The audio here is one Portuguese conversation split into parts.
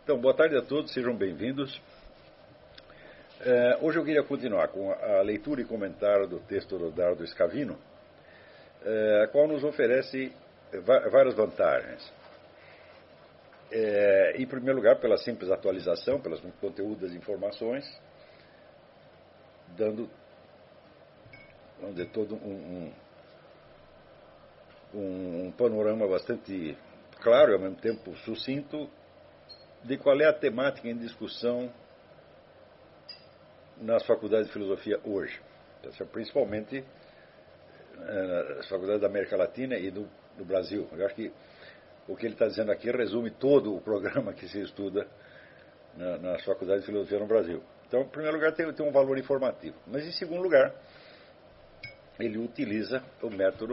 Então, boa tarde a todos, sejam bem-vindos. Hoje eu queria continuar com a leitura e comentário do texto do Dardo Scavino, a qual nos oferece várias vantagens. Em primeiro lugar, pela simples atualização, pelos conteúdos das informações, dando, vamos dizer, todo um panorama bastante claro e ao mesmo tempo sucinto de qual é a temática em discussão nas faculdades de filosofia hoje, principalmente nas faculdades da América Latina e do Brasil. Eu acho que o que ele está dizendo aqui resume todo o programa que se estuda nas faculdades de filosofia no Brasil. Então, em primeiro lugar, tem um valor informativo. Mas, em segundo lugar, ele utiliza o método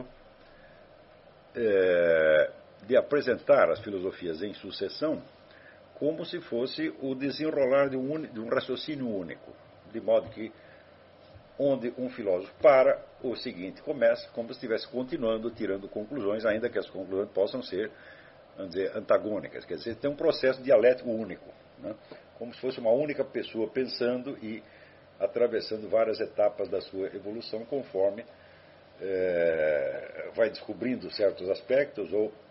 de apresentar as filosofias em sucessão como se fosse o desenrolar de um raciocínio único. De modo que, onde um filósofo para, o seguinte começa, como se estivesse continuando, tirando conclusões, ainda que as conclusões possam ser, vamos dizer, antagônicas. Quer dizer, tem um processo dialético único, né? Como se fosse uma única pessoa pensando e atravessando várias etapas da sua evolução, conforme vai descobrindo certos aspectos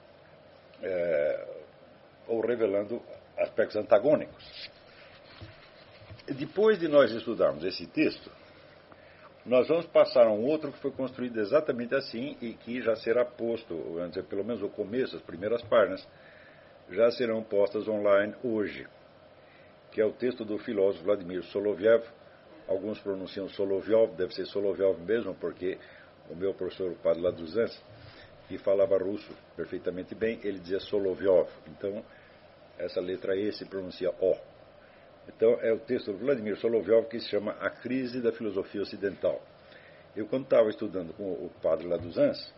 ou revelando aspectos antagônicos. Depois de nós estudarmos esse texto, nós vamos passar a um outro que foi construído exatamente assim e que já será posto, vamos dizer, pelo menos o começo, as primeiras páginas, já serão postas online hoje, que é o texto do filósofo Vladimir Soloviev. Alguns pronunciam Solovyov, deve ser Solovyov mesmo, porque o meu professor, o padre Ladruzans, que falava russo perfeitamente bem, ele dizia Solovyov. Então, essa letra E se pronuncia O. Então, é o texto do Vladimir Solovyov que se chama A Crise da Filosofia Ocidental. Eu, quando estava estudando com o padre Ladruzans,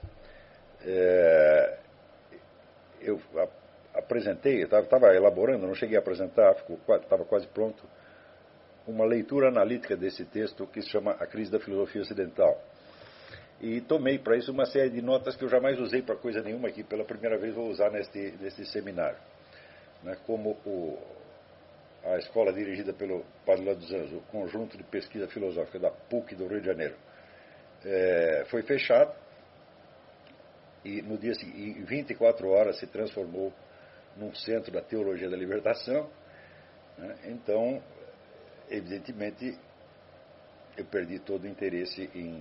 eu apresentei, estava elaborando, não cheguei a apresentar, estava quase pronto, uma leitura analítica desse texto que se chama A Crise da Filosofia Ocidental. E tomei para isso uma série de notas que eu jamais usei para coisa nenhuma, que pela primeira vez vou usar neste seminário. Como a escola dirigida pelo padre Ladruzans, o Conjunto de Pesquisa Filosófica da PUC do Rio de Janeiro, foi fechado e no dia seguinte, em 24 horas, se transformou num centro da teologia da libertação. Então, evidentemente, eu perdi todo o interesse em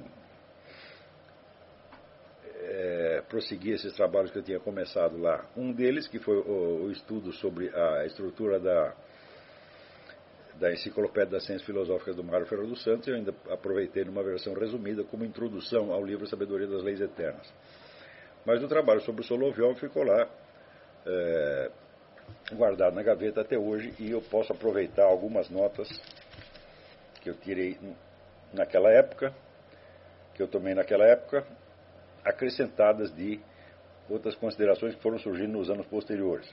prosseguir esses trabalhos que eu tinha começado lá. Um deles, que foi o estudo sobre a estrutura da Enciclopédia das Ciências Filosóficas do Mário Ferreira dos Santos, eu ainda aproveitei numa versão resumida como introdução ao livro Sabedoria das Leis Eternas. Mas o trabalho sobre o Solovyov ficou lá, guardado na gaveta até hoje, e eu posso aproveitar algumas notas que eu tirei naquela época, que eu tomei naquela época, acrescentadas de outras considerações que foram surgindo nos anos posteriores.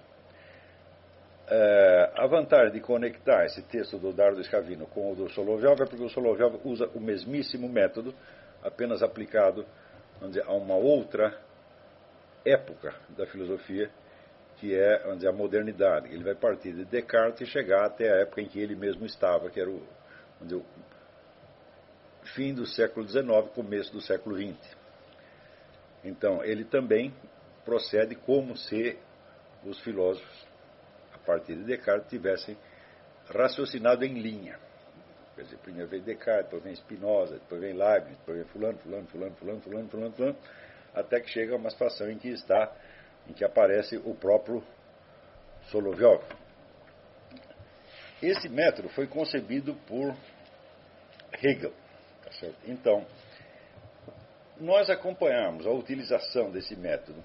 A vantagem de conectar esse texto do Dardo Scavino com o do Solovyov é porque o Solovyov usa o mesmíssimo método, apenas aplicado, vamos dizer, a uma outra época da filosofia, que é, vamos dizer, a modernidade. Ele vai partir de Descartes e chegar até a época em que ele mesmo estava, que era vamos dizer, o fim do século XIX, começo do século XX. Então, ele também procede como se os filósofos, a partir de Descartes, tivessem raciocinado em linha. Quer dizer, primeiro vem Descartes, depois vem Spinoza, depois vem Leibniz, depois vem fulano, até que chega a uma situação em que aparece o próprio Solovyov. Esse método foi concebido por Hegel. Tá certo? Então, nós acompanhamos a utilização desse método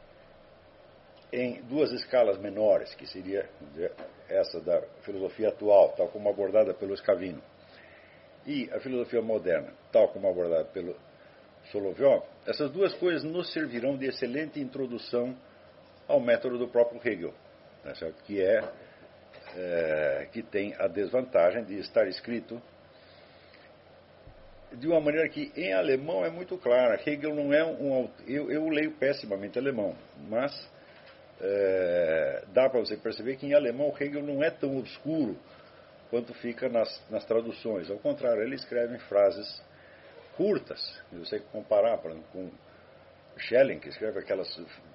em duas escalas menores, que seria essa da filosofia atual, tal como abordada pelo Scavino, e a filosofia moderna, tal como abordada pelo Solovyov. Essas duas coisas nos servirão de excelente introdução ao método do próprio Hegel, né, certo? Que tem a desvantagem de estar escrito de uma maneira que em alemão é muito clara. Hegel não é eu leio pessimamente alemão, mas dá para você perceber que em alemão Hegel não é tão obscuro quanto fica nas traduções. Ao contrário, ele escreve em frases curtas. Se você comparar, por exemplo, com Schelling, que escreve aquelas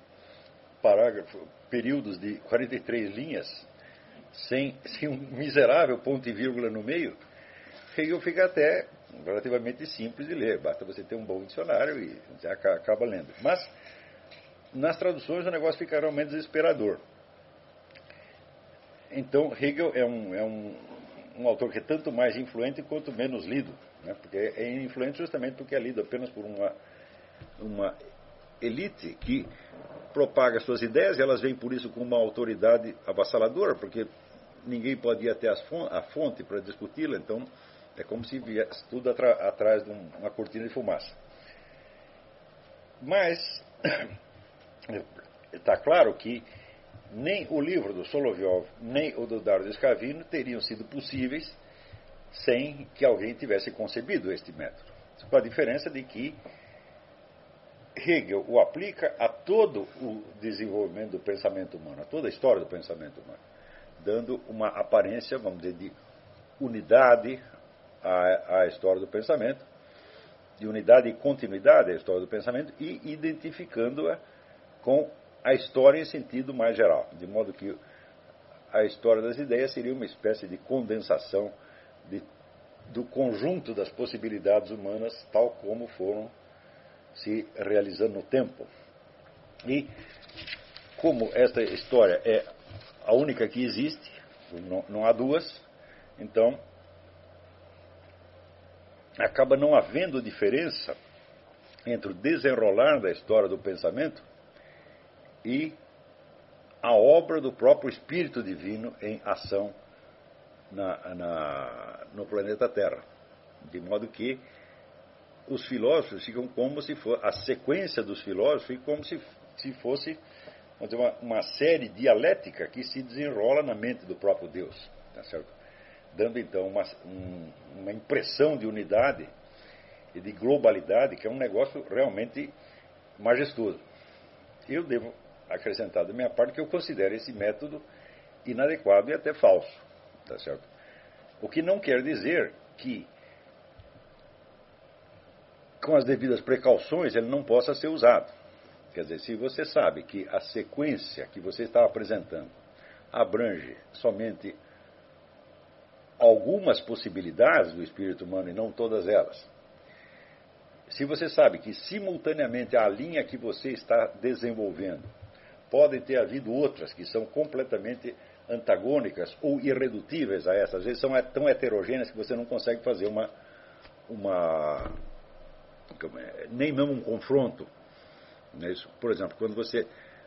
períodos de 43 linhas, sem um miserável ponto e vírgula no meio, Hegel fica até relativamente simples de ler. Basta você ter um bom dicionário e você acaba lendo. Mas, nas traduções, o negócio fica realmente desesperador. Então, Hegel é um autor que é tanto mais influente quanto menos lido. Né? Porque é influente justamente porque é lido apenas por uma elite que propaga suas ideias, e elas vêm por isso com uma autoridade avassaladora, porque ninguém pode ir até a fonte para discuti-la, então é como se viesse tudo atrás de uma cortina de fumaça. Mas está claro que nem o livro do Solovyov, nem o do Dardo Scavino teriam sido possíveis sem que alguém tivesse concebido este método. Com a diferença de que Hegel o aplica a todo o desenvolvimento do pensamento humano, a toda a história do pensamento humano, dando uma aparência, vamos dizer, de unidade à história do pensamento, de unidade e continuidade à história do pensamento, e identificando-a com a história em sentido mais geral, de modo que a história das ideias seria uma espécie de condensação do conjunto das possibilidades humanas, tal como foram se realizando no tempo. E como esta história é a única que existe, não há duas, então acaba não havendo diferença entre o desenrolar da história do pensamento e a obra do próprio Espírito Divino em ação no planeta Terra. De modo que os filósofos ficam como se fosse, a sequência dos filósofos fica como se fosse, vamos dizer, uma série dialética que se desenrola na mente do próprio Deus, tá certo? Dando então uma impressão de unidade e de globalidade, que é um negócio realmente majestoso. Eu devo acrescentar da minha parte que eu considero esse método inadequado e até falso, tá certo? O que não quer dizer que, com as devidas precauções, ele não possa ser usado. Quer dizer, se você sabe que a sequência que você está apresentando abrange somente algumas possibilidades do espírito humano e não todas elas, se você sabe que simultaneamente à linha que você está desenvolvendo podem ter havido outras que são completamente antagônicas ou irredutíveis a essas, às vezes são tão heterogêneas que você não consegue fazer nem mesmo um confronto. Por exemplo, quando você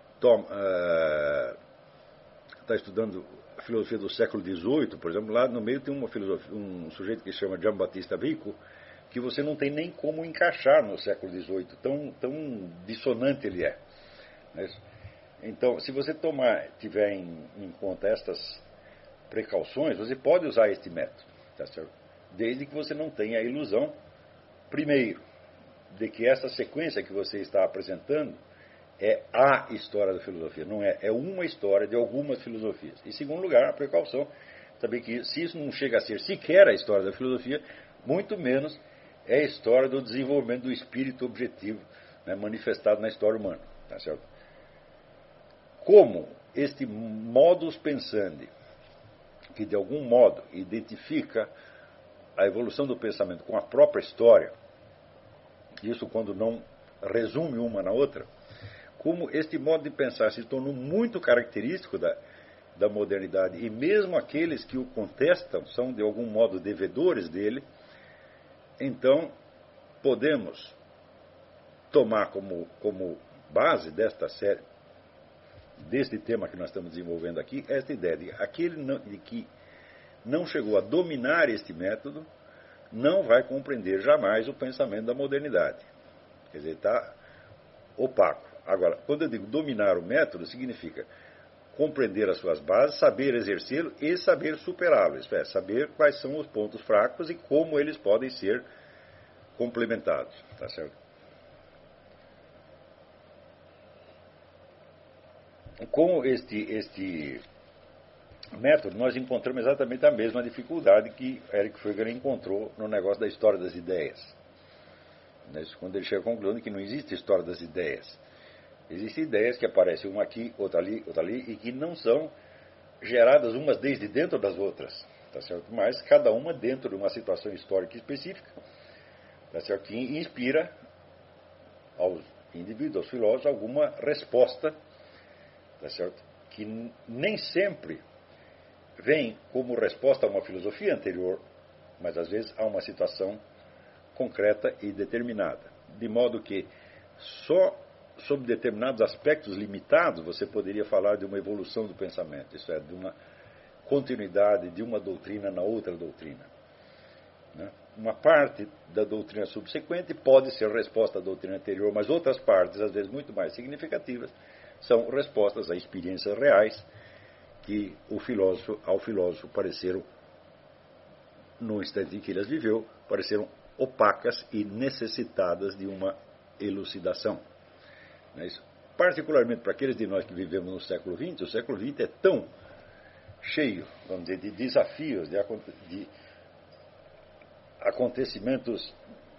está estudando a filosofia do século XVIII, por exemplo, lá no meio tem um sujeito que se chama Giambattista Vico, que você não tem nem como encaixar no século XVIII, tão dissonante ele é. Então, se você tiver em conta estas precauções, você pode usar este método, tá certo? Desde que você não tenha a ilusão, primeiro, de que essa sequência que você está apresentando é a história da filosofia, não é uma história de algumas filosofias. Em segundo lugar, a precaução, saber que se isso não chega a ser sequer a história da filosofia, muito menos é a história do desenvolvimento do espírito objetivo, né, manifestado na história humana, tá certo? Como este modus pensandi, que de algum modo identifica a evolução do pensamento com a própria história, isso quando não resume uma na outra, como este modo de pensar se tornou muito característico da modernidade, e mesmo aqueles que o contestam são de algum modo devedores dele, então podemos tomar como base desta série, deste tema que nós estamos desenvolvendo aqui, esta ideia de de que não chegou a dominar este método, não vai compreender jamais o pensamento da modernidade. Quer dizer, está opaco. Agora, quando eu digo dominar o método, significa compreender as suas bases, saber exercê-lo e saber superá-lo. Isto é, saber quais são os pontos fracos e como eles podem ser complementados. Tá certo? com este método, nós encontramos exatamente a mesma dificuldade que Eric Feiglin encontrou no negócio da história das ideias. Quando ele chega à conclusão de que não existe história das ideias. Existem ideias que aparecem uma aqui, outra ali, e que não são geradas umas desde dentro das outras, tá certo? Mas cada uma dentro de uma situação histórica específica, tá certo? Que inspira aos indivíduos, aos filósofos, alguma resposta, tá certo? Que nem sempre vem como resposta a uma filosofia anterior, mas às vezes a uma situação concreta e determinada. De modo que só sob determinados aspectos limitados você poderia falar de uma evolução do pensamento, isso é, de uma continuidade de uma doutrina na outra doutrina. Uma parte da doutrina subsequente pode ser resposta à doutrina anterior, mas outras partes, às vezes muito mais significativas, são respostas a experiências reais que ao filósofo pareceram, no instante em que ele as viveu, pareceram opacas e necessitadas de uma elucidação. Particularmente para aqueles de nós que vivemos no século XX, o século XX é tão cheio, vamos dizer, de desafios, de acontecimentos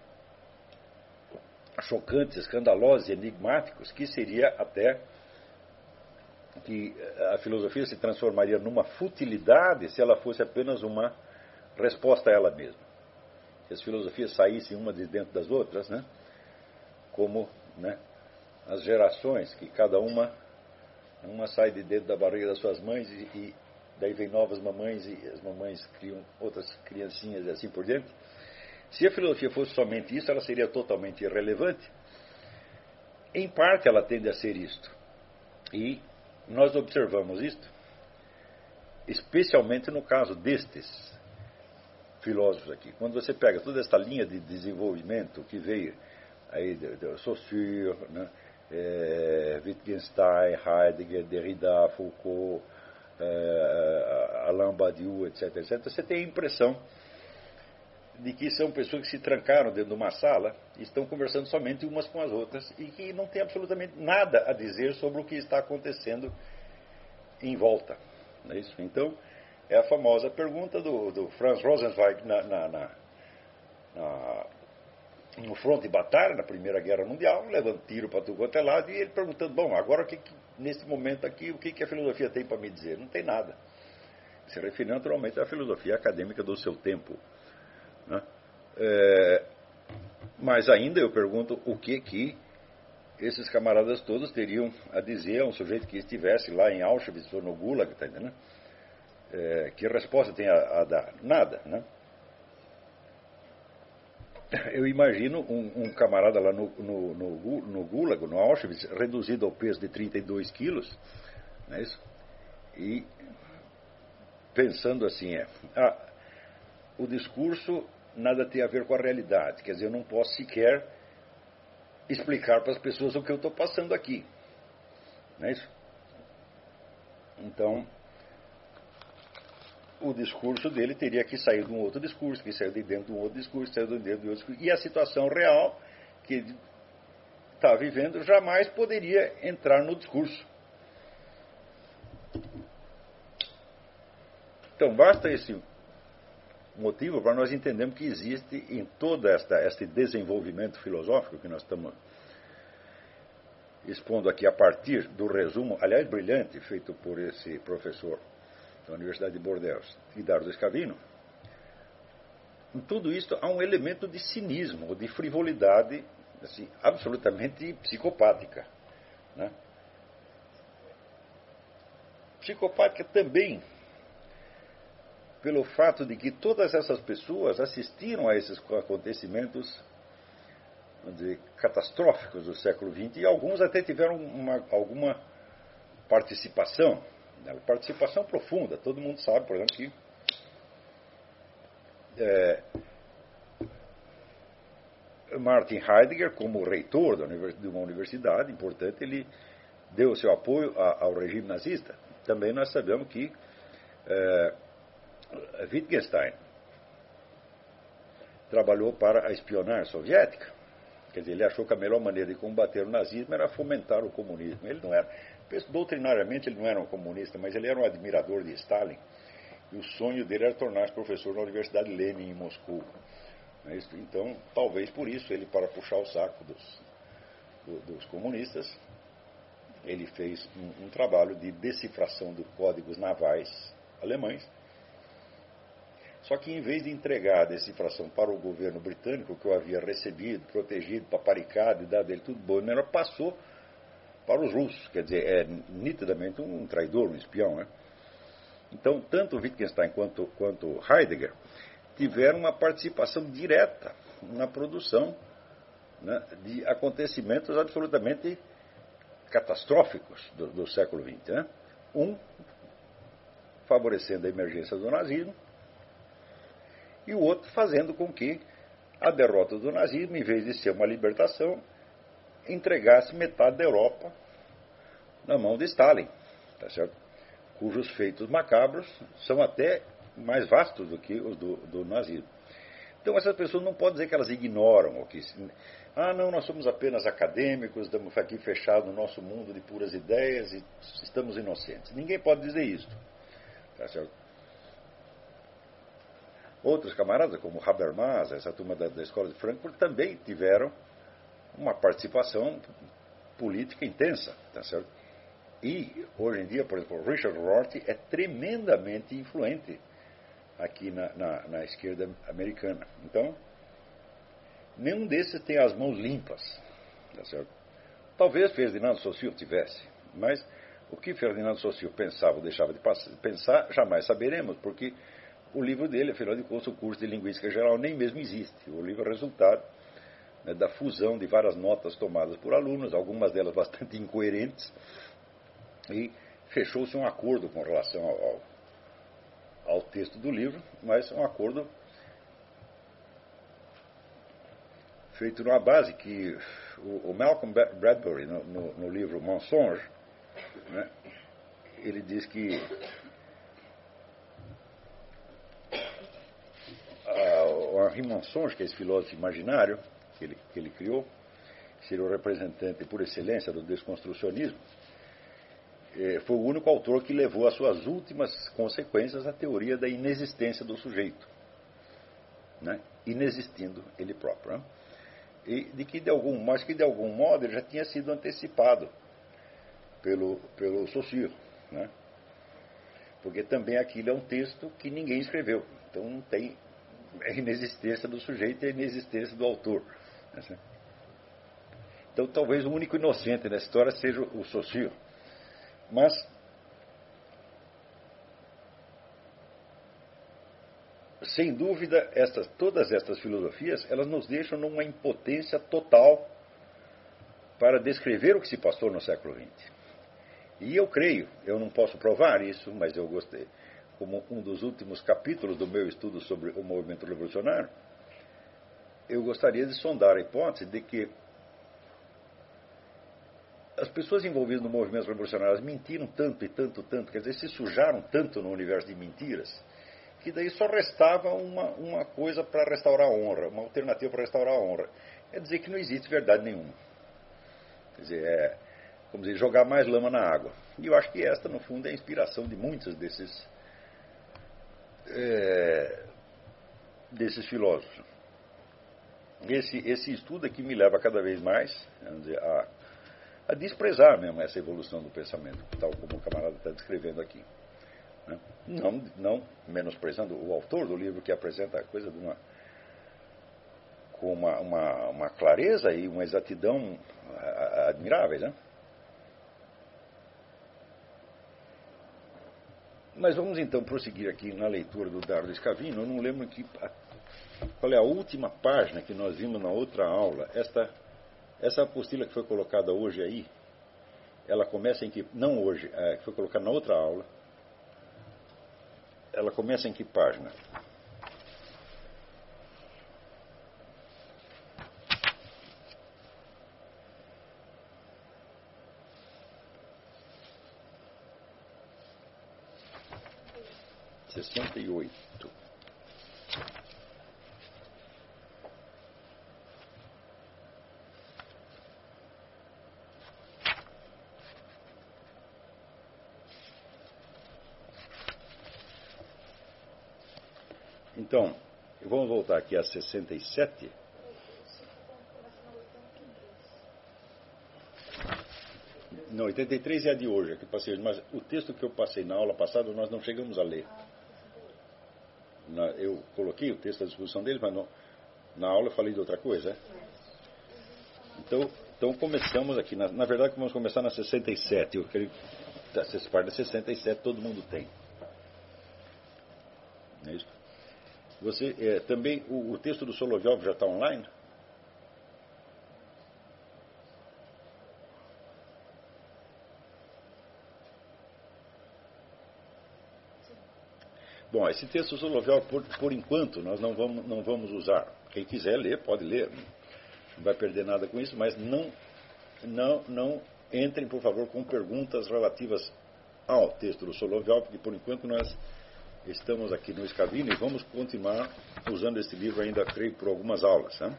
chocantes, escandalosos e enigmáticos, que seria até que a filosofia se transformaria numa futilidade se ela fosse apenas uma resposta a ela mesma. Se as filosofias saíssem uma de dentro das outras, como as gerações, que cada uma sai de dentro da barriga das suas mães e daí vem novas mamães e as mamães criam outras criancinhas e assim por diante. Se a filosofia fosse somente isso, ela seria totalmente irrelevante. Em parte ela tende a ser isto. E nós observamos isto, especialmente no caso destes filósofos aqui. Quando você pega toda esta linha de desenvolvimento que veio aí de Saussure, Wittgenstein, Heidegger, Derrida, Foucault, Alain Badiou, etc., você tem a impressão de que são pessoas que se trancaram dentro de uma sala e estão conversando somente umas com as outras e que não tem absolutamente nada a dizer sobre o que está acontecendo em volta. Não é isso? Então, é a famosa pergunta do Franz Rosenzweig no fronte de batalha, na Primeira Guerra Mundial, levando tiro para tudo quanto é lado, e ele perguntando, bom, agora nesse momento aqui, o que a filosofia tem para me dizer? Não tem nada. Se referindo naturalmente à filosofia acadêmica do seu tempo. Mas ainda eu pergunto o que esses camaradas todos teriam a dizer a um sujeito que estivesse lá em Auschwitz ou no Gulag, tá entendendo? Que resposta tem a dar? Nada, Eu imagino um camarada lá no Gulag, no Auschwitz, reduzido ao peso de 32 quilos, não é isso? E pensando assim, o discurso nada tem a ver com a realidade, quer dizer, eu não posso sequer explicar para as pessoas o que eu estou passando aqui, não é isso? Então, o discurso dele teria que sair de um outro discurso, que saiu de dentro de um outro discurso, saiu de dentro de outro discurso, e a situação real que ele está vivendo jamais poderia entrar no discurso. Então, basta esse motivo para nós entendermos que existe em todo este desenvolvimento filosófico que nós estamos expondo aqui a partir do resumo, aliás, brilhante, feito por esse professor da Universidade de Bordeaux, Guidardo Scavino. Em tudo isto há um elemento de cinismo, de frivolidade, assim, absolutamente psicopática. Psicopática também pelo fato de que todas essas pessoas assistiram a esses acontecimentos, vamos dizer, catastróficos do século XX, e alguns até tiveram alguma participação profunda. Todo mundo sabe, por exemplo, que Martin Heidegger, como reitor de uma universidade importante, ele deu o seu apoio ao regime nazista. Também nós sabemos que Wittgenstein trabalhou para a espionagem soviética. Quer dizer, ele achou que a melhor maneira de combater o nazismo era fomentar o comunismo. Ele não era. Doutrinariamente ele não era um comunista, mas ele era um admirador de Stalin. E o sonho dele era tornar-se professor na Universidade Lenin, em Moscou. Então, talvez por isso, ele, para puxar o saco dos comunistas, ele fez um trabalho de decifração de códigos navais alemães. Só que, em vez de entregar a decifração para o governo britânico, que o havia recebido, protegido, paparicado e dado ele tudo bom, ele passou para os russos. Quer dizer, é nitidamente um traidor, um espião, né? Então, tanto Wittgenstein quanto Heidegger tiveram uma participação direta na produção, né, de acontecimentos absolutamente catastróficos do século XX. Né? Um favorecendo a emergência do nazismo e o outro fazendo com que a derrota do nazismo, em vez de ser uma libertação, entregasse metade da Europa na mão de Stalin, tá certo? Cujos feitos macabros são até mais vastos do que os do nazismo. Então essas pessoas não podem dizer que elas ignoram o que... não, nós somos apenas acadêmicos, estamos aqui fechados no nosso mundo de puras ideias e estamos inocentes. Ninguém pode dizer isso. Tá certo? Outros camaradas, como Habermas, essa turma da Escola de Frankfurt, também tiveram uma participação política intensa. Tá certo? E, hoje em dia, por exemplo, Richard Rorty é tremendamente influente aqui na esquerda americana. Então, nenhum desses tem as mãos limpas. Tá certo? Talvez Ferdinando Saussure tivesse, mas o que Ferdinando Saussure pensava ou deixava de pensar, jamais saberemos, porque o livro dele, afinal de contas, o curso de Linguística Geral nem mesmo existe. O livro é resultado, né, da fusão de várias notas tomadas por alunos, algumas delas bastante incoerentes, e fechou-se um acordo com relação ao texto do livro, mas um acordo feito numa base que o Malcolm Bradbury, no livro Mensonge, né, ele diz que o Henri Mensonge, que é esse filósofo imaginário que ele criou, seria o representante por excelência do desconstrucionismo, foi o único autor que levou às suas últimas consequências a teoria da inexistência do sujeito, né? Inexistindo ele próprio. Né? E mas que de algum modo ele já tinha sido antecipado pelo Saussure, né? Porque também aquilo é um texto que ninguém escreveu, então não tem a inexistência do sujeito e a inexistência do autor. Né? Então talvez o único inocente nessa história seja o Saussure. Mas sem dúvida, todas estas filosofias, elas nos deixam numa impotência total para descrever o que se passou no século XX. E eu creio, eu não posso provar isso, mas eu gostei, como um dos últimos capítulos do meu estudo sobre o movimento revolucionário, eu gostaria de sondar a hipótese de que as pessoas envolvidas no movimento revolucionário mentiram tanto e tanto, quer dizer, se sujaram tanto no universo de mentiras, que daí só restava uma coisa para restaurar a honra, uma alternativa para restaurar a honra. É dizer que não existe verdade nenhuma. Quer dizer, como dizer, jogar mais lama na água. E eu acho que esta, no fundo, é a inspiração de muitos desses filósofos. Esse estudo aqui me leva cada vez mais, vamos dizer, a desprezar mesmo essa evolução do pensamento, tal como o camarada está descrevendo aqui. Né? Não menosprezando o autor do livro, que apresenta a coisa com uma clareza e uma exatidão admiráveis. Né? Mas vamos então prosseguir aqui na leitura do Dardo Scavino. Eu não lembro qual é a última página que nós vimos na outra aula. Essa apostila que foi colocada hoje aí, ela começa em que... Não hoje, que foi colocada na outra aula. Ela começa em que página? Sessenta e oito. Então, vamos voltar aqui a 67. Não, 83 é a de hoje, que passei, mas o texto que eu passei na aula passada nós não chegamos a ler. Eu coloquei o texto à disposição dele, mas na aula eu falei de outra coisa. Então começamos aqui, na verdade vamos começar na 67, essa parte da 67 todo mundo tem. Não é isso? Também o texto do Solovyov já está online? Bom, esse texto do Solovyov, por enquanto, nós não vamos usar. Quem quiser ler, pode ler. Não vai perder nada com isso, mas não entrem, por favor, com perguntas relativas ao texto do Solovyov, porque por enquanto nós estamos aqui no Scavino e vamos continuar usando esse livro ainda, creio, por algumas aulas. Né?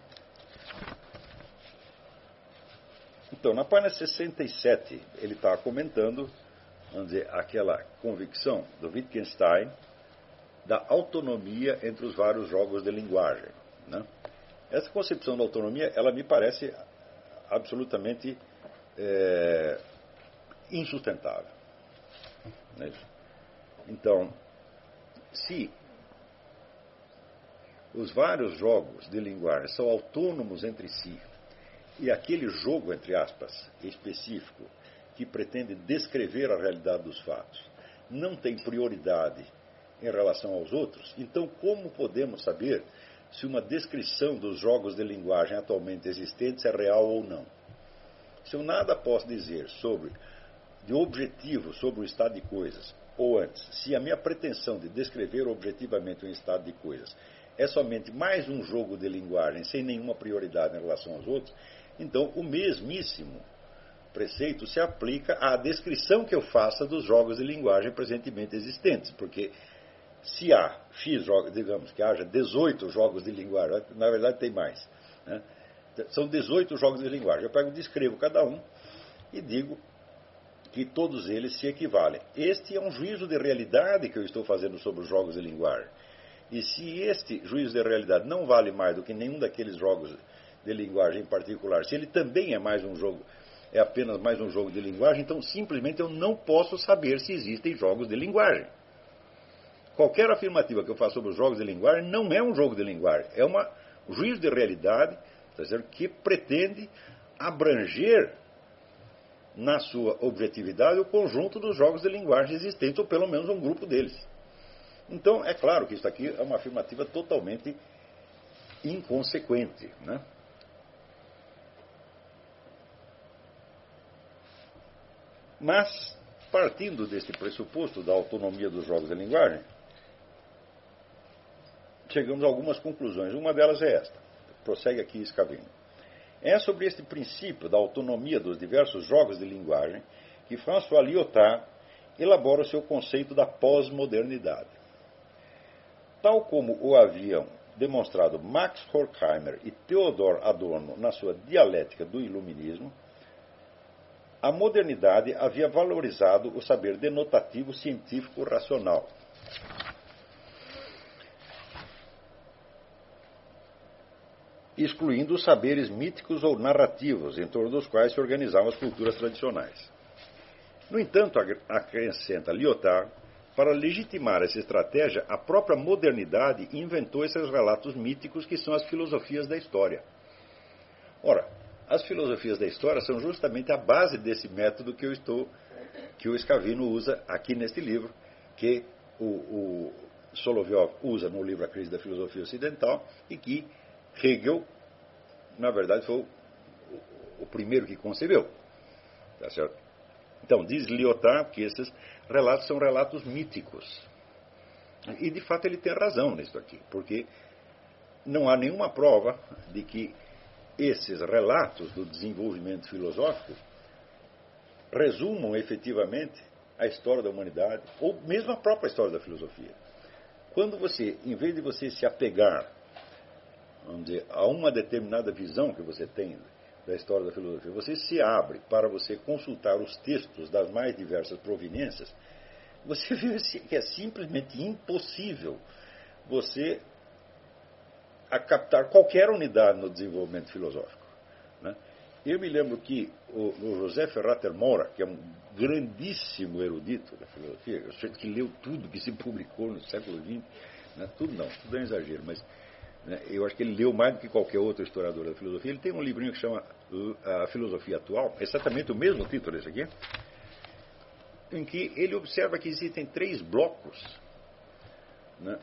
Então, na página 67, ele está comentando, vamos dizer, aquela convicção do Wittgenstein da autonomia entre os vários jogos de linguagem. Né? Essa concepção da autonomia, ela me parece absolutamente insustentável. Né? Então, se os vários jogos de linguagem são autônomos entre si, e aquele jogo, entre aspas, específico, que pretende descrever a realidade dos fatos, não tem prioridade em relação aos outros, então como podemos saber se uma descrição dos jogos de linguagem atualmente existentes é real ou não? Se eu nada posso dizer de objetivo sobre o estado de coisas, ou antes, se a minha pretensão de descrever objetivamente um estado de coisas é somente mais um jogo de linguagem sem nenhuma prioridade em relação aos outros, então o mesmíssimo preceito se aplica à descrição que eu faça dos jogos de linguagem presentemente existentes, porque se há X jogos, digamos que haja 18 jogos de linguagem, na verdade tem mais, né? São 18 jogos de linguagem. Eu pego, descrevo cada um e digo que todos eles se equivalem. Este é um juízo de realidade que eu estou fazendo sobre os jogos de linguagem. E se este juízo de realidade não vale mais do que nenhum daqueles jogos de linguagem em particular, se ele também é apenas mais um jogo de linguagem, então simplesmente eu não posso saber se existem jogos de linguagem. Qualquer afirmativa que eu faça sobre os jogos de linguagem não é um jogo de linguagem, é um juízo de realidade, tá certo? Que pretende abranger na sua objetividade o conjunto dos jogos de linguagem existentes, ou pelo menos um grupo deles. Então, é claro que isso aqui é uma afirmativa totalmente inconsequente, né? Mas, partindo desse pressuposto da autonomia dos jogos de linguagem, chegamos a algumas conclusões. Uma delas é esta. Prossegue aqui Scavino. É sobre este princípio da autonomia dos diversos jogos de linguagem que François Lyotard elabora o seu conceito da pós-modernidade. Tal como o haviam demonstrado Max Horkheimer e Theodor Adorno na sua dialética do iluminismo, a modernidade havia valorizado o saber denotativo científico racional. Excluindo os saberes míticos ou narrativos em torno dos quais se organizavam as culturas tradicionais. No entanto, acrescenta Lyotard, para legitimar essa estratégia, a própria modernidade inventou esses relatos míticos que são as filosofias da história. Ora, as filosofias da história são justamente a base desse método que o Scavino usa aqui neste livro, que o Solovyov usa no livro A Crise da Filosofia Ocidental e que Hegel, na verdade, foi o primeiro que concebeu. Tá certo? Então, diz Lyotard que esses relatos são relatos míticos. E, de fato, ele tem razão nisso aqui, porque não há nenhuma prova de que esses relatos do desenvolvimento filosófico resumam efetivamente a história da humanidade, ou mesmo a própria história da filosofia. Quando você, em vez de você se apegar, vamos dizer, a uma determinada visão que você tem da história da filosofia, você se abre para você consultar os textos das mais diversas proveniências, você vê que é simplesmente impossível você a captar qualquer unidade no desenvolvimento filosófico. Né? Eu me lembro que o José Ferrater Moura, que é um grandíssimo erudito da filosofia, que leu tudo que se publicou no século XX, né? Tudo é um exagero, mas né, eu acho que ele leu mais do que qualquer outro historiador da filosofia. Ele tem um livrinho que chama A Filosofia Atual, exatamente o mesmo título desse aqui, em que ele observa que existem 3 blocos, né,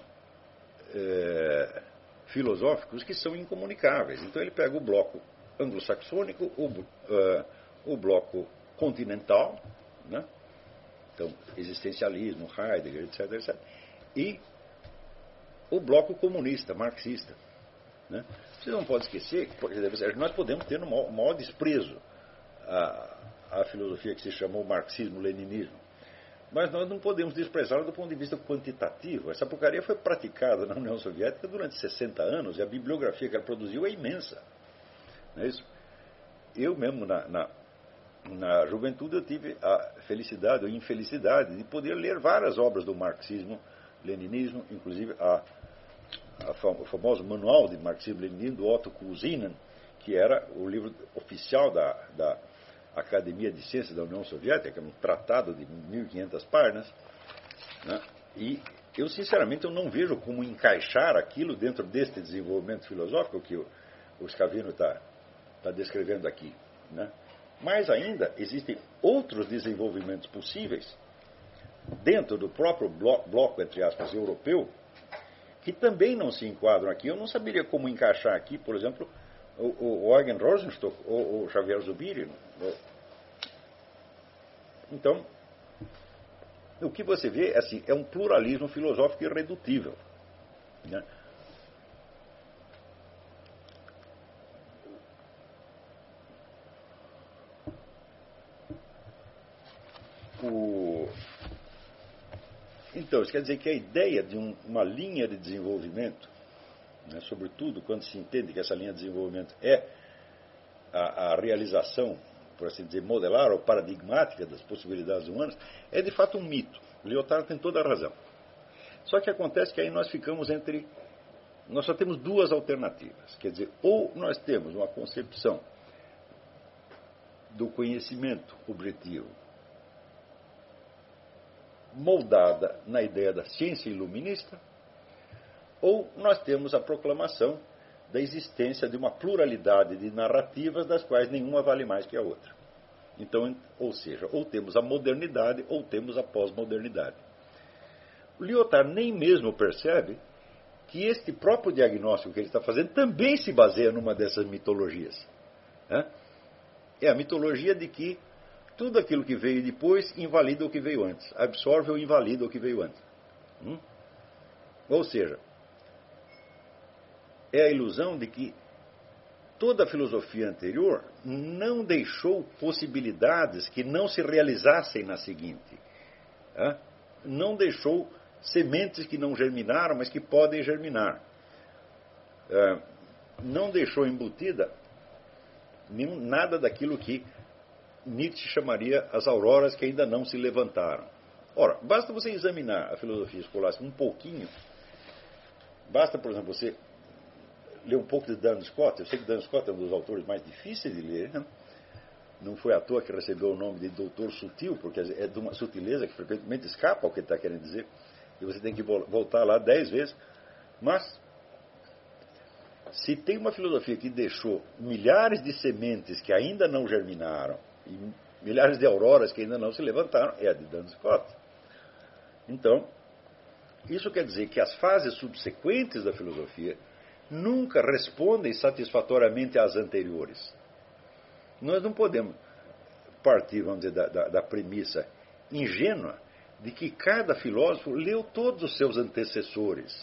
filosóficos que são incomunicáveis. Então ele pega o bloco anglo-saxônico, o bloco continental, né, então existencialismo, Heidegger, etc., etc., e o bloco comunista, marxista. Né? Você não pode esquecer que nós podemos ter o maior desprezo à filosofia que se chamou marxismo-leninismo, mas nós não podemos desprezá-la do ponto de vista quantitativo. Essa porcaria foi praticada na União Soviética durante 60 anos e a bibliografia que ela produziu é imensa. Não é isso? Eu mesmo, na juventude, eu tive a felicidade ou infelicidade de poder ler várias obras do marxismo-leninismo, inclusive o famoso manual de marxismo-leninismo do Otto Kuzynin, que era o livro oficial da Academia de Ciências da União Soviética, que é um tratado de 1.500 páginas, né? E eu, sinceramente, eu não vejo como encaixar aquilo dentro deste desenvolvimento filosófico que o Scavino está descrevendo aqui. Né? Mas ainda existem outros desenvolvimentos possíveis dentro do próprio bloco, entre aspas, europeu, que também não se enquadram aqui. Eu não saberia como encaixar aqui, por exemplo, o Eugen Rosenstock ou o Xavier Zubiri. Então, o que você vê assim, é um pluralismo filosófico irredutível. Né? Então, isso quer dizer que a ideia de uma linha de desenvolvimento, né, sobretudo quando se entende que essa linha de desenvolvimento é a realização, por assim dizer, modelar ou paradigmática das possibilidades humanas, é de fato um mito. Lyotard tem toda a razão. Só que acontece que aí nós ficamos nós só temos 2 alternativas. Quer dizer, ou nós temos uma concepção do conhecimento objetivo moldada na ideia da ciência iluminista, ou nós temos a proclamação da existência de uma pluralidade de narrativas das quais nenhuma vale mais que a outra. Então, ou seja, ou temos a modernidade ou temos a pós-modernidade. O Lyotard nem mesmo percebe que este próprio diagnóstico que ele está fazendo também se baseia numa dessas mitologias. É a mitologia de que tudo aquilo que veio depois invalida o que veio antes, absorve ou invalida o que veio antes. Ou seja, é a ilusão de que toda a filosofia anterior não deixou possibilidades que não se realizassem na seguinte. Não deixou sementes que não germinaram, mas que podem germinar. Não deixou embutida nada daquilo que Nietzsche chamaria as auroras que ainda não se levantaram. Ora, basta você examinar a filosofia escolástica um pouquinho, basta, por exemplo, você ler um pouco de Duns Scott. Eu sei que Duns Scott é um dos autores mais difíceis de ler, né? Não foi à toa que recebeu o nome de doutor sutil, porque é de uma sutileza que frequentemente escapa ao que ele está querendo dizer, e você tem que voltar lá 10 vezes. Mas, se tem uma filosofia que deixou milhares de sementes que ainda não germinaram, e milhares de auroras que ainda não se levantaram, é a de Duns Scott. Então, isso quer dizer que as fases subsequentes da filosofia nunca respondem satisfatoriamente às anteriores. Nós não podemos partir, vamos dizer, da premissa ingênua de que cada filósofo leu todos os seus antecessores.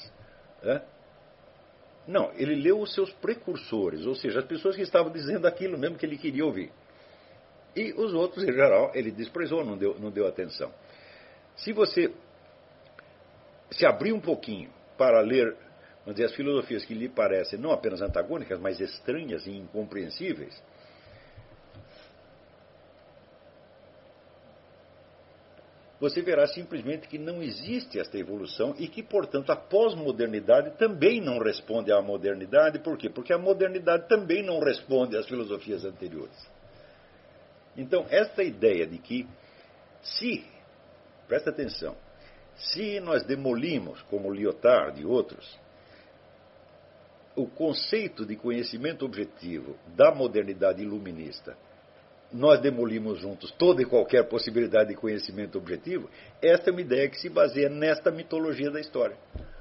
Não, ele leu os seus precursores, ou seja, as pessoas que estavam dizendo aquilo mesmo que ele queria ouvir. E os outros, em geral, ele desprezou, não deu atenção. Se você se abrir um pouquinho para ler, vamos dizer, as filosofias que lhe parecem não apenas antagônicas, mas estranhas e incompreensíveis, você verá simplesmente que não existe esta evolução e que, portanto, a pós-modernidade também não responde à modernidade. Por quê? Porque a modernidade também não responde às filosofias anteriores. Então, esta ideia de que presta atenção, se nós demolimos, como Lyotard e outros, o conceito de conhecimento objetivo da modernidade iluminista, nós demolimos juntos toda e qualquer possibilidade de conhecimento objetivo. Esta é uma ideia que se baseia nesta mitologia da história.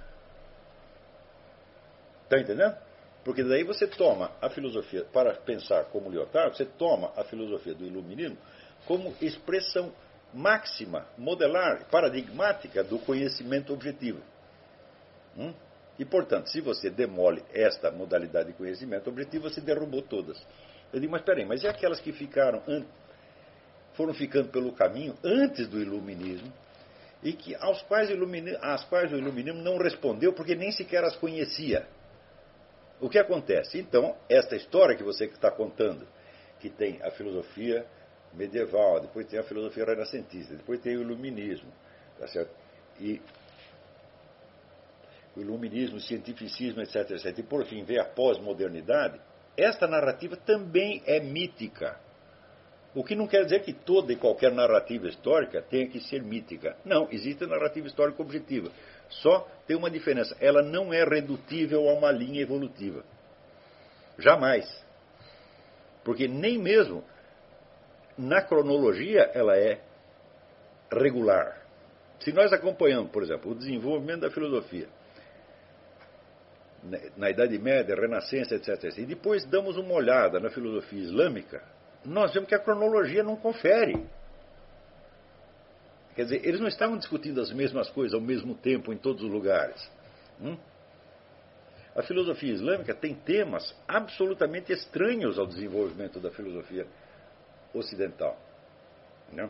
Está entendendo? Porque daí você toma a filosofia, para pensar como Lyotard, você toma a filosofia do iluminismo como expressão máxima, modelar, paradigmática do conhecimento objetivo. E, portanto, se você demole esta modalidade de conhecimento objetivo, você derrubou todas. Eu digo, mas peraí, mas e aquelas que foram ficando pelo caminho antes do iluminismo e que às quais o iluminismo não respondeu porque nem sequer as conhecia? O que acontece? Então, esta história que você está contando, que tem a filosofia medieval, depois tem a filosofia renascentista, depois tem o iluminismo, tá certo? E o iluminismo, o cientificismo, etc, etc. E, por fim, vem a pós-modernidade. Esta narrativa também é mítica. O que não quer dizer que toda e qualquer narrativa histórica tenha que ser mítica. Não, existe a narrativa histórica objetiva. Só tem uma diferença. Ela não é redutível a uma linha evolutiva. Jamais. Porque nem mesmo na cronologia ela é regular. Se nós acompanhamos, por exemplo, o desenvolvimento da filosofia na Idade Média, Renascença, etc., e depois damos uma olhada na filosofia islâmica, nós vemos que a cronologia não confere. Quer dizer, eles não estavam discutindo as mesmas coisas ao mesmo tempo em todos os lugares. A filosofia islâmica tem temas absolutamente estranhos ao desenvolvimento da filosofia ocidental. Não?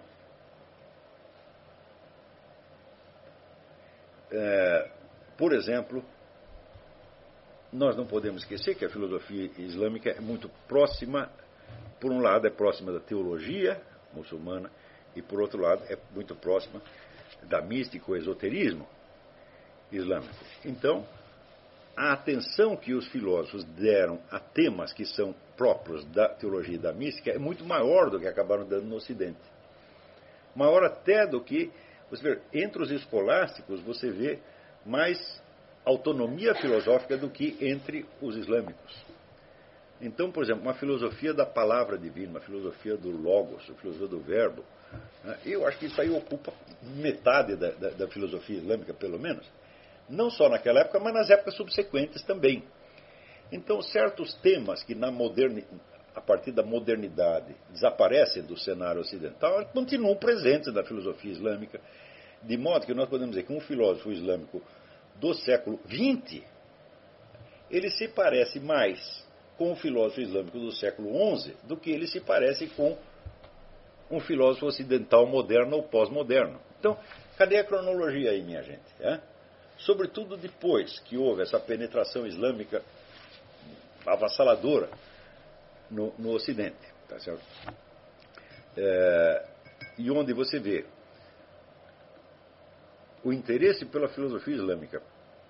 Por exemplo, nós não podemos esquecer que a filosofia islâmica é muito próxima, por um lado é próxima da teologia muçulmana e por outro lado é muito próxima da mística, o esoterismo islâmico. Então, a atenção que os filósofos deram a temas que são próprios da teologia e da mística é muito maior do que acabaram dando no Ocidente. Maior até do que, você vê, entre os escolásticos você vê mais autonomia filosófica do que entre os islâmicos. Então, por exemplo, uma filosofia da palavra divina, uma filosofia do logos, uma filosofia do verbo, eu acho que isso aí ocupa metade da filosofia islâmica, pelo menos. Não só naquela época, mas nas épocas subsequentes também. Então, certos temas que a partir da modernidade desaparecem do cenário ocidental, continuam presentes na filosofia islâmica, de modo que nós podemos dizer que um filósofo islâmico do século XX, ele se parece mais com o filósofo islâmico do século XI do que ele se parece com um filósofo ocidental moderno ou pós-moderno. Então, cadê a cronologia aí, minha gente? Sobretudo depois que houve essa penetração islâmica avassaladora no Ocidente. Tá certo? E onde você vê o interesse pela filosofia islâmica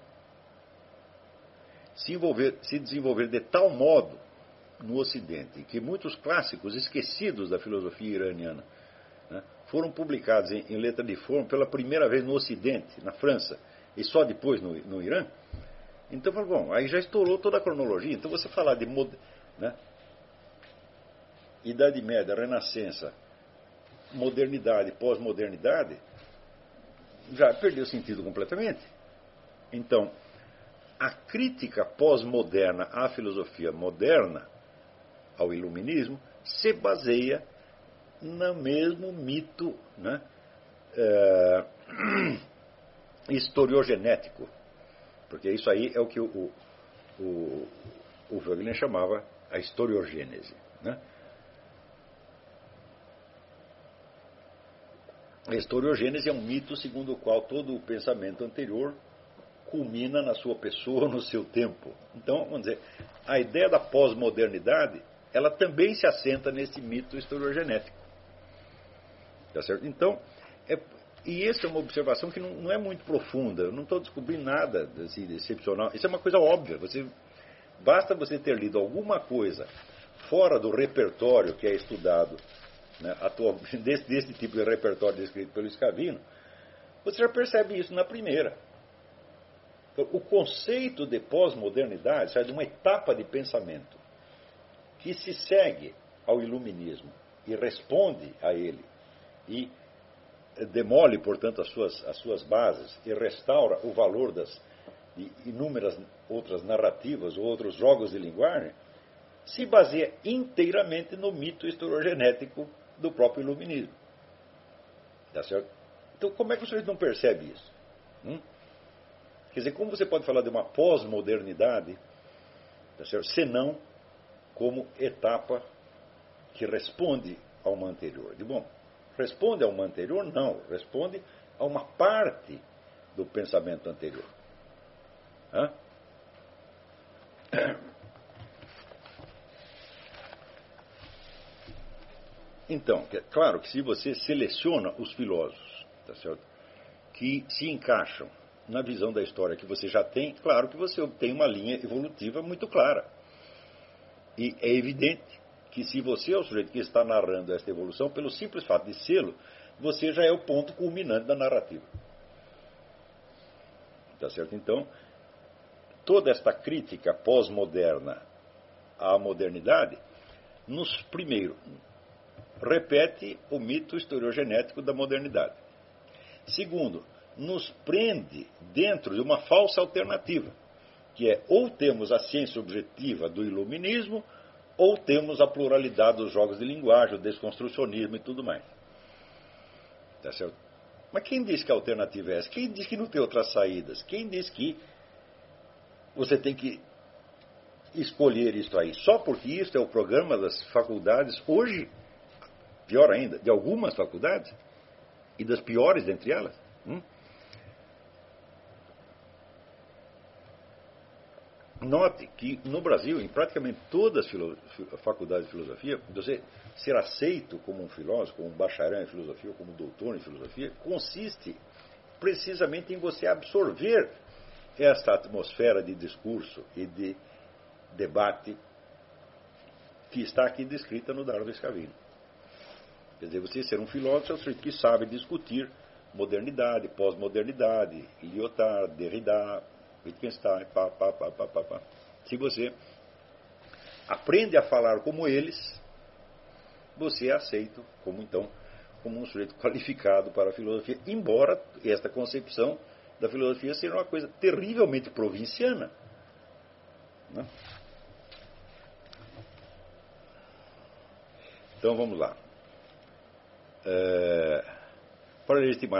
se desenvolver de tal modo no Ocidente que muitos clássicos esquecidos da filosofia iraniana foram publicados em letra de forma pela primeira vez no Ocidente, na França, e só depois no Irã. Então, bom, aí já estourou toda a cronologia. Então, você falar de Idade Média, Renascença, modernidade, pós-modernidade, já perdeu sentido completamente. Então, a crítica pós-moderna à filosofia moderna, ao iluminismo, se baseia no mesmo mito historiogenético. Porque isso aí é o que o Wegener chamava a historiogênese. A historiogênese é um mito segundo o qual todo o pensamento anterior culmina na sua pessoa, no seu tempo. Então, vamos dizer, a ideia da pós-modernidade, ela também se assenta nesse mito historiogenético. Tá certo? Então, E essa é uma observação que não é muito profunda. Eu não estou descobrindo nada assim, de excepcional. Isso é uma coisa óbvia. Basta você ter lido alguma coisa fora do repertório que é estudado, né, desse tipo de repertório descrito pelo Scavino, você já percebe isso na primeira. O conceito de pós-modernidade sai de uma etapa de pensamento que se segue ao iluminismo e responde a ele e demole, portanto, as suas bases e restaura o valor das inúmeras outras narrativas ou outros jogos de linguagem, se baseia inteiramente no mito historiogenético do próprio iluminismo. Tá certo? Então, como é que o sujeito não percebe isso? Quer dizer, como você pode falar de uma pós-modernidade, tá certo? Senão como etapa que responde a uma anterior? Bom, responde a uma anterior? Não. Responde a uma parte do pensamento anterior. Hã? Então, claro que se você seleciona os filósofos, tá certo, que se encaixam na visão da história que você já tem, claro que você obtém uma linha evolutiva muito clara. E é evidente que se você é o sujeito que está narrando esta evolução, pelo simples fato de sê-lo, você já é o ponto culminante da narrativa. Tá certo? Então, toda esta crítica pós-moderna à modernidade, primeiro, repete o mito historiogenético da modernidade. Segundo, nos prende dentro de uma falsa alternativa, que é ou temos a ciência objetiva do iluminismo, ou temos a pluralidade dos jogos de linguagem, o desconstrucionismo e tudo mais. Tá certo? Mas quem diz que a alternativa é essa? Quem diz que não tem outras saídas? Quem diz que você tem que escolher isso aí? Só porque isso é o programa das faculdades hoje, pior ainda, de algumas faculdades, e das piores dentre elas. Note que no Brasil, em praticamente todas as faculdades de filosofia, você ser aceito como um filósofo, como um bacharel em filosofia, ou como doutor em filosofia, consiste precisamente em você absorver esta atmosfera de discurso e de debate que está aqui descrita no Dardo Scavino. Quer dizer, você ser um filósofo é o sujeito que sabe discutir modernidade, pós-modernidade, Lyotard, Derrida, Wittgenstein, Se você aprende a falar como eles, você é aceito como um sujeito qualificado para a filosofia, embora esta concepção da filosofia seja uma coisa terrivelmente provinciana. Né? Então vamos lá. Para legitimar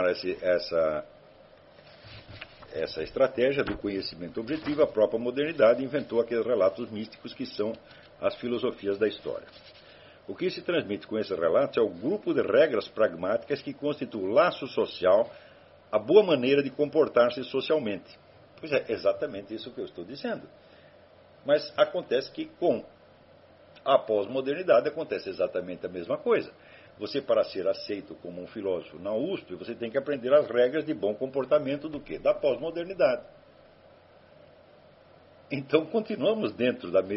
essa estratégia do conhecimento objetivo, a própria modernidade inventou aqueles relatos místicos que são as filosofias da história. O que se transmite com esses relatos é o grupo de regras pragmáticas que constitui o laço social, a boa maneira de comportar-se socialmente. Pois é, exatamente isso que eu estou dizendo. Mas acontece que com a pós-modernidade acontece exatamente a mesma coisa. Você, para ser aceito como um filósofo na USP, você tem que aprender as regras de bom comportamento do quê? Da pós-modernidade. Então, continuamos dentro do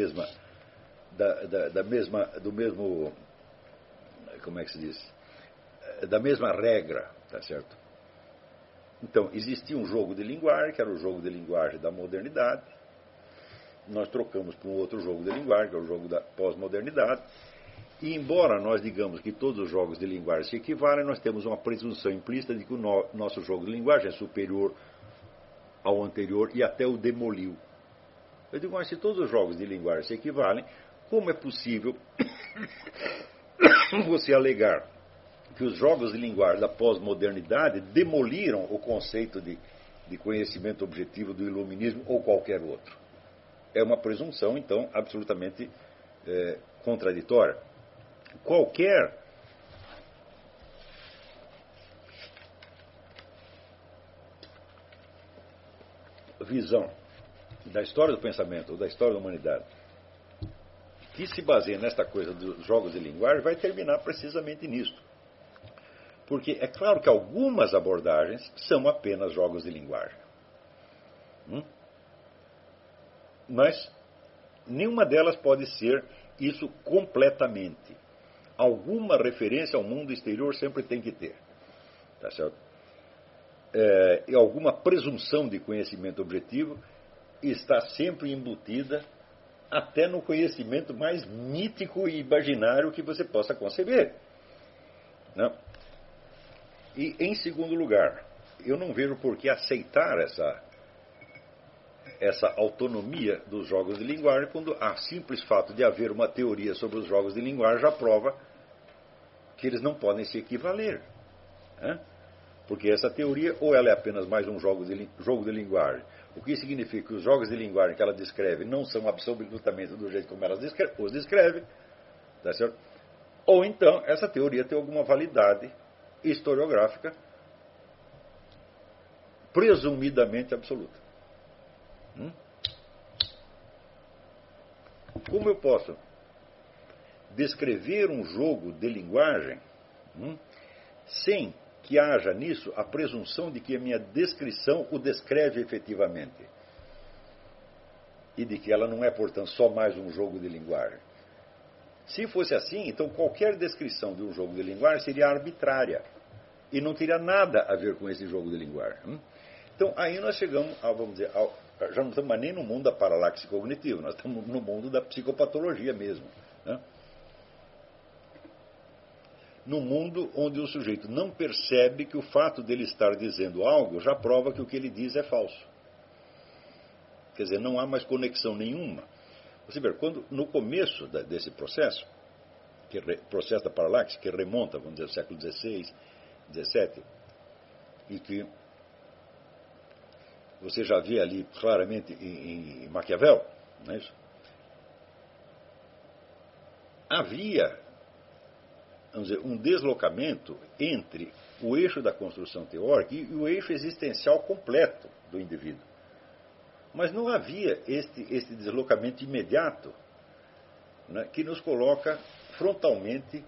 mesmo, como é que se diz? Da mesma regra, tá certo? Então, existia um jogo de linguagem, que era o jogo de linguagem da modernidade. Nós trocamos para um outro jogo de linguagem, que é o jogo da pós-modernidade. E embora nós digamos que todos os jogos de linguagem se equivalem, nós temos uma presunção implícita de que o nosso jogo de linguagem é superior ao anterior e até o demoliu. Eu digo, mas se todos os jogos de linguagem se equivalem, como é possível você alegar que os jogos de linguagem da pós-modernidade demoliram o conceito de conhecimento objetivo do iluminismo ou qualquer outro? É uma presunção, então, absolutamente contraditória. Qualquer visão da história do pensamento ou da história da humanidade que se baseia nesta coisa dos jogos de linguagem vai terminar precisamente nisto. Porque é claro que algumas abordagens são apenas jogos de linguagem. Mas nenhuma delas pode ser isso completamente. Alguma referência ao mundo exterior sempre tem que ter. Tá certo? E alguma presunção de conhecimento objetivo está sempre embutida até no conhecimento mais mítico e imaginário que você possa conceber. Não? E, em segundo lugar, eu não vejo por que aceitar essa autonomia dos jogos de linguagem quando o simples fato de haver uma teoria sobre os jogos de linguagem já prova que eles não podem se equivaler. Né? Porque essa teoria, ou ela é apenas mais um jogo de linguagem, o que significa que os jogos de linguagem que ela descreve não são absolutamente do jeito como ela os descreve, tá certo? Ou então essa teoria tem alguma validade historiográfica presumidamente absoluta. Como eu posso descrever um jogo de linguagem sem que haja nisso a presunção de que a minha descrição o descreve efetivamente? E de que ela não é, portanto, só mais um jogo de linguagem. Se fosse assim, então qualquer descrição de um jogo de linguagem seria arbitrária e não teria nada a ver com esse jogo de linguagem. Então aí nós chegamos, vamos dizer, já não estamos mais nem no mundo da paralaxe cognitiva, nós estamos no mundo da psicopatologia mesmo. Né? No mundo onde o sujeito não percebe que o fato dele estar dizendo algo já prova que o que ele diz é falso. Quer dizer, não há mais conexão nenhuma. Você vê, quando, no começo desse processo, processo da paralaxe, que remonta, vamos dizer, ao século XVI, XVII, e que você já vê ali claramente em Maquiavel, não é isso? Havia, vamos dizer, um deslocamento entre o eixo da construção teórica e o eixo existencial completo do indivíduo. Mas não havia este deslocamento imediato, né, que nos coloca frontalmente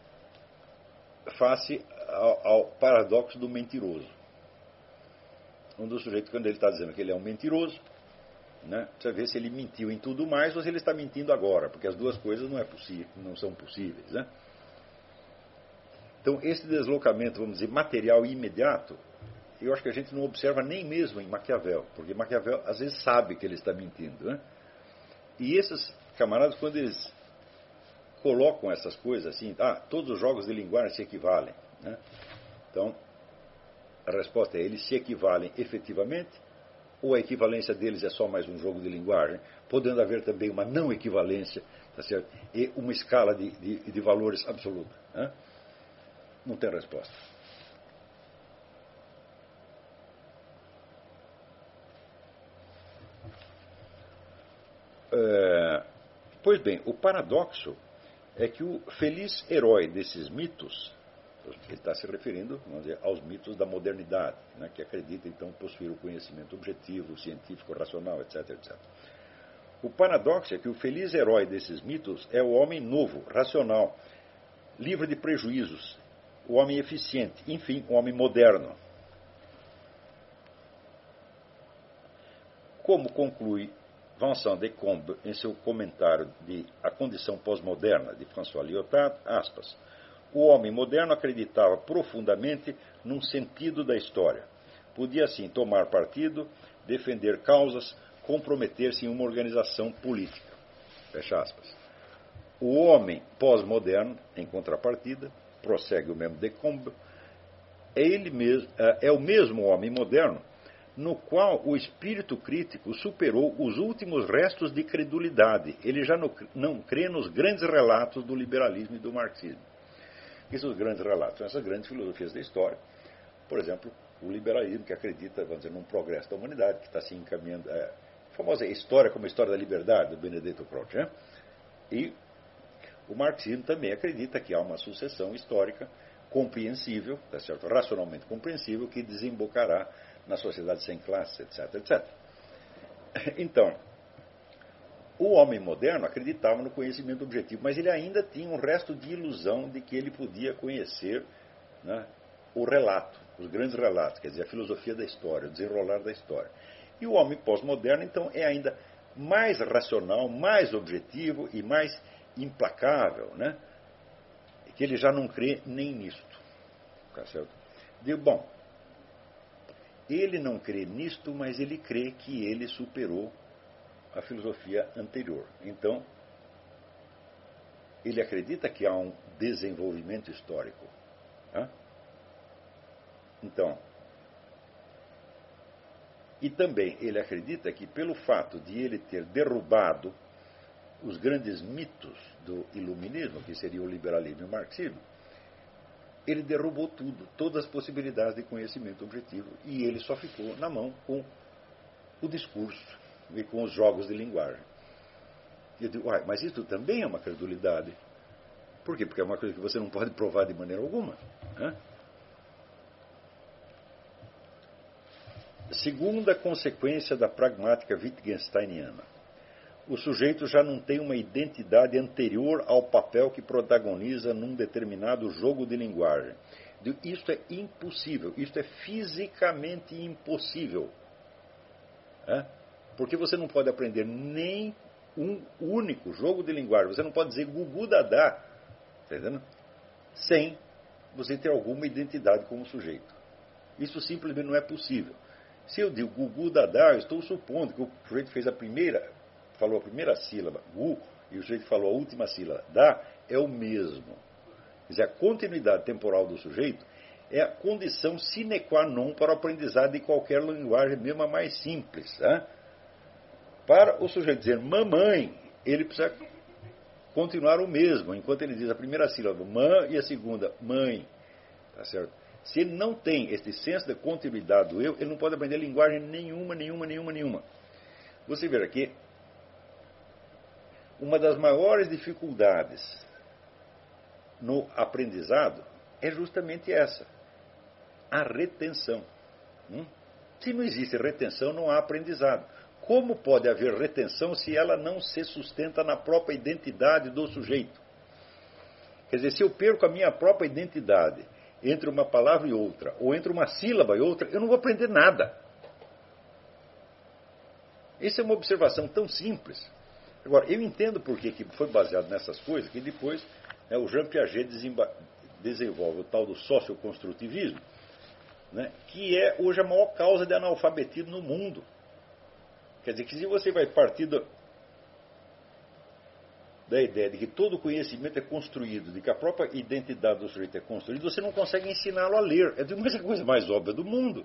face ao paradoxo do mentiroso. Onde o sujeito, quando ele está dizendo que ele é um mentiroso, né, você vê se ele mentiu em tudo mais ou se ele está mentindo agora, porque as duas coisas não são possíveis. Né? Então, esse deslocamento, vamos dizer, material e imediato, eu acho que a gente não observa nem mesmo em Maquiavel, porque Maquiavel às vezes sabe que ele está mentindo. Né? E esses camaradas, quando eles colocam essas coisas assim, todos os jogos de linguagem se equivalem. Né? Então, a resposta é: eles se equivalem efetivamente, ou a equivalência deles é só mais um jogo de linguagem, podendo haver também uma não equivalência, tá certo? E uma escala de valores absoluta. Né? Não tem resposta. Pois bem, o paradoxo é que o feliz herói desses mitos, ele está se referindo, vamos dizer, aos mitos da modernidade, né, que acredita então possuir o conhecimento objetivo, científico, racional, etc, etc. O paradoxo é que o feliz herói desses mitos é o homem novo, racional, livre de prejuízos, o homem eficiente, enfim, o homem moderno. Como conclui Vincent de Combe em seu comentário de A Condição Pós-Moderna, de François Lyotard, aspas, o homem moderno acreditava profundamente num sentido da história. Podia, assim, tomar partido, defender causas, comprometer-se em uma organização política. Fecha aspas. O homem pós-moderno, em contrapartida, prossegue o mesmo de Combe, é o mesmo homem moderno no qual o espírito crítico superou os últimos restos de credulidade. Ele já não crê nos grandes relatos do liberalismo e do marxismo. Esses grandes relatos são essas grandes filosofias da história. Por exemplo, o liberalismo, que acredita, vamos dizer, num progresso da humanidade, que está se encaminhando. A famosa história como a história da liberdade, do Benedetto Croce. Né? E o marxismo também acredita que há uma sucessão histórica compreensível, tá certo? Racionalmente compreensível, que desembocará na sociedade sem classes, etc, etc. Então, o homem moderno acreditava no conhecimento objetivo, mas ele ainda tinha um resto de ilusão de que ele podia conhecer, né, o relato, os grandes relatos, quer dizer, a filosofia da história, o desenrolar da história. E o homem pós-moderno, então, é ainda mais racional, mais objetivo e mais implacável, né? Que ele já não crê nem nisto. Tá certo? Digo, bom, ele não crê nisto, mas ele crê que ele superou a filosofia anterior. Então, ele acredita que há um desenvolvimento histórico. Tá? Então, e também ele acredita que pelo fato de ele ter derrubado os grandes mitos do iluminismo, que seria o liberalismo e o marxismo, ele derrubou tudo, todas as possibilidades de conhecimento objetivo, e ele só ficou na mão com o discurso e com os jogos de linguagem. E eu digo, mas isso também é uma credulidade. Por quê? Porque é uma coisa que você não pode provar de maneira alguma. Né? Segunda consequência da pragmática wittgensteiniana. O sujeito já não tem uma identidade anterior ao papel que protagoniza num determinado jogo de linguagem. Isto é impossível, isto é fisicamente impossível. Porque você não pode aprender nem um único jogo de linguagem, você não pode dizer gugu dadá, tá entendendo? Sem você ter alguma identidade como sujeito. Isso simplesmente não é possível. Se eu digo gugu dadá, eu estou supondo que o sujeito fez falou a primeira sílaba, gu, e o sujeito falou a última sílaba, da, é o mesmo. Quer dizer, a continuidade temporal do sujeito é a condição sine qua non para o aprendizado de qualquer linguagem, mesmo a mais simples. Tá? Para o sujeito dizer mamãe, ele precisa continuar o mesmo, enquanto ele diz a primeira sílaba, mã, e a segunda, mãe. Tá certo? Se ele não tem esse senso de continuidade do eu, ele não pode aprender linguagem nenhuma. Você vê aqui, uma das maiores dificuldades no aprendizado é justamente essa, a retenção. Se não existe retenção, não há aprendizado. Como pode haver retenção se ela não se sustenta na própria identidade do sujeito? Quer dizer, se eu perco a minha própria identidade entre uma palavra e outra, ou entre uma sílaba e outra, eu não vou aprender nada. Isso é uma observação tão simples. Agora, eu entendo por que foi baseado nessas coisas, que depois o Jean Piaget desenvolve o tal do socioconstrutivismo, né, que é hoje a maior causa de analfabetismo no mundo. Quer dizer, que se você vai partir da ideia de que todo conhecimento é construído, de que a própria identidade do sujeito é construída, você não consegue ensiná-lo a ler. É a coisa mais óbvia do mundo.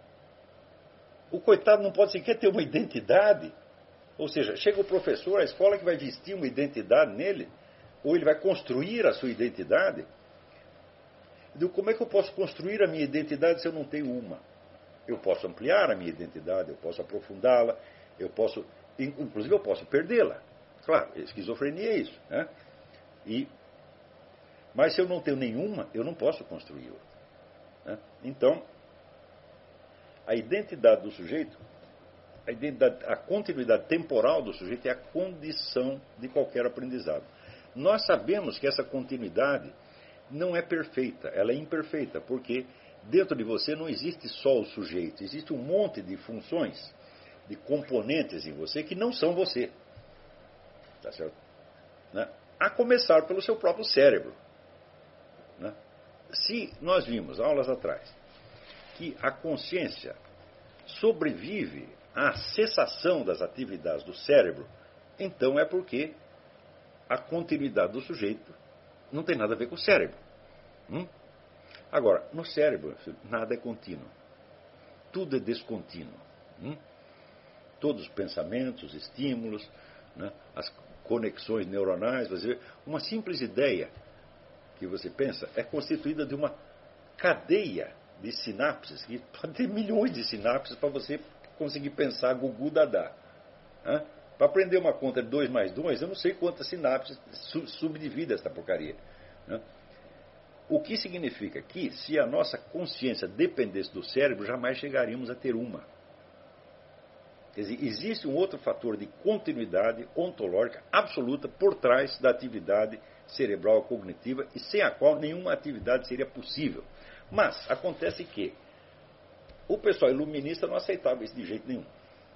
O coitado não pode sequer ter uma identidade. Ou seja, chega o professor, a escola que vai vestir uma identidade nele, ou ele vai construir a sua identidade. Eu digo, como é que eu posso construir a minha identidade se eu não tenho uma? Eu posso ampliar a minha identidade, eu posso aprofundá-la, inclusive eu posso perdê-la. Claro, esquizofrenia é isso. Né? Mas se eu não tenho nenhuma, eu não posso construí-la. Né? Então, a identidade do sujeito, a continuidade temporal do sujeito é a condição de qualquer aprendizado. Nós sabemos que essa continuidade não é perfeita, ela é imperfeita, porque dentro de você não existe só o sujeito, existe um monte de funções, de componentes em você que não são você. Tá certo? Né? A começar pelo seu próprio cérebro. Né? Se nós vimos, aulas atrás, que a consciência sobrevive à cessação das atividades do cérebro, então é porque a continuidade do sujeito não tem nada a ver com o cérebro. Agora, no cérebro, nada é contínuo. Tudo é descontínuo. Todos os pensamentos, os estímulos, né, as conexões neuronais, uma simples ideia que você pensa é constituída de uma cadeia de sinapses, que pode ter milhões de sinapses para você conseguir pensar gugu dadá. Para aprender uma conta de 2 mais 2, eu não sei quantas sinapses subdivide esta porcaria. Né? O que significa que, se a nossa consciência dependesse do cérebro, jamais chegaríamos a ter uma. Quer dizer, existe um outro fator de continuidade ontológica absoluta por trás da atividade cerebral cognitiva e sem a qual nenhuma atividade seria possível. Mas acontece que o pessoal iluminista não aceitava isso de jeito nenhum.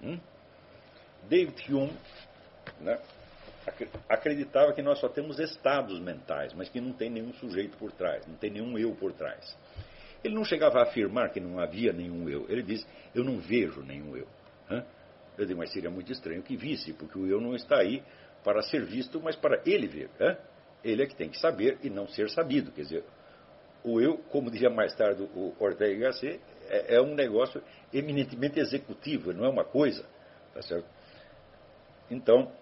David Hume, né, acreditava que nós só temos estados mentais, mas que não tem nenhum sujeito por trás, não tem nenhum eu por trás. Ele não chegava a afirmar que não havia nenhum eu. Ele diz, eu não vejo nenhum eu. Eu digo, mas seria muito estranho que visse, porque o eu não está aí para ser visto, mas para ele ver. Ele é que tem que saber e não ser sabido. Quer dizer, o eu, como dizia mais tarde o Ortega y Gasset, é um negócio eminentemente executivo, não é uma coisa. Tá certo? Então,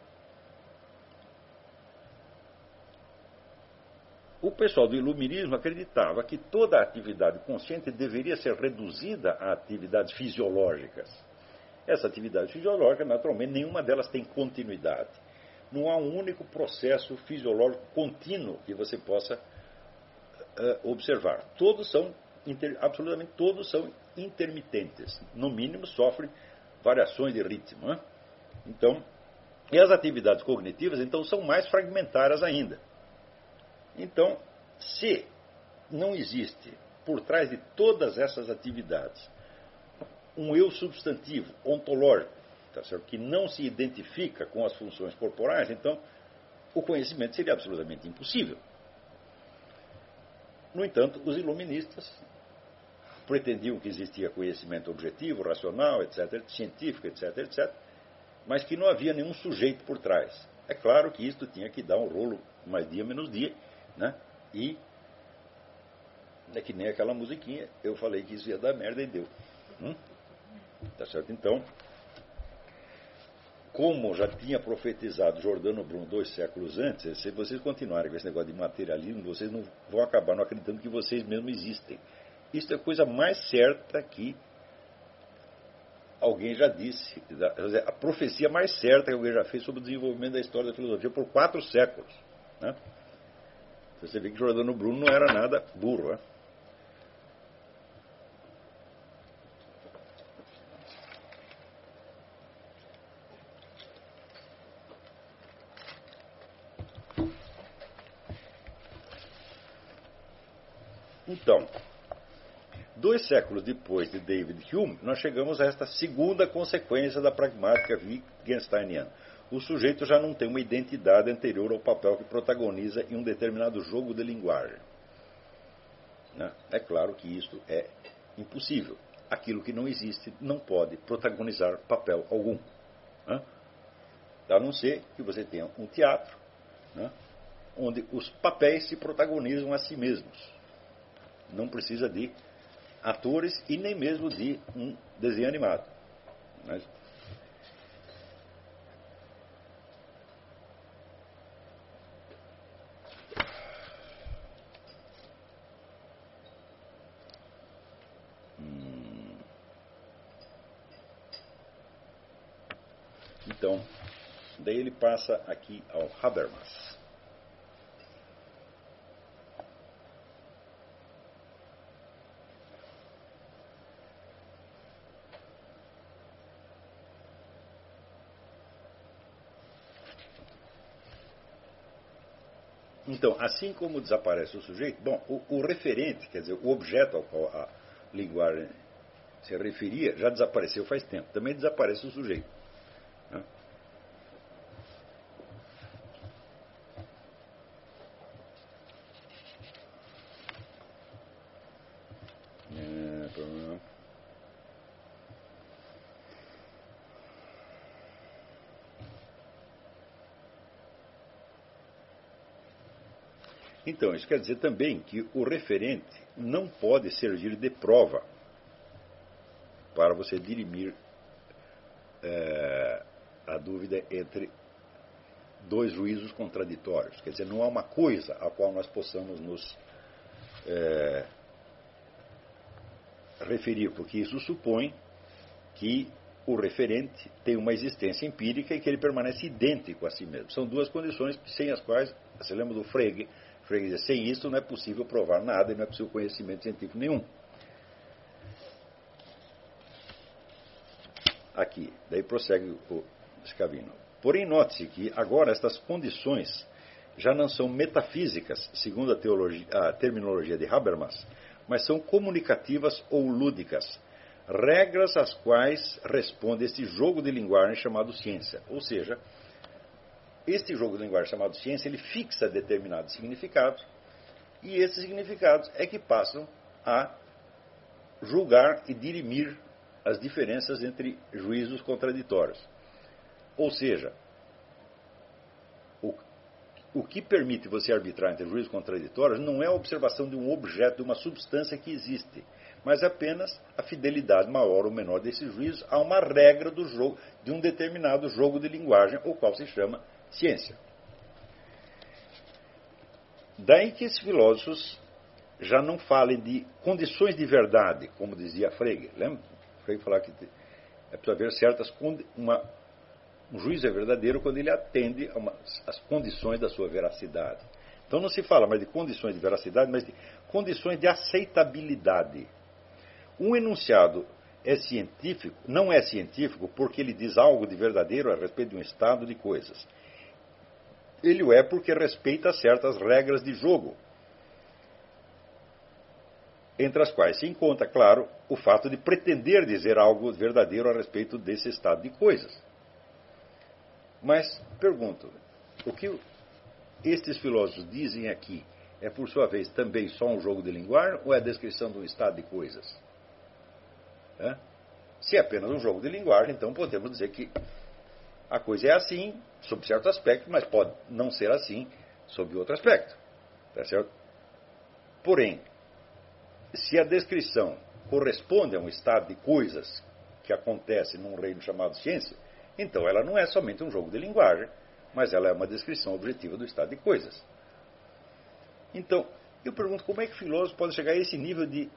o pessoal do iluminismo acreditava que toda a atividade consciente deveria ser reduzida a atividades fisiológicas. Essa atividade fisiológica, naturalmente, nenhuma delas tem continuidade. Não há um único processo fisiológico contínuo que você possa observar. Absolutamente todos são intermitentes. No mínimo, sofrem variações de ritmo. Então, e as atividades cognitivas, então, são mais fragmentárias ainda. Então, se não existe, por trás de todas essas atividades, um eu substantivo, ontológico, tá certo? Que não se identifica com as funções corporais, então o conhecimento seria absolutamente impossível. No entanto, os iluministas pretendiam que existia conhecimento objetivo, racional, etc., científico, etc., etc., mas que não havia nenhum sujeito por trás. É claro que isto tinha que dar um rolo mais dia menos dia, né? E é que nem aquela musiquinha, eu falei que isso ia dar merda e deu. Tá certo? Então, como já tinha profetizado Giordano Bruno 2 séculos antes, se vocês continuarem com esse negócio de materialismo, vocês não vão acabar não acreditando que vocês mesmos existem. Isso é a coisa mais certa que alguém já disse, a profecia mais certa que alguém já fez sobre o desenvolvimento da história da filosofia por 4 séculos. Né? Você vê que Giordano Bruno não era nada burro. Né? Então, 2 séculos depois de David Hume, nós chegamos a esta segunda consequência da pragmática wittgensteiniana. O sujeito já não tem uma identidade anterior ao papel que protagoniza em um determinado jogo de linguagem. É claro que isto é impossível. Aquilo que não existe não pode protagonizar papel algum. A não ser que você tenha um teatro, onde os papéis se protagonizam a si mesmos. Não precisa de atores e nem mesmo de um desenho animado. Mas, então, daí ele passa aqui ao Habermas. Então, assim como desaparece o sujeito, bom, o referente, quer dizer, o objeto ao qual a linguagem se referia, já desapareceu faz tempo. Também desaparece o sujeito. Então, isso quer dizer também que o referente não pode servir de prova para você dirimir a dúvida entre 2 juízos contraditórios. Quer dizer, não há uma coisa a qual nós possamos nos referir, porque isso supõe que o referente tem uma existência empírica e que ele permanece idêntico a si mesmo. São 2 condições sem as quais, você lembra do Frege? Frege diz, sem isso não é possível provar nada e não é possível conhecimento científico nenhum. Aqui, daí prossegue o Scavino. Porém, note-se que agora estas condições já não são metafísicas, segundo a terminologia de Habermas, mas são comunicativas ou lúdicas, regras às quais responde esse jogo de linguagem chamado ciência. Ou seja, este jogo de linguagem chamado ciência, ele fixa determinados significados, e esses significados é que passam a julgar e dirimir as diferenças entre juízos contraditórios. Ou seja, o que permite você arbitrar entre juízos contraditórios não é a observação de um objeto, de uma substância que existe, mas apenas a fidelidade maior ou menor desses juízos a uma regra do jogo, de um determinado jogo de linguagem, o qual se chama ciência. Daí que esses filósofos já não falem de condições de verdade, como dizia Frege. Lembra? Frege falava que é preciso haver certas um juízo é verdadeiro quando ele atende às condições da sua veracidade. Então não se fala mais de condições de veracidade, mas de condições de aceitabilidade. Um enunciado não é científico porque ele diz algo de verdadeiro a respeito de um estado de coisas. Ele o é porque respeita certas regras de jogo, entre as quais se encontra, claro, o fato de pretender dizer algo verdadeiro a respeito desse estado de coisas. Mas, pergunto, o que estes filósofos dizem aqui é, por sua vez, também só um jogo de linguagem ou é a descrição de um estado de coisas? Se é apenas um jogo de linguagem, então podemos dizer que a coisa é assim, sob certo aspecto, mas pode não ser assim, sob outro aspecto. Tá certo? Porém, se a descrição corresponde a um estado de coisas que acontece num reino chamado ciência, então ela não é somente um jogo de linguagem, mas ela é uma descrição objetiva do estado de coisas. Então, eu pergunto como é que o filósofo pode chegar a esse nível de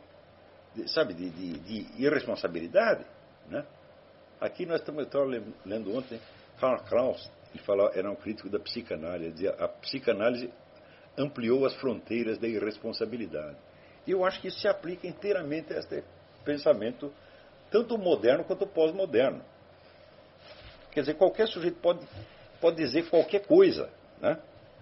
irresponsabilidade? Né? Aqui eu estava lendo ontem, Karl Kraus, era um crítico da psicanálise, ele dizia a psicanálise ampliou as fronteiras da irresponsabilidade. E eu acho que isso se aplica inteiramente a este pensamento, tanto moderno quanto pós-moderno. Quer dizer, qualquer sujeito pode dizer qualquer coisa. Né?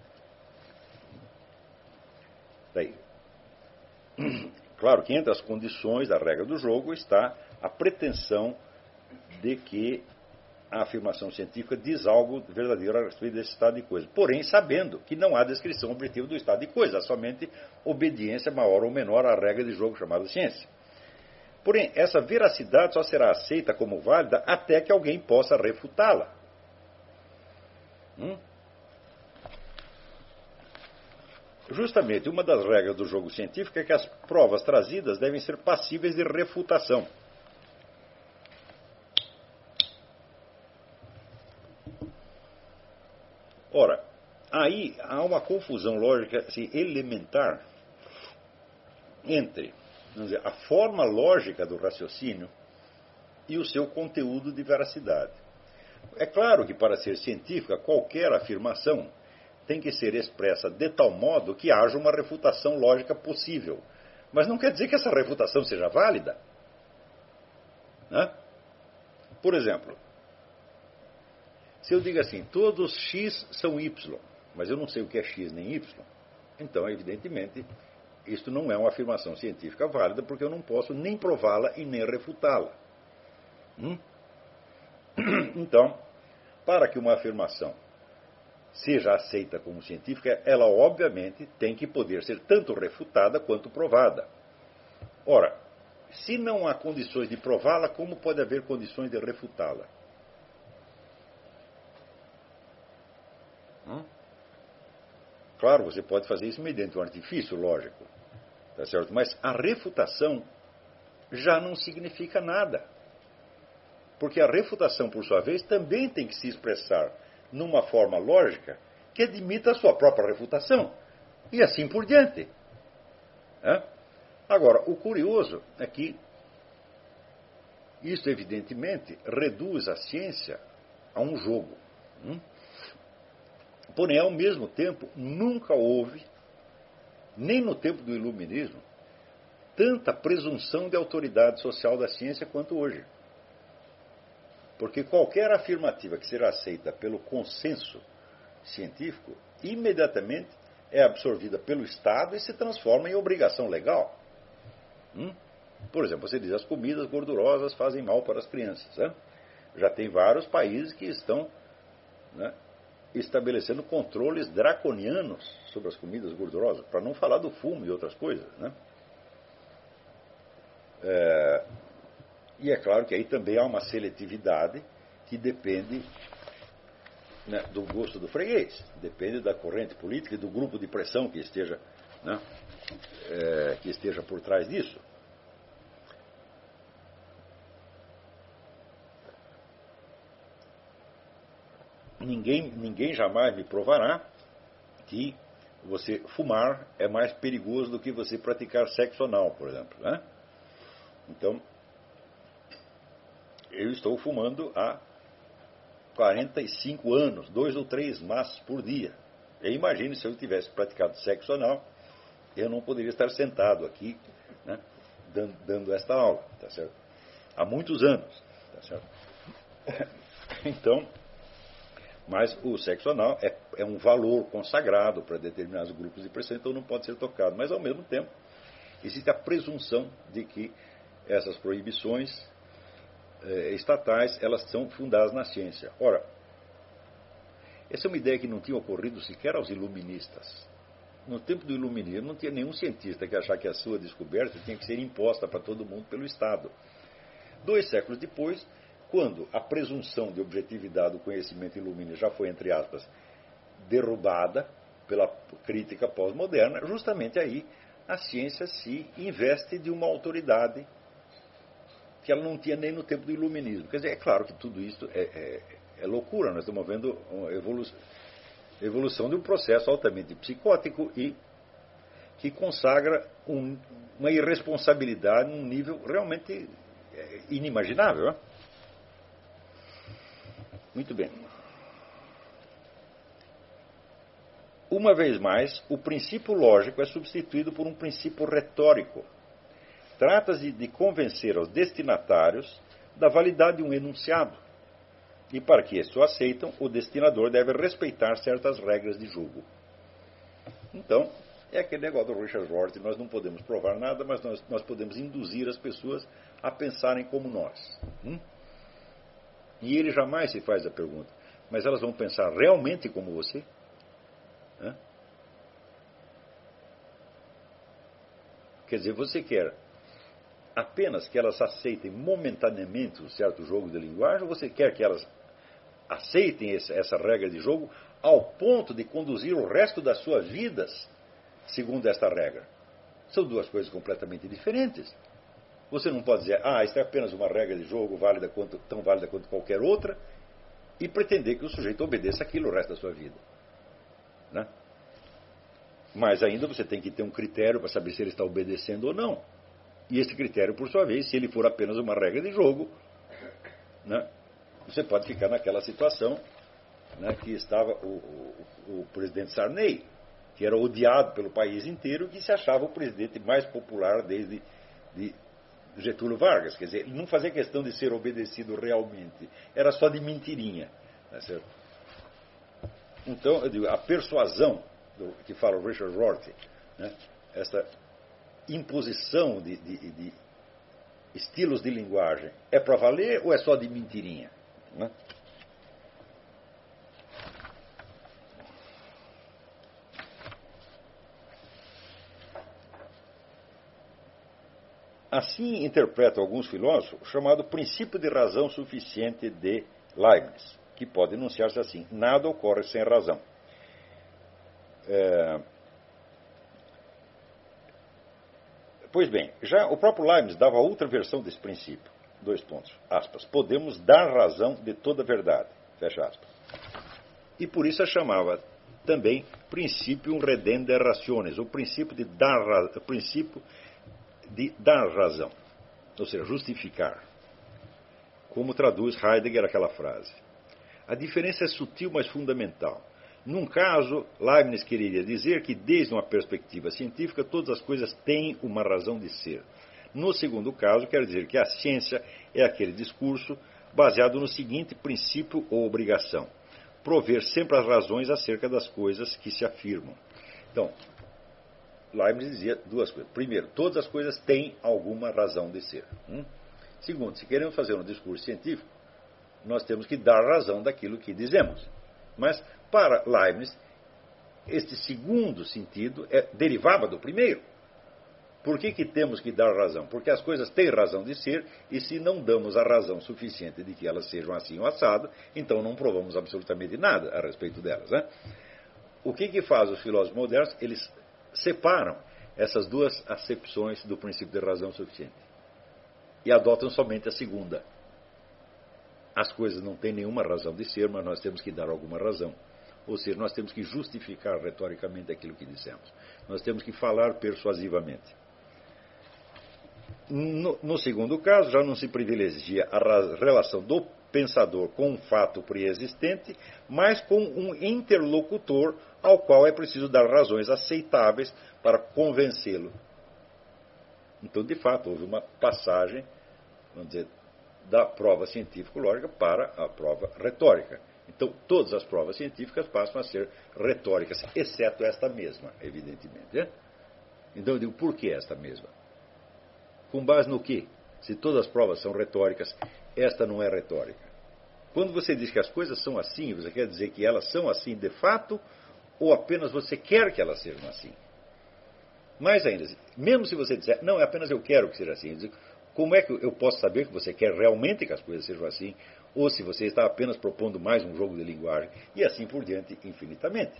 Daí, claro que entre as condições da regra do jogo está a pretensão de que a afirmação científica diz algo verdadeiro a respeito desse estado de coisa. Porém, sabendo que não há descrição objetiva do estado de coisa, há somente obediência maior ou menor à regra de jogo chamada ciência. Porém, essa veracidade só será aceita como válida até que alguém possa refutá-la. Justamente, uma das regras do jogo científico é que as provas trazidas devem ser passíveis de refutação. Ora, aí há uma confusão lógica assim, elementar entre, vamos dizer, a forma lógica do raciocínio e o seu conteúdo de veracidade. É claro que para ser científica, qualquer afirmação tem que ser expressa de tal modo que haja uma refutação lógica possível. Mas não quer dizer que essa refutação seja válida. Né? Por exemplo, se eu digo assim, todos x são y, mas eu não sei o que é x nem y, então, evidentemente, isto não é uma afirmação científica válida, porque eu não posso nem prová-la e nem refutá-la. Então, para que uma afirmação seja aceita como científica, ela obviamente tem que poder ser tanto refutada quanto provada. Ora, se não há condições de prová-la, como pode haver condições de refutá-la? Claro, você pode fazer isso mediante um artifício lógico, tá certo? Mas a refutação já não significa nada. Porque a refutação, por sua vez, também tem que se expressar numa forma lógica que admita a sua própria refutação. E assim por diante. Agora, o curioso é que isso, evidentemente, reduz a ciência a um jogo. Porém, ao mesmo tempo, nunca houve, nem no tempo do Iluminismo, tanta presunção de autoridade social da ciência quanto hoje. Porque qualquer afirmativa que será aceita pelo consenso científico, imediatamente é absorvida pelo Estado e se transforma em obrigação legal. Por exemplo, você diz, as comidas gordurosas fazem mal para as crianças. Né? Já tem vários países que estão, né, estabelecendo controles draconianos sobre as comidas gordurosas, para não falar do fumo e outras coisas. Né? E é claro que aí também há uma seletividade que depende, né, do gosto do freguês, depende da corrente política e do grupo de pressão que esteja, né, que esteja por trás disso. Ninguém jamais me provará que você fumar é mais perigoso do que você praticar sexo anal, por exemplo. Né? Então, eu estou fumando há 45 anos, 2 ou 3 maços por dia. E imagine se eu tivesse praticado sexo anal, eu não poderia estar sentado aqui, né, dando esta aula, tá certo? Há muitos anos, tá certo? Então, mas o sexo anal é um valor consagrado para determinados grupos de pressão, então não pode ser tocado. Mas, ao mesmo tempo, existe a presunção de que essas proibições estatais, elas são fundadas na ciência. Ora, essa é uma ideia que não tinha ocorrido sequer aos iluministas. No tempo do iluminismo, não tinha nenhum cientista que achar que a sua descoberta tinha que ser imposta para todo mundo pelo Estado. 2 séculos depois, quando a presunção de objetividade do conhecimento iluminista já foi, entre aspas, derrubada pela crítica pós-moderna, justamente aí a ciência se investe de uma autoridade que ela não tinha nem no tempo do iluminismo. Quer dizer, é claro que tudo isso é loucura. Nós estamos vendo uma evolução de um processo altamente psicótico e que consagra uma irresponsabilidade num nível realmente inimaginável. Né? Muito bem. Uma vez mais, o princípio lógico é substituído por um princípio retórico. Trata-se de convencer os destinatários da validade de um enunciado. E para que isso aceitam, o destinador deve respeitar certas regras de jogo. Então, é aquele negócio do Richard Rorty, nós não podemos provar nada, mas nós podemos induzir as pessoas a pensarem como nós. E ele jamais se faz a pergunta, mas elas vão pensar realmente como você? Quer dizer, você quer apenas que elas aceitem momentaneamente um certo jogo de linguagem, ou você quer que elas aceitem essa regra de jogo ao ponto de conduzir o resto das suas vidas segundo esta regra? São 2 coisas completamente diferentes. Você não pode dizer, isso é apenas uma regra de jogo tão válida quanto qualquer outra, e pretender que o sujeito obedeça aquilo o resto da sua vida. Né? Mas ainda você tem que ter um critério para saber se ele está obedecendo ou não. E esse critério, por sua vez, se ele for apenas uma regra de jogo, né, você pode ficar naquela situação, né, que estava o presidente Sarney, que era odiado pelo país inteiro, que se achava o presidente mais popular desde Getúlio Vargas. Quer dizer, ele não fazia questão de ser obedecido realmente, era só de mentirinha. Tá certo? Então, eu digo, a persuasão que fala o Richard Rorty, né, essa imposição de estilos de linguagem, é para valer ou é só de mentirinha? Né? Assim interpretam alguns filósofos o chamado princípio de razão suficiente de Leibniz, que pode enunciar-se assim: nada ocorre sem razão. Pois bem, já o próprio Leibniz dava outra versão desse princípio. 2 pontos, aspas. Podemos dar razão de toda a verdade. Fecha aspas. E por isso a chamava também princípio redender rationes, o princípio de dar razão. Ou seja, justificar. Como traduz Heidegger aquela frase. A diferença é sutil, mas fundamental. Num caso, Leibniz queria dizer que, desde uma perspectiva científica, todas as coisas têm uma razão de ser. No segundo caso, quer dizer que a ciência é aquele discurso baseado no seguinte princípio ou obrigação: prover sempre as razões acerca das coisas que se afirmam. Então, Leibniz dizia duas coisas. Primeiro, todas as coisas têm alguma razão de ser. Segundo, se queremos fazer um discurso científico, nós temos que dar razão daquilo que dizemos. Mas, para Leibniz, este segundo sentido derivava do primeiro. Por que temos que dar razão? Porque as coisas têm razão de ser, e se não damos a razão suficiente de que elas sejam assim ou assado, então não provamos absolutamente nada a respeito delas. Né? O que faz os filósofos modernos? Eles separam essas duas acepções do princípio de razão suficiente e adotam somente a segunda. As coisas não têm nenhuma razão de ser, mas nós temos que dar alguma razão. Ou seja, nós temos que justificar retoricamente aquilo que dissemos. Nós temos que falar persuasivamente. No segundo caso, já não se privilegia a relação do pensador com um fato preexistente, mas com um interlocutor ao qual é preciso dar razões aceitáveis para convencê-lo. Então, de fato, houve uma passagem, vamos dizer, da prova científico-lógica para a prova retórica. Então, todas as provas científicas passam a ser retóricas, exceto esta mesma, evidentemente. Né? Então, eu digo, por que esta mesma? Com base no quê? Se todas as provas são retóricas, esta não é retórica. Quando você diz que as coisas são assim, você quer dizer que elas são assim de fato, ou apenas você quer que elas sejam assim? Mais ainda, mesmo se você disser, não, é apenas eu quero que seja assim, eu digo, como é que eu posso saber que você quer realmente que as coisas sejam assim, ou se você está apenas propondo mais um jogo de linguagem, e assim por diante, infinitamente.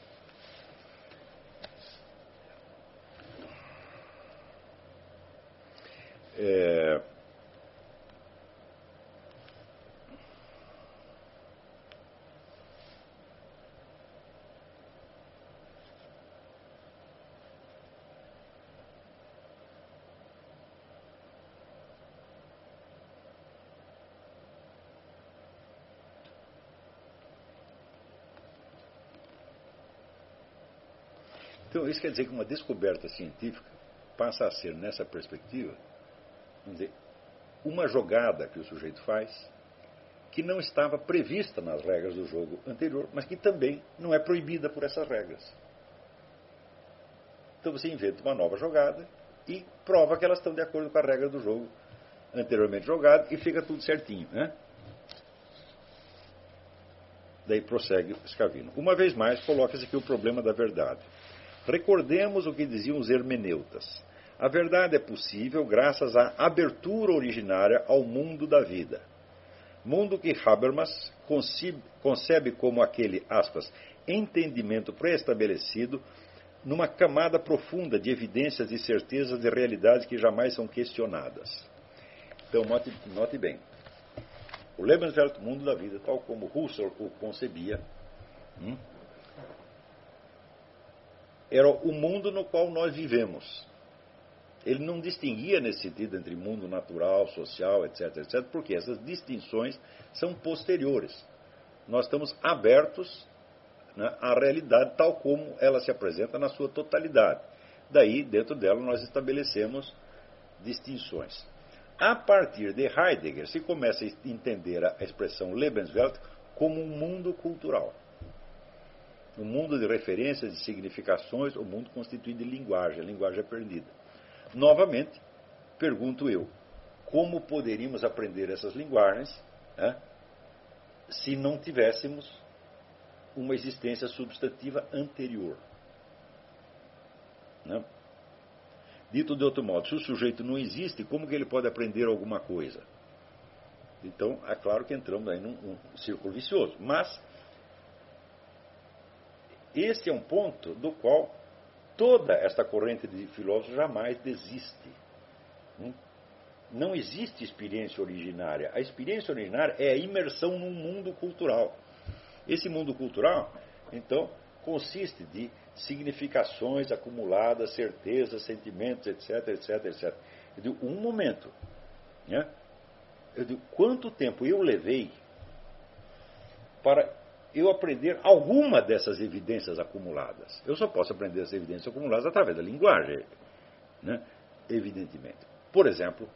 Então, isso quer dizer que uma descoberta científica passa a ser, nessa perspectiva, vamos dizer, uma jogada que o sujeito faz que não estava prevista nas regras do jogo anterior, mas que também não é proibida por essas regras. Então você inventa uma nova jogada e prova que elas estão de acordo com a regra do jogo anteriormente jogado e fica tudo certinho. Né? Daí prossegue Scavino. Uma vez mais, coloca-se aqui o problema da verdade. Recordemos o que diziam os hermeneutas. A verdade é possível graças à abertura originária ao mundo da vida. Mundo que Habermas concebe como aquele, aspas, entendimento pré-estabelecido numa camada profunda de evidências e certezas de realidades que jamais são questionadas. Então, note bem. O Lebenswelt, mundo da vida, tal como Husserl o concebia, era o mundo no qual nós vivemos. Ele não distinguia nesse sentido entre mundo natural, social, etc., etc., porque essas distinções são posteriores. Nós estamos abertos, né, à realidade tal como ela se apresenta na sua totalidade. Daí, dentro dela, nós estabelecemos distinções. A partir de Heidegger, se começa a entender a expressão Lebenswelt como um mundo cultural. Um mundo de referências, de significações, um mundo constituído de linguagem, a linguagem aprendida. Novamente, pergunto eu, como poderíamos aprender essas linguagens, né, se não tivéssemos uma existência substantiva anterior? Né? Dito de outro modo, se o sujeito não existe, como que ele pode aprender alguma coisa? Então, é claro que entramos aí num círculo vicioso. Mas, esse é um ponto do qual toda esta corrente de filósofos jamais desiste. Não existe experiência originária. A experiência originária é a imersão num mundo cultural. Esse mundo cultural, então, consiste de significações acumuladas, certezas, sentimentos, etc., etc., etc. Eu digo, um momento. Né? Eu digo, quanto tempo eu levei para eu aprender alguma dessas evidências acumuladas? Eu só posso aprender essas evidências acumuladas através da linguagem, né? Evidentemente. Por exemplo,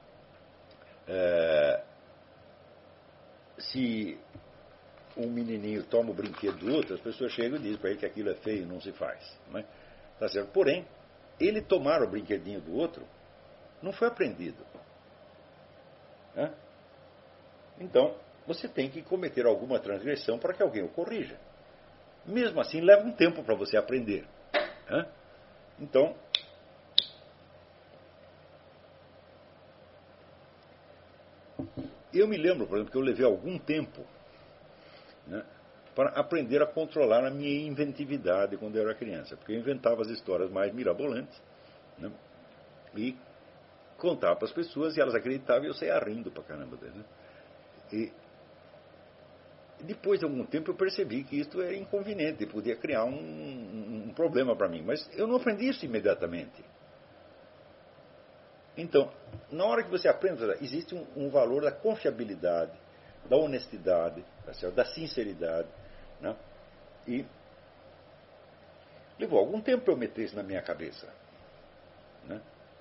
se um menininho toma o brinquedo do outro, as pessoas chegam e dizem para ele que aquilo é feio e não se faz. Não é? Tá certo? Porém, ele tomar o brinquedinho do outro não foi aprendido. Né? Então, você tem que cometer alguma transgressão para que alguém o corrija. Mesmo assim, leva um tempo para você aprender. Né? Então, eu me lembro, por exemplo, que eu levei algum tempo, né, para aprender a controlar a minha inventividade quando eu era criança. Porque eu inventava as histórias mais mirabolantes, né, e contava para as pessoas e elas acreditavam e eu saía rindo para caramba deles. Né? E depois de algum tempo eu percebi que isso era inconveniente e podia criar um problema para mim. Mas eu não aprendi isso imediatamente. Então, na hora que você aprende, existe um valor da confiabilidade, da honestidade, da sinceridade. Né? E levou algum tempo para eu meter isso na minha cabeça. Né?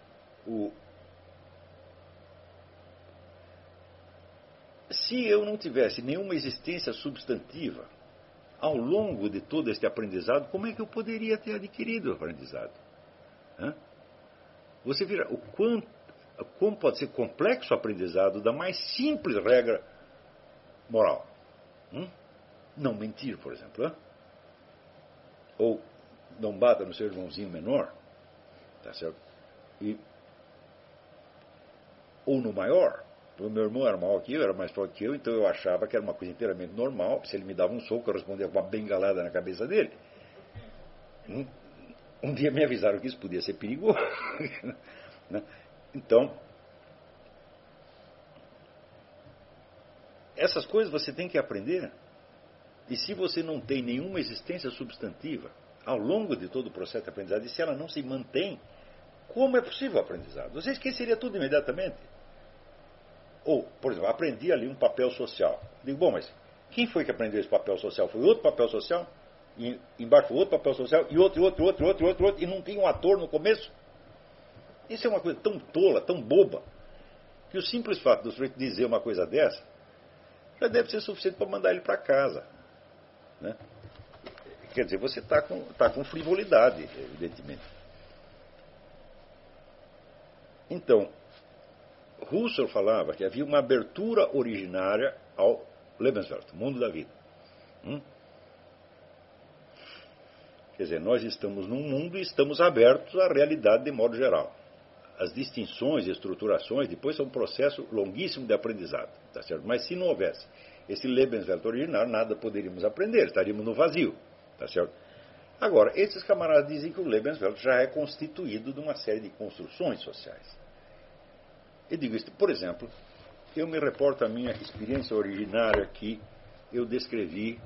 Se eu não tivesse nenhuma existência substantiva ao longo de todo este aprendizado, como é que eu poderia ter adquirido o aprendizado? Né? Você vira como pode ser complexo o aprendizado da mais simples regra moral. Não mentir, por exemplo. Né? Ou não bata no seu irmãozinho menor. Tá certo? Ou no maior. O meu irmão era maior que eu, era mais forte que eu, então eu achava que era uma coisa inteiramente normal. Se ele me dava um soco, eu respondia com uma bengalada na cabeça dele. Um dia me avisaram que isso podia ser perigoso. Então, essas coisas você tem que aprender. E se você não tem nenhuma existência substantiva ao longo de todo o processo de aprendizado, e se ela não se mantém, como é possível o aprendizado? Você esqueceria tudo imediatamente. Ou, por exemplo, aprendi ali um papel social. Digo, bom, mas quem foi que aprendeu esse papel social? Foi outro papel social? E embaixo foi outro papel social? E outro, e não tinha um ator no começo? Isso é uma coisa tão tola, tão boba, que o simples fato do sujeito dizer uma coisa dessa já deve ser suficiente para mandar ele para casa. Né? Quer dizer, você está com frivolidade, evidentemente. Então, Husserl falava que havia uma abertura originária ao Lebenswelt, o mundo da vida. Quer dizer, nós estamos num mundo e estamos abertos à realidade de modo geral. As distinções e estruturações depois são um processo longuíssimo de aprendizado. Tá certo? Mas se não houvesse esse Lebenswelt originário, nada poderíamos aprender, estaríamos no vazio. Tá certo? Agora, esses camaradas dizem que o Lebenswelt já é constituído de uma série de construções sociais. Eu digo isso, por exemplo, eu me reporto à minha experiência originária que eu descrevi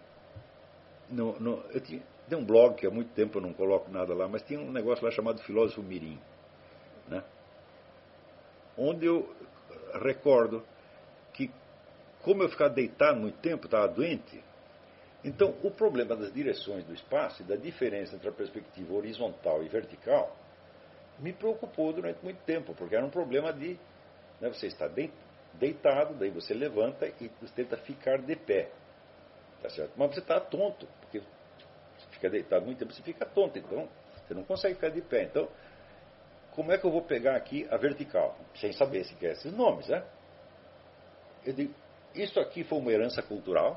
tem um blog que há muito tempo eu não coloco nada lá, mas tinha um negócio lá chamado Filósofo Mirim, né? Onde eu recordo que, como eu ficava deitado muito tempo, estava doente, então o problema das direções do espaço e da diferença entre a perspectiva horizontal e vertical me preocupou durante muito tempo, porque era um problema de, né, você está deitado, daí você levanta e você tenta ficar de pé. Tá certo? Mas você está tonto, porque você fica deitado muito tempo, você fica tonto, então você não consegue ficar de pé. Então, como é que eu vou pegar aqui a vertical? Sem saber se quer esses nomes, né? Eu digo, isso aqui foi uma herança cultural.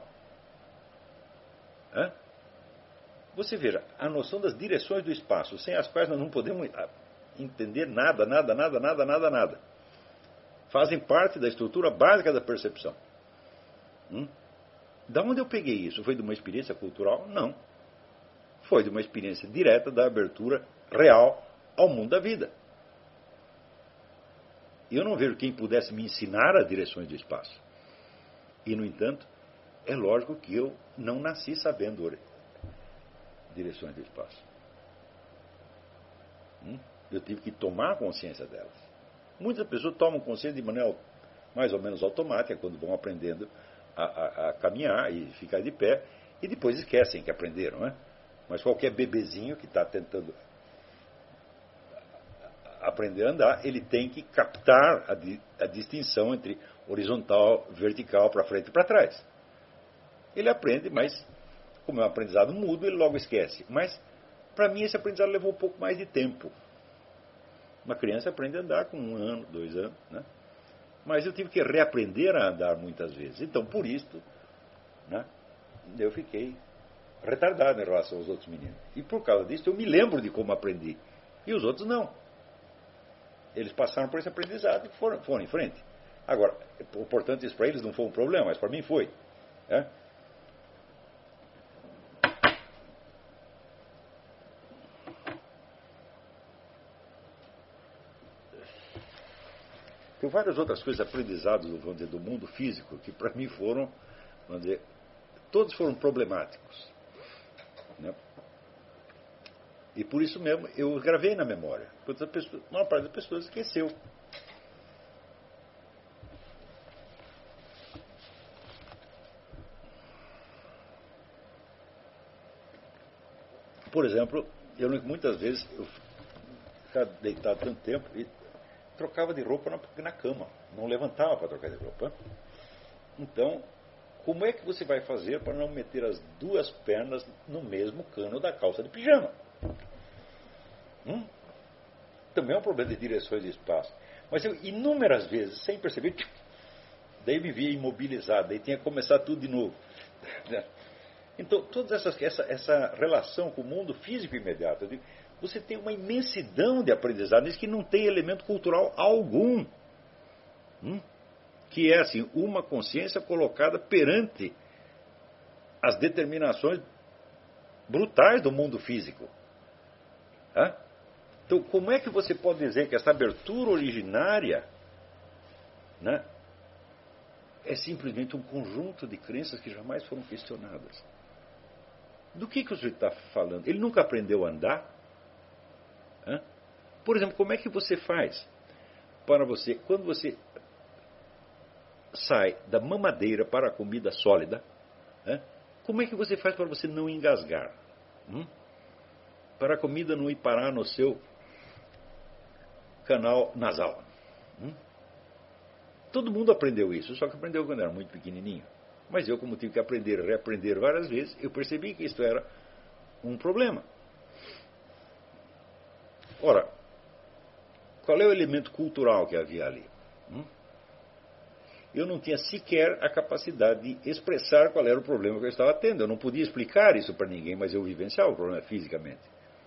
Né? Você veja, a noção das direções do espaço, sem as quais nós não podemos entender nada. Fazem parte da estrutura básica da percepção. Da onde eu peguei isso? Foi de uma experiência cultural? Não. Foi de uma experiência direta da abertura real ao mundo da vida. Eu não vejo quem pudesse me ensinar as direções do espaço. E, no entanto, é lógico que eu não nasci sabendo direções do espaço. Eu tive que tomar consciência delas. Muitas pessoas tomam consciência de maneira mais ou menos automática quando vão aprendendo a caminhar e ficar de pé, e depois esquecem que aprenderam, né? Mas qualquer bebezinho que está tentando aprender a andar, ele tem que captar a distinção entre horizontal, vertical, para frente e para trás. Ele aprende, mas como é um aprendizado mudo, ele logo esquece. Mas, para mim, esse aprendizado levou um pouco mais de tempo. Uma criança aprende a andar com 1 ano, 2 anos, né? Mas eu tive que reaprender a andar muitas vezes. Então, por isso, né, eu fiquei retardado em relação aos outros meninos. E por causa disso, eu me lembro de como aprendi. E os outros não. Eles passaram por esse aprendizado e foram em frente. Agora, portanto, isso para eles não foi um problema, mas para mim foi. Né? Tem várias outras coisas, aprendizados, vamos dizer, do mundo físico, que para mim foram, vamos dizer, todos foram problemáticos. Né? E por isso mesmo eu gravei na memória. Porque a maior parte das pessoas esqueceu. Por exemplo, muitas vezes eu ficava deitado tanto tempo e trocava de roupa na cama. Não levantava para trocar de roupa. Então, como é que você vai fazer para não meter as duas pernas no mesmo cano da calça de pijama? Também é um problema de direções de espaço. Mas eu, inúmeras vezes, sem perceber, daí me via imobilizado, daí tinha que começar tudo de novo. Então, toda essa relação com o mundo físico imediato, você tem uma imensidão de aprendizado nisso que não tem elemento cultural algum. Que é assim, uma consciência colocada perante as determinações brutais do mundo físico. Então, como é que você pode dizer que essa abertura originária, né, é simplesmente um conjunto de crenças que jamais foram questionadas? Do que o sujeito está falando? Ele nunca aprendeu a andar? Por exemplo, como é que você faz para você, quando você sai da mamadeira para a comida sólida, como é que você faz para você não engasgar? Para a comida não ir parar no seu canal nasal. Todo mundo aprendeu isso, só que aprendeu quando era muito pequenininho. Mas eu, como tive que aprender e reaprender várias vezes, eu percebi que isso era um problema. Ora, qual é o elemento cultural que havia ali? Eu não tinha sequer a capacidade de expressar qual era o problema que eu estava tendo. Eu não podia explicar isso para ninguém, mas eu vivenciava o problema fisicamente.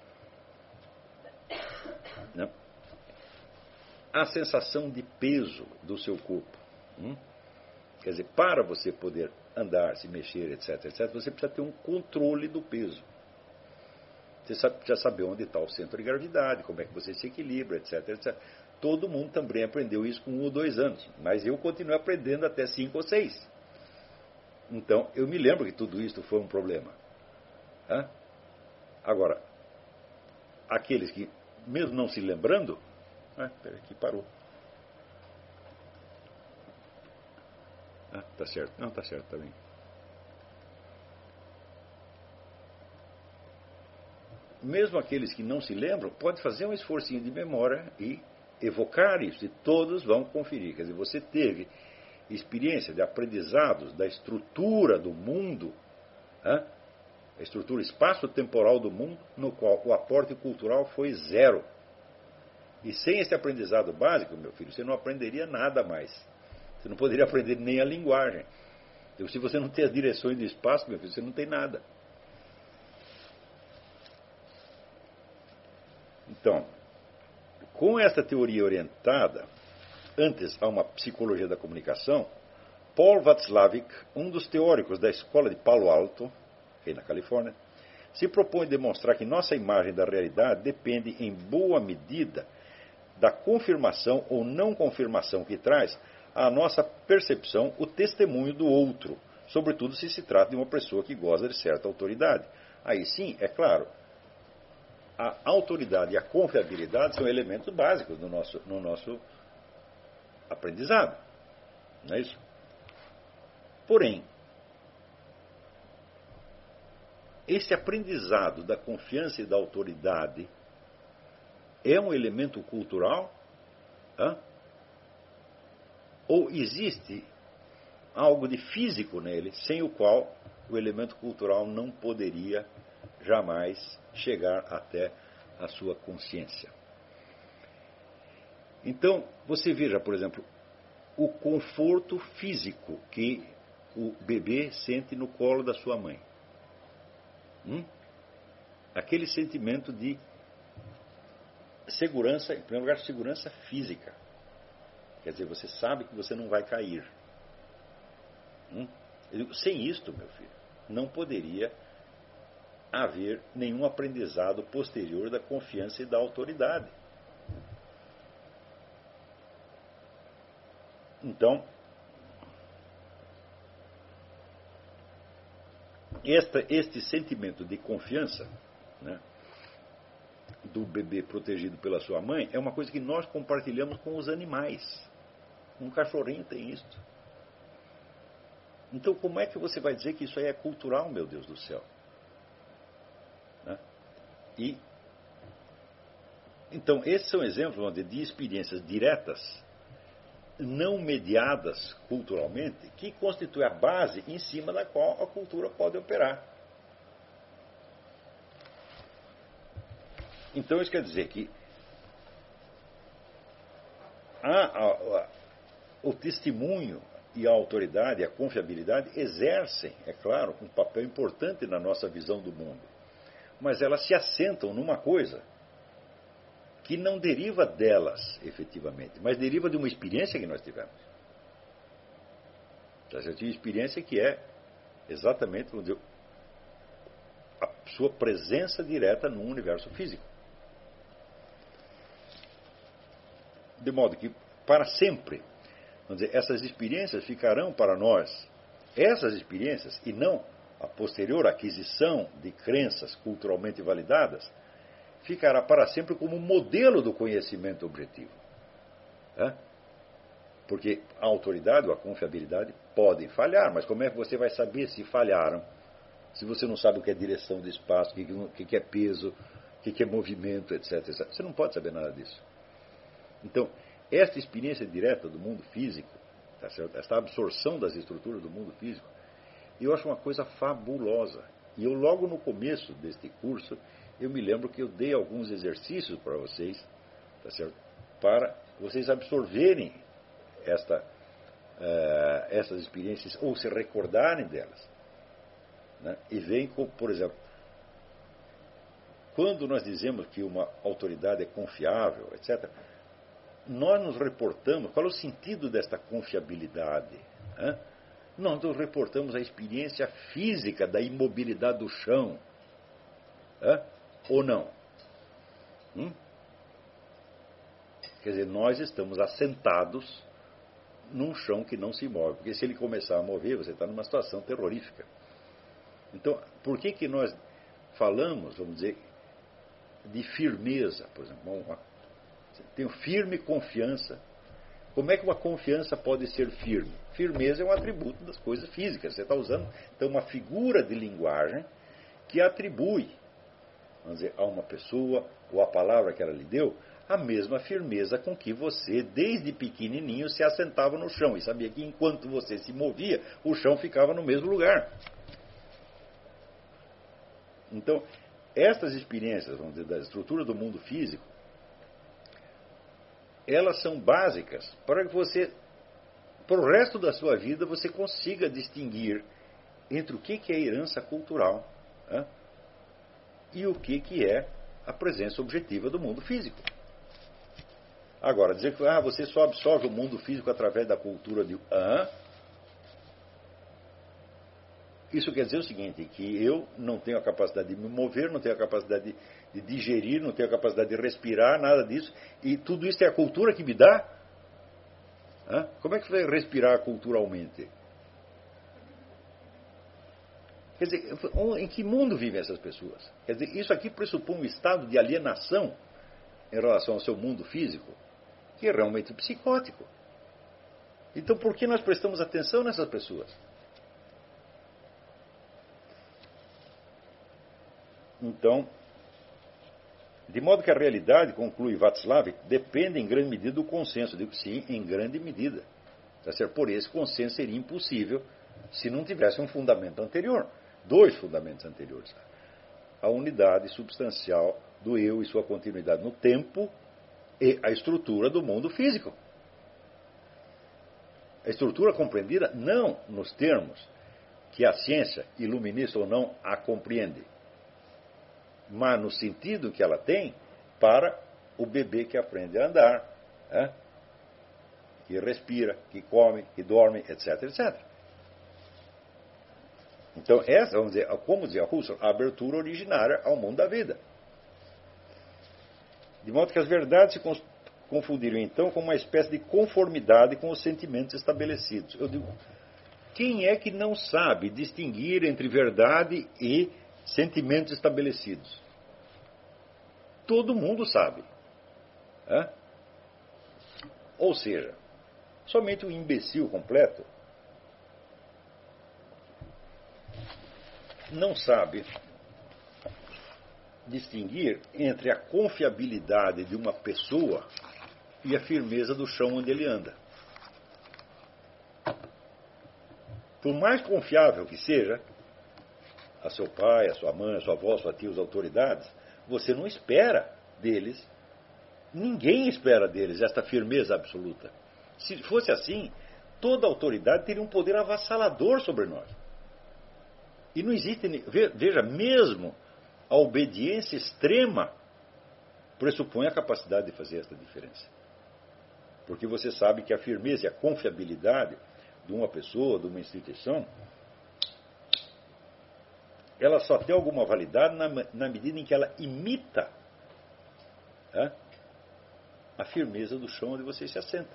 Não? A sensação de peso do seu corpo. Quer dizer, para você poder andar, se mexer, etc., etc., você precisa ter um controle do peso. Você precisa saber onde está o centro de gravidade, como é que você se equilibra, etc., etc. Todo mundo também aprendeu isso com 1 ou 2 anos, mas eu continuei aprendendo até 5 ou 6. Então, eu me lembro que tudo isso foi um problema. Agora, aqueles que, mesmo não se lembrando... Peraí, aqui parou. Tá certo. Não, tá certo, tá bem. Mesmo aqueles que não se lembram, pode fazer um esforcinho de memória e evocar isso, e todos vão conferir. Quer dizer, você teve experiência de aprendizados da estrutura do mundo, a estrutura espaço-temporal do mundo, no qual o aporte cultural foi 0. E sem esse aprendizado básico, meu filho, você não aprenderia nada mais. Você não poderia aprender nem a linguagem. Então, se você não tem as direções do espaço, meu filho, você não tem nada. Então, com esta teoria orientada, antes a uma psicologia da comunicação, Paul Václavic, um dos teóricos da escola de Palo Alto, aí na Califórnia, se propõe demonstrar que nossa imagem da realidade depende em boa medida da confirmação ou não confirmação que traz à nossa percepção o testemunho do outro, sobretudo se trata de uma pessoa que goza de certa autoridade. Aí sim, é claro, a autoridade e a confiabilidade são elementos básicos no nosso aprendizado. Não é isso? Porém, esse aprendizado da confiança e da autoridade é um elemento cultural? Ou existe algo de físico nele, sem o qual o elemento cultural não poderia jamais chegar até a sua consciência? Então, você veja, por exemplo, o conforto físico que o bebê sente no colo da sua mãe. Aquele sentimento de segurança, em primeiro lugar, segurança física. Quer dizer, você sabe que você não vai cair. Sem isto, meu filho, não poderia haver nenhum aprendizado posterior da confiança e da autoridade. Então, este sentimento de confiança, né, do bebê protegido pela sua mãe é uma coisa que nós compartilhamos com os animais. Um cachorrinho tem isso. Então, como é que você vai dizer que isso aí é cultural, meu Deus do céu? Né? Então, esses são exemplos de experiências diretas, não mediadas culturalmente, que constituem a base em cima da qual a cultura pode operar. Então, isso quer dizer que o testemunho e a autoridade, a confiabilidade, exercem, é claro, um papel importante na nossa visão do mundo. Mas elas se assentam numa coisa que não deriva delas, efetivamente, mas deriva de uma experiência que nós tivemos. Já tive uma experiência que é exatamente, vamos dizer, a sua presença direta no universo físico. De modo que, para sempre, vamos dizer, essas experiências ficarão para nós, essas experiências, e não a posterior aquisição de crenças culturalmente validadas, ficará para sempre como modelo do conhecimento objetivo. Porque a autoridade ou a confiabilidade podem falhar, mas como é que você vai saber se falharam, se você não sabe o que é direção do espaço, o que é peso, o que é movimento, etc, etc. Você não pode saber nada disso. Então, esta experiência direta do mundo físico, tá certo? Esta absorção das estruturas do mundo físico, eu acho uma coisa fabulosa. E eu, logo no começo deste curso, eu me lembro que eu dei alguns exercícios para vocês, tá certo? Para vocês absorverem essas experiências, ou se recordarem delas. Né? E veem como, por exemplo, quando nós dizemos que uma autoridade é confiável, etc., nós nos reportamos, qual é o sentido desta confiabilidade? Nós nos reportamos a experiência física da imobilidade do chão. Ou não? Quer dizer, nós estamos assentados num chão que não se move. Porque se ele começar a mover, você está numa situação terrorífica. Então, por que nós falamos, vamos dizer, de firmeza? Por exemplo, tenho firme confiança. Como é que uma confiança pode ser firme? Firmeza é um atributo das coisas físicas. Você está usando, então, uma figura de linguagem que atribui, vamos dizer, a uma pessoa, ou a palavra que ela lhe deu, a mesma firmeza com que você, desde pequenininho, se assentava no chão. E sabia que enquanto você se movia, o chão ficava no mesmo lugar. Então, estas experiências, vamos dizer, da estrutura do mundo físico, elas são básicas para que você, para o resto da sua vida, você consiga distinguir entre o que é herança cultural e o que é a presença objetiva do mundo físico. Agora, dizer que você só absorve o mundo físico através da cultura de... Isso quer dizer o seguinte, que eu não tenho a capacidade de me mover, não tenho a capacidade de digerir, não tenho a capacidade de respirar, nada disso, e tudo isso é a cultura que me dá? Como é que vai respirar culturalmente? Quer dizer, em que mundo vivem essas pessoas? Quer dizer, isso aqui pressupõe um estado de alienação em relação ao seu mundo físico, que é realmente psicótico. Então, por que nós prestamos atenção nessas pessoas? Então, de modo que a realidade, conclui Václav, depende em grande medida do consenso. Eu digo sim, em grande medida. Tá certo? Por esse consenso seria impossível se não tivesse um fundamento anterior. Dois fundamentos anteriores. A unidade substancial do eu e sua continuidade no tempo e a estrutura do mundo físico. A estrutura compreendida não nos termos que a ciência, iluminista ou não, a compreende, mas no sentido que ela tem para o bebê que aprende a andar, que respira, que come, que dorme, etc, etc. Então, essa, vamos dizer, como dizia Husserl, a abertura originária ao mundo da vida. De modo que as verdades se confundiram, então, com uma espécie de conformidade com os sentimentos estabelecidos. Eu digo, quem é que não sabe distinguir entre verdade e sentimentos estabelecidos? Todo mundo sabe. Ou seja, somente o imbecil completo não sabe distinguir entre a confiabilidade de uma pessoa e a firmeza do chão onde ele anda. Por mais confiável que seja, a seu pai, a sua mãe, a sua avó, a sua tia, as autoridades, você não espera deles, ninguém espera deles esta firmeza absoluta. Se fosse assim, toda autoridade teria um poder avassalador sobre nós. E não existe, veja, mesmo a obediência extrema pressupõe a capacidade de fazer esta diferença. Porque você sabe que a firmeza e a confiabilidade de uma pessoa, de uma instituição, ela só tem alguma validade na medida em que ela imita a firmeza do chão onde você se assenta.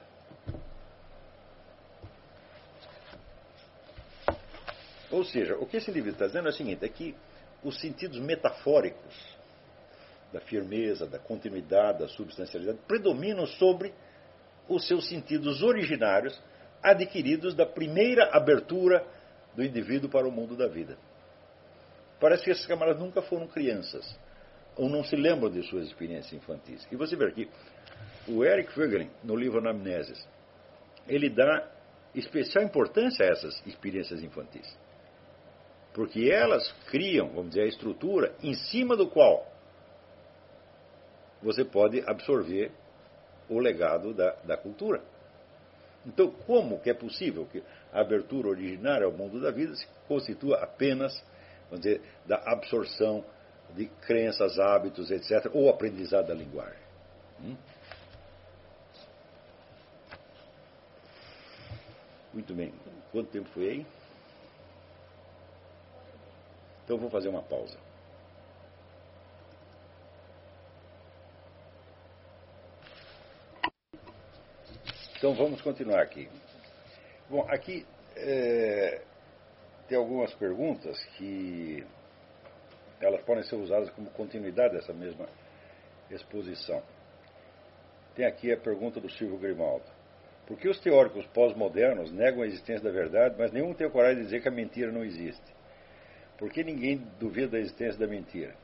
Ou seja, o que esse livro está dizendo é o seguinte, é que os sentidos metafóricos da firmeza, da continuidade, da substancialidade, predominam sobre os seus sentidos originários, adquiridos da primeira abertura do indivíduo para o mundo da vida. Parece que esses camaradas nunca foram crianças, ou não se lembram de suas experiências infantis. E você vê aqui, o Eric Voegelin, no livro Anamneses, ele dá especial importância a essas experiências infantis. Porque elas criam, vamos dizer, a estrutura em cima do qual você pode absorver o legado da cultura. Então, como que é possível que a abertura originária ao mundo da vida se constitua apenas, vamos dizer, da absorção de crenças, hábitos, etc., ou aprendizado da linguagem? Muito bem. Quanto tempo foi aí? Então vou fazer uma pausa. Então vamos continuar aqui. Bom, aqui tem algumas perguntas que elas podem ser usadas como continuidade dessa mesma exposição. Tem aqui a pergunta do Silvio Grimaldo. Por que os teóricos pós-modernos negam a existência da verdade, mas nenhum tem coragem de dizer que a mentira não existe? Por que ninguém duvida da existência da mentira?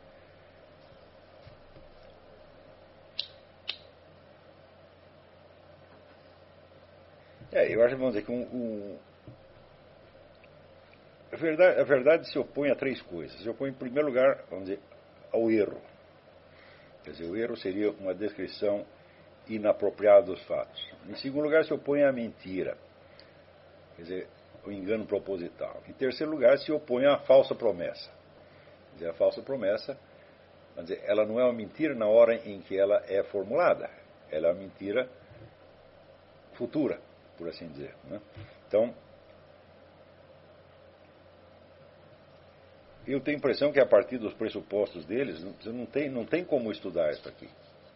Eu acho que vamos dizer que a verdade se opõe a três coisas. Se opõe, em primeiro lugar, vamos dizer, ao erro. Quer dizer, o erro seria uma descrição inapropriada dos fatos. Em segundo lugar, se opõe à mentira. Quer dizer, o engano proposital. Em terceiro lugar, se opõe à falsa promessa. Quer dizer, a falsa promessa, vamos dizer, ela não é uma mentira na hora em que ela é formulada. Ela é uma mentira futura, por assim dizer. Né? Então, eu tenho a impressão que a partir dos pressupostos deles, não tem como estudar isso aqui.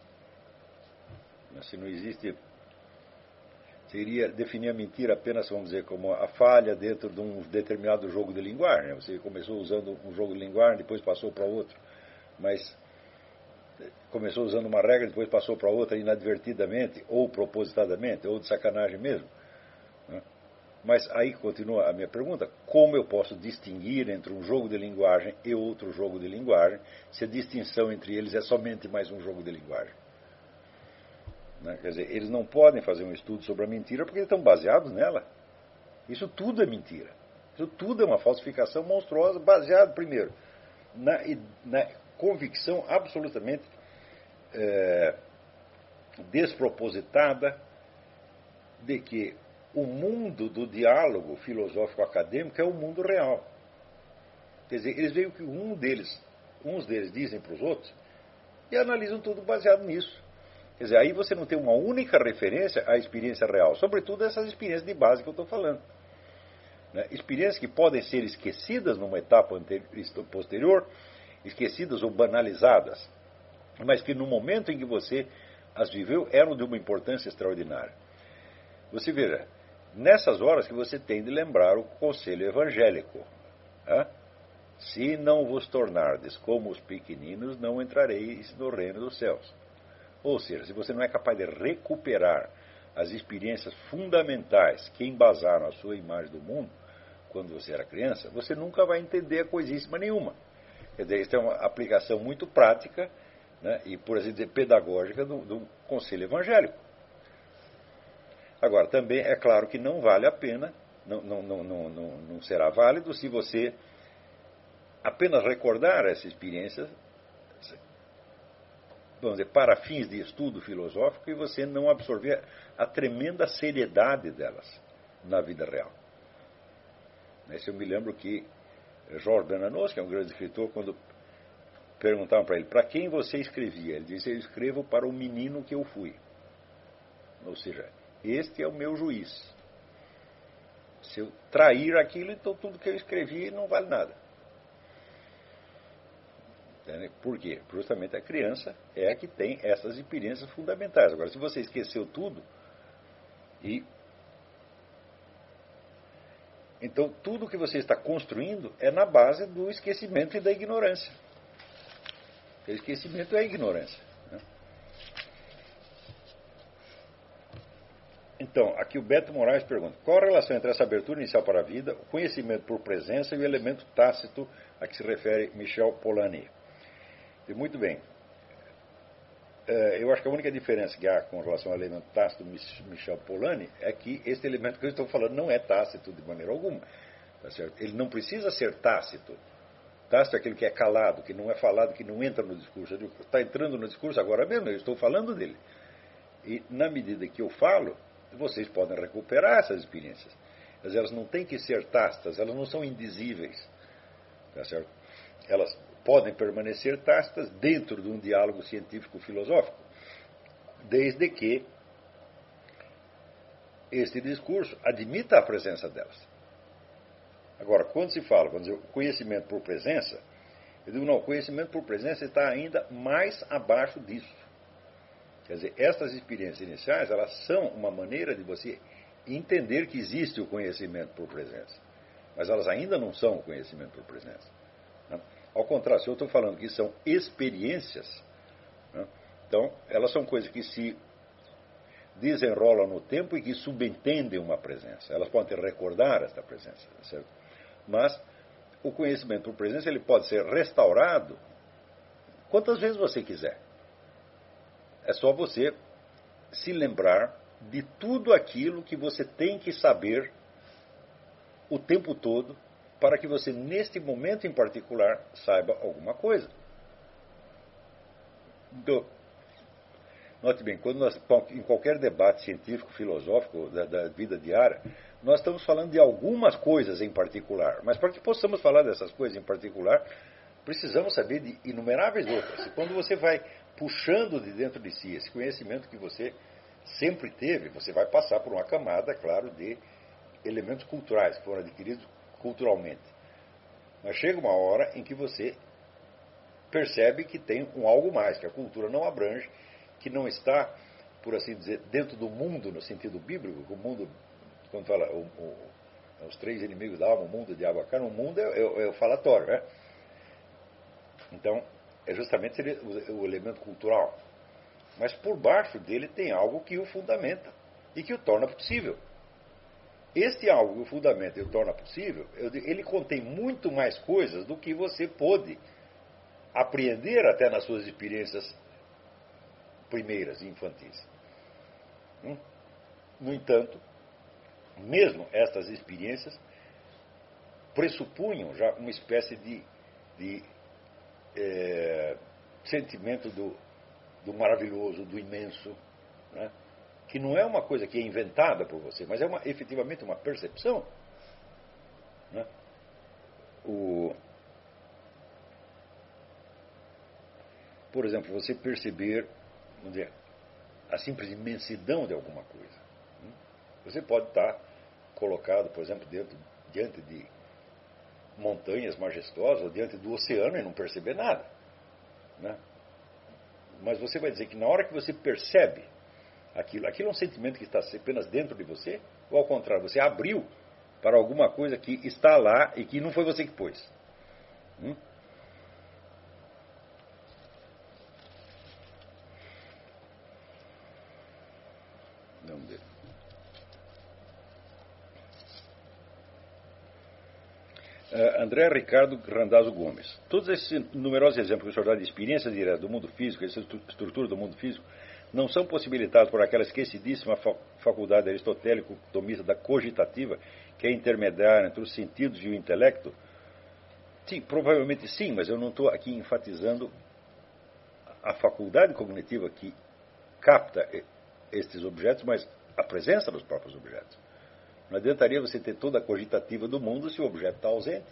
Se não existe, seria definir a mentira apenas, vamos dizer, como a falha dentro de um determinado jogo de linguagem. Né? Você começou usando um jogo de linguagem, depois passou para outro, mas começou usando uma regra, depois passou para outra inadvertidamente, ou propositadamente, ou de sacanagem mesmo. Né? Mas aí continua a minha pergunta, como eu posso distinguir entre um jogo de linguagem e outro jogo de linguagem, se a distinção entre eles é somente mais um jogo de linguagem? Né? Quer dizer, eles não podem fazer um estudo sobre a mentira porque eles estão baseados nela. Isso tudo é mentira. Isso tudo é uma falsificação monstruosa, baseado, primeiro, na convicção absolutamente despropositada de que o mundo do diálogo filosófico-acadêmico é o mundo real. Quer dizer, eles veem o que uns deles dizem para os outros e analisam tudo baseado nisso. Quer dizer, aí você não tem uma única referência à experiência real, sobretudo essas experiências de base que eu estou falando. Né? Experiências que podem ser esquecidas numa etapa posterior, esquecidas ou banalizadas, mas que no momento em que você as viveu eram de uma importância extraordinária. Você veja, nessas horas que você tem de lembrar o conselho evangélico. Né? Se não vos tornardes como os pequeninos, não entrareis no reino dos céus. Ou seja, se você não é capaz de recuperar as experiências fundamentais que embasaram a sua imagem do mundo, quando você era criança, você nunca vai entender coisíssima nenhuma. Quer dizer, isso é uma aplicação muito prática, né, e, por assim dizer, pedagógica do conselho evangélico. Agora, também é claro que não vale a pena, não será válido se você apenas recordar essa experiência, vamos dizer, para fins de estudo filosófico, e você não absorver a tremenda seriedade delas na vida real. Eu me lembro que Georges Bernanos, que é um grande escritor, quando perguntavam para ele, para quem você escrevia? Ele disse, eu escrevo para o menino que eu fui. Ou seja, este é o meu juiz. Se eu trair aquilo, então tudo que eu escrevi não vale nada. Por quê? Justamente a criança é a que tem essas experiências fundamentais. Agora, se você esqueceu tudo, então tudo que você está construindo é na base do esquecimento e da ignorância. O esquecimento é a ignorância. Então, aqui o Beto Moraes pergunta, qual a relação entre essa abertura inicial para a vida, o conhecimento por presença e o elemento tácito a que se refere Michel Polanyi? E muito bem. Eu acho que a única diferença que há com relação ao elemento tácito do Michel Polanyi é que esse elemento que eu estou falando não é tácito de maneira alguma. Tá certo? Ele não precisa ser tácito. Tácito é aquele que é calado, que não é falado, que não entra no discurso. Ele está entrando no discurso agora mesmo, eu estou falando dele. E na medida que eu falo, vocês podem recuperar essas experiências. Mas elas não têm que ser tácitas, elas não são indizíveis. Tá certo? Elas podem permanecer tácitas dentro de um diálogo científico-filosófico, desde que este discurso admita a presença delas. Agora, quando se fala, vamos dizer, conhecimento por presença, eu digo, não, o conhecimento por presença está ainda mais abaixo disso. Quer dizer, estas experiências iniciais, elas são uma maneira de você entender que existe o conhecimento por presença. Mas elas ainda não são o conhecimento por presença. Né? Ao contrário, se eu estou falando que são experiências, né? Então, elas são coisas que se desenrolam no tempo e que subentendem uma presença. Elas podem recordar esta presença, certo? Mas o conhecimento por presença ele pode ser restaurado quantas vezes você quiser. É só você se lembrar de tudo aquilo que você tem que saber o tempo todo para que você, neste momento em particular, saiba alguma coisa. Então, note bem, quando nós, em qualquer debate científico, filosófico da vida diária, nós estamos falando de algumas coisas em particular. Mas para que possamos falar dessas coisas em particular, precisamos saber de inumeráveis outras. E quando você vai puxando de dentro de si esse conhecimento que você sempre teve, você vai passar por uma camada, claro, de elementos culturais que foram adquiridos culturalmente. Mas chega uma hora em que você percebe que tem um algo mais, que a cultura não abrange, que não está, por assim dizer, dentro do mundo, no sentido bíblico, o mundo, quando fala os três inimigos da alma, o mundo, o diabo, a carne, o mundo é o falatório, né? Então, é justamente o elemento cultural. Mas por baixo dele tem algo que o fundamenta e que o torna possível. Este algo que o fundamenta e o torna possível, ele contém muito mais coisas do que você pôde apreender até nas suas experiências primeiras e infantis. No entanto, mesmo estas experiências pressupunham já uma espécie de sentimento do maravilhoso, do imenso, né? Que não é uma coisa que é inventada por você, mas é efetivamente uma percepção. Né? Por exemplo, você perceber, vamos dizer, a simples imensidão de alguma coisa. Você pode estar colocado, por exemplo, diante de montanhas majestosas, ou diante do oceano e não perceber nada. Né? Mas você vai dizer que na hora que você percebe aquilo é um sentimento que está apenas dentro de você, ou ao contrário, você abriu para alguma coisa que está lá e que não foi você que pôs. Vamos ver. André Ricardo Randazzo Gomes. Todos esses numerosos exemplos que o senhor dá de experiência direta do mundo físico, essa estrutura do mundo físico, não são possibilitados por aquela esquecidíssima faculdade aristotélico-tomista da cogitativa, que é intermediária entre os sentidos e o intelecto? Sim, provavelmente sim, mas eu não estou aqui enfatizando a faculdade cognitiva que capta estes objetos, mas a presença dos próprios objetos. Não adiantaria você ter toda a cogitativa do mundo se o objeto está ausente.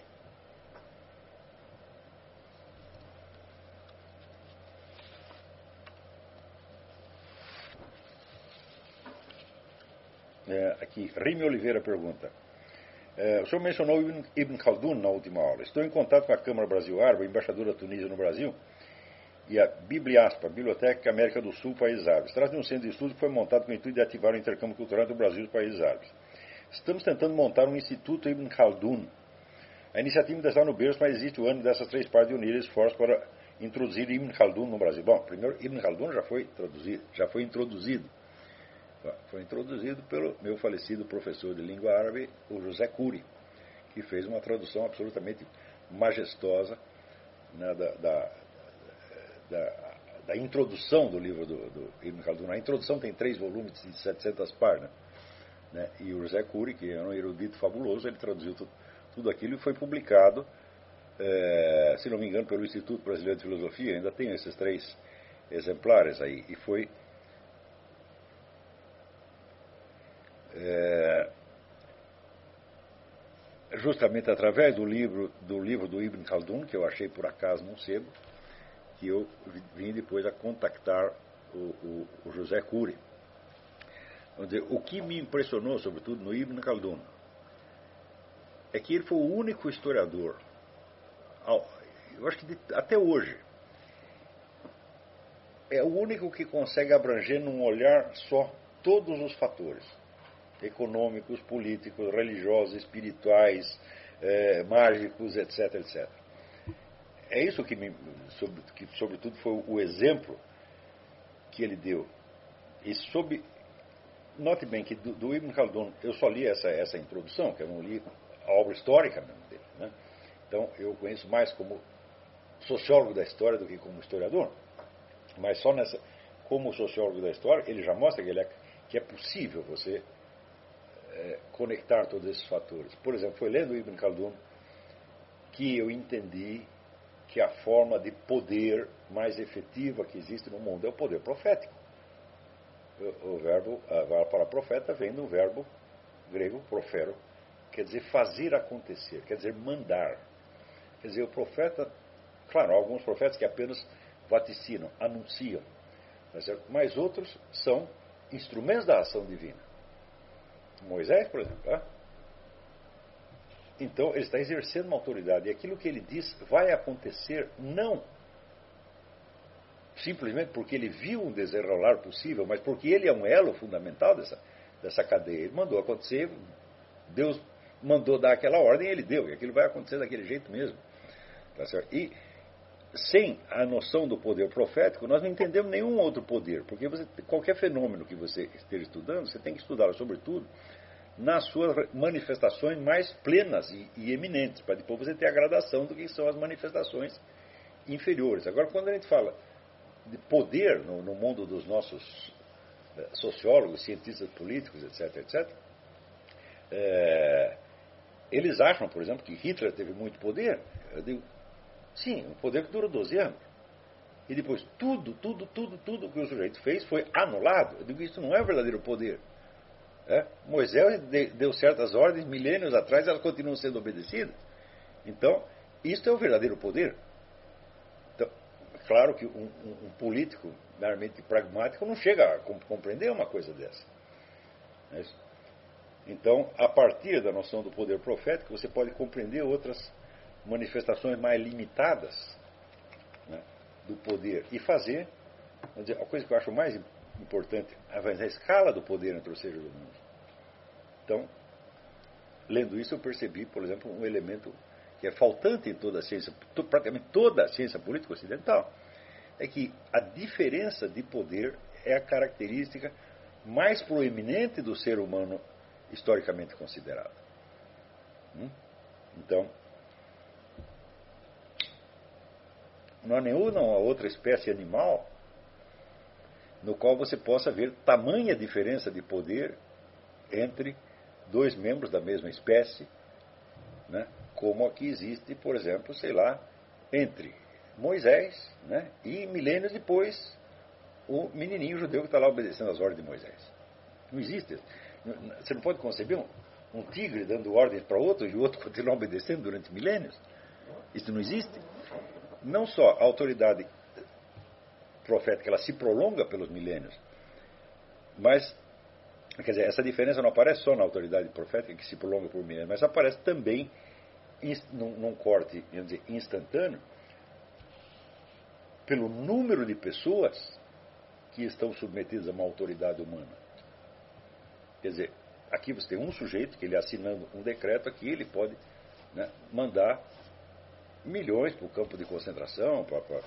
Aqui, Rime Oliveira pergunta. O senhor mencionou Ibn Khaldun na última aula. Estou em contato com a Câmara Brasil-Árabe, embaixadora da Tunísia no Brasil, e a Bibliaspa, Biblioteca América do Sul, Países Árabes. Trata de um centro de estudo que foi montado com o intuito de ativar o intercâmbio cultural entre o Brasil e os países árabes. Estamos tentando montar um Instituto Ibn Khaldun. A iniciativa ainda está no berço, mas existe o ano dessas três partes de unir esforços para introduzir Ibn Khaldun no Brasil. Bom, primeiro, Ibn Khaldun já foi introduzido. Foi introduzido pelo meu falecido professor de língua árabe, o José Cury, que fez uma tradução absolutamente majestosa, né, da introdução do livro do Ibn Khaldun. A introdução tem 3 volumes de 700 páginas. Né, e o José Cury, que é um erudito fabuloso, ele traduziu tudo aquilo e foi publicado, se não me engano, pelo Instituto Brasileiro de Filosofia. Ainda tem esses 3 exemplares aí. E foi justamente através do livro do Ibn Khaldun, que eu achei por acaso num sebo, que eu vim depois a contactar o José Cury. O que me impressionou, sobretudo, no Ibn Khaldun, é que ele foi o único historiador, eu acho que até hoje, é o único que consegue abranger num olhar só todos os fatores econômicos, políticos, religiosos, espirituais, mágicos, etc, etc. É isso que sobretudo, foi o exemplo que ele deu. E note bem que do Ibn Khaldun eu só li essa introdução, que eu não li a obra histórica mesmo dele. Né? Então eu conheço mais como sociólogo da história do que como historiador. Mas só como sociólogo da história, ele já mostra que é possível você conectar todos esses fatores. Por exemplo, foi lendo Ibn Khaldun que eu entendi que a forma de poder mais efetiva que existe no mundo é o poder profético. A palavra profeta vem do verbo grego profero, quer dizer fazer acontecer, quer dizer mandar. Quer dizer, o profeta, claro, há alguns profetas que apenas vaticinam, anunciam, mas outros são instrumentos da ação divina. Moisés, por exemplo, tá? Então ele está exercendo uma autoridade, e aquilo que ele diz vai acontecer não simplesmente porque ele viu um desenrolar possível, mas porque ele é um elo fundamental dessa cadeia. Ele mandou acontecer, Deus mandou dar aquela ordem e ele deu, e aquilo vai acontecer daquele jeito mesmo. Tá certo? E sem a noção do poder profético, nós não entendemos nenhum outro poder, porque qualquer fenômeno que você esteja estudando, você tem que estudá-lo, sobretudo, nas suas manifestações mais plenas e eminentes, para depois você ter a gradação do que são as manifestações inferiores. Agora, quando a gente fala de poder no mundo dos nossos sociólogos, cientistas políticos, etc., etc., eles acham, por exemplo, que Hitler teve muito poder. Eu digo, sim, um poder que dura 12 anos. e depois tudo que o sujeito fez foi anulado. Eu digo que isso não é verdadeiro poder. Moisés deu certas ordens milênios atrás, elas continuam sendo obedecidas. Então, isto é o verdadeiro poder. Então, claro que um político meramente pragmático não chega a compreender uma coisa dessa. Não é isso? Então, a partir da noção do poder profético, você pode compreender outras manifestações mais limitadas, né, do poder e fazer, vamos dizer, a coisa que eu acho mais importante, a escala do poder entre os seres humanos. Então, lendo isso, eu percebi, por exemplo, um elemento que é faltante em toda a ciência, praticamente toda a ciência política ocidental, é que a diferença de poder é a característica mais proeminente do ser humano historicamente considerado. Então, não há nenhuma outra espécie animal no qual você possa ver tamanha diferença de poder entre dois membros da mesma espécie, né, como aqui existe, por exemplo, sei lá, entre Moisés, né, e milênios depois o menininho judeu que está lá obedecendo às ordens de Moisés. Não existe. Você não pode conceber um tigre dando ordens para outro e o outro continuar obedecendo durante milênios. Isso não existe. Não só a autoridade profética ela se prolonga pelos milênios, mas, quer dizer, essa diferença não aparece só na autoridade profética que se prolonga por milênios, mas aparece também num corte, vamos dizer, instantâneo, pelo número de pessoas que estão submetidas a uma autoridade humana. Quer dizer, aqui você tem um sujeito que ele assinando um decreto aqui, ele pode, né, mandar milhões para o campo de concentração,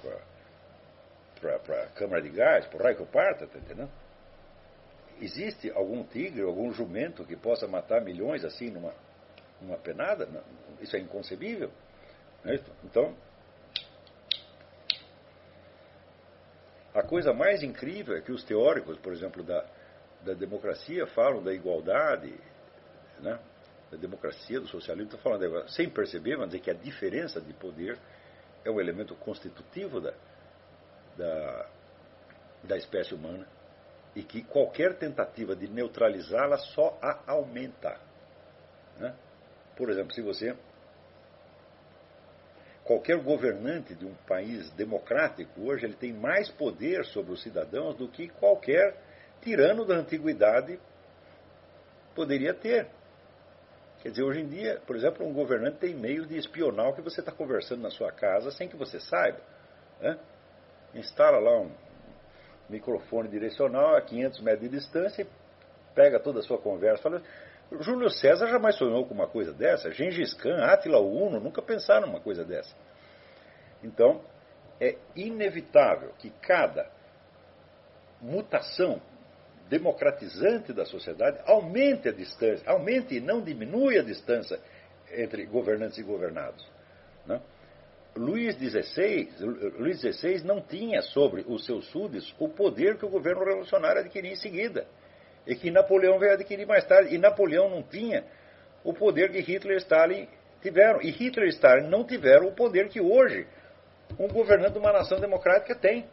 para a câmara de gás, para o raio que parta, está entendendo? Existe algum tigre, algum jumento que possa matar milhões assim numa penada? Não, isso é inconcebível. Não é isso? Então, a coisa mais incrível é que os teóricos, por exemplo, da democracia falam da igualdade, né, da democracia, do socialismo, estão falando agora, sem perceber, mas dizer que a diferença de poder é um elemento constitutivo da espécie humana e que qualquer tentativa de neutralizá-la só a aumenta. Né? Por exemplo, se você... Qualquer governante de um país democrático, hoje, ele tem mais poder sobre os cidadãos do que qualquer tirano da antiguidade poderia ter. Quer dizer, hoje em dia, por exemplo, um governante tem meios de espionar o que você está conversando na sua casa sem que você saiba. Né? Instala lá um microfone direcional a 500 metros de distância e pega toda a sua conversa. Fala, Júlio César jamais sonhou com uma coisa dessa. Gengis Khan, Átila o Huno nunca pensaram numa coisa dessa. Então, é inevitável que cada mutação democratizante da sociedade aumente a distância, aumente e não diminui a distância entre governantes e governados. Né? Luís XVI não tinha sobre os seus súditos o poder que o governo revolucionário adquiriu em seguida. E que Napoleão veio adquirir mais tarde. E Napoleão não tinha o poder que Hitler e Stalin tiveram. E Hitler e Stalin não tiveram o poder que hoje um governante de uma nação democrática tem.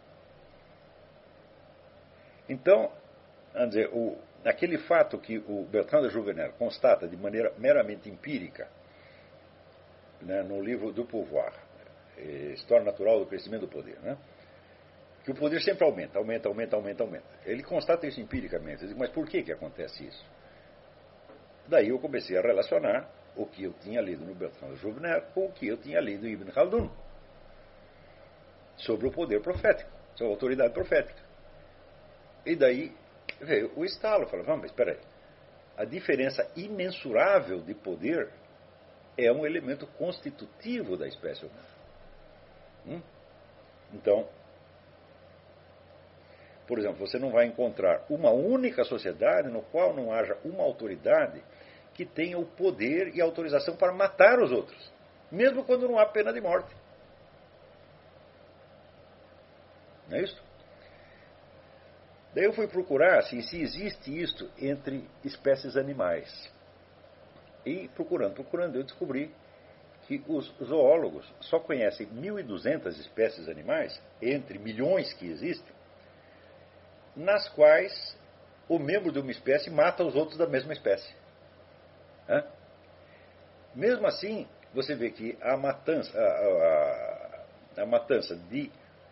Então, vamos dizer, aquele fato que o Bertrand de Jouvenel constata de maneira meramente empírica, né, no livro do Pouvoir, História Natural do Crescimento do Poder, né, que o poder sempre aumenta. Ele constata isso empiricamente. Eu digo, mas por que acontece isso? Daí eu comecei a relacionar o que eu tinha lido no Bertrand de Jouvenel com o que eu tinha lido em Ibn Khaldun sobre o poder profético, sobre a autoridade profética. E daí veio o estalo. Falei, vamos, mas espera aí. A diferença imensurável de poder é um elemento constitutivo da espécie humana. Então, por exemplo, você não vai encontrar uma única sociedade no qual não haja uma autoridade que tenha o poder e a autorização para matar os outros, mesmo quando não há pena de morte. Não é isso? Daí eu fui procurar assim, se existe isto entre espécies animais. E procurando, eu descobri que os zoólogos só conhecem 1.200 espécies animais, entre milhões que existem, nas quais o membro de uma espécie mata os outros da mesma espécie. Mesmo assim, você vê que a matança de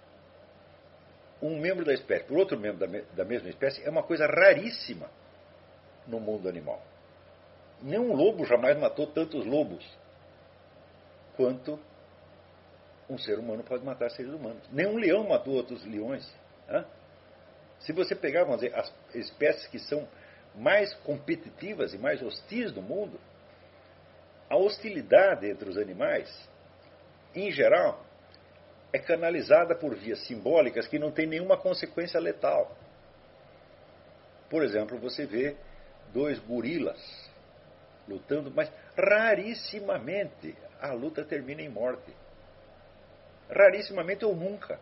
um membro da espécie por outro membro da mesma espécie é uma coisa raríssima no mundo animal. Nenhum lobo jamais matou tantos lobos quanto um ser humano pode matar seres humanos. Nenhum leão matou outros leões. Se você pegar, vamos dizer, as espécies que são mais competitivas e mais hostis do mundo, a hostilidade entre os animais, em geral, é canalizada por vias simbólicas que não tem nenhuma consequência letal. Por exemplo, você vê dois gorilas lutando, mas rarissimamente a luta termina em morte. Rarissimamente ou nunca.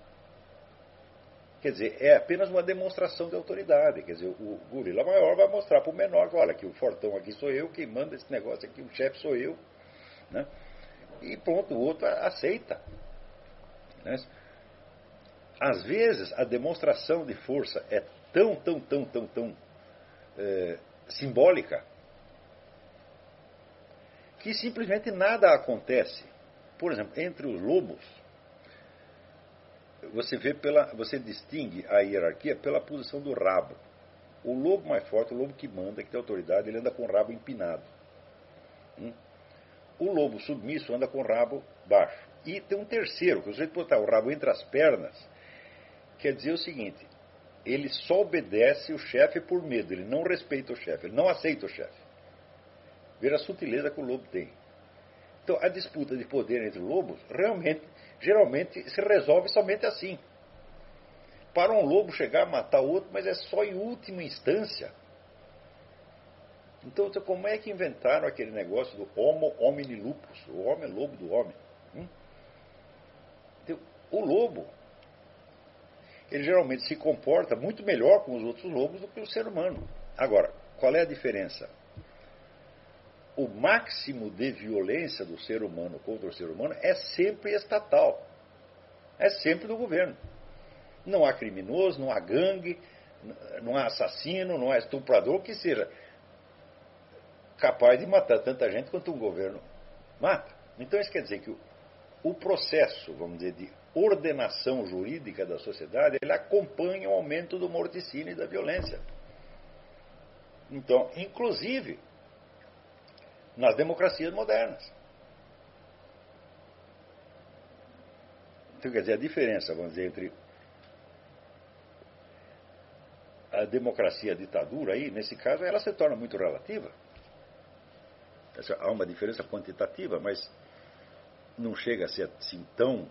Quer dizer, é apenas uma demonstração de autoridade. Quer dizer, o gorila maior vai mostrar para o menor que, olha, que o fortão aqui sou eu, quem manda esse negócio aqui, o chefe sou eu. Né? E pronto, o outro aceita. Né? Às vezes, a demonstração de força é tão simbólica que simplesmente nada acontece. Por exemplo, entre os lobos, você distingue a hierarquia pela posição do rabo. O lobo mais forte, o lobo que manda, que tem autoridade, ele anda com o rabo empinado. O lobo submisso anda com o rabo baixo. E tem um terceiro, que o sujeito botar o rabo entre as pernas, quer dizer o seguinte: ele só obedece o chefe por medo, ele não respeita o chefe, ele não aceita o chefe. Ver a sutileza que o lobo tem. Então, a disputa de poder entre lobos, geralmente se resolve somente assim. Para um lobo chegar a matar outro, mas é só em última instância. Então, como é que inventaram aquele negócio do homo homini lupus, o homem é lobo do homem? Então, o lobo, ele geralmente se comporta muito melhor com os outros lobos do que o ser humano. Agora, qual é a diferença? O máximo de violência do ser humano contra o ser humano é sempre estatal. É sempre do governo. Não há criminoso, não há gangue, não há assassino, não há estuprador que seja capaz de matar tanta gente quanto um governo mata. Então isso quer dizer que o processo, vamos dizer, de ordenação jurídica da sociedade, ele acompanha o aumento do morticínio e da violência. Então, inclusive nas democracias modernas. Então, quer dizer, a diferença, vamos dizer, entre a democracia e a ditadura, aí, nesse caso, ela se torna muito relativa. Há uma diferença quantitativa, mas não chega a ser assim tão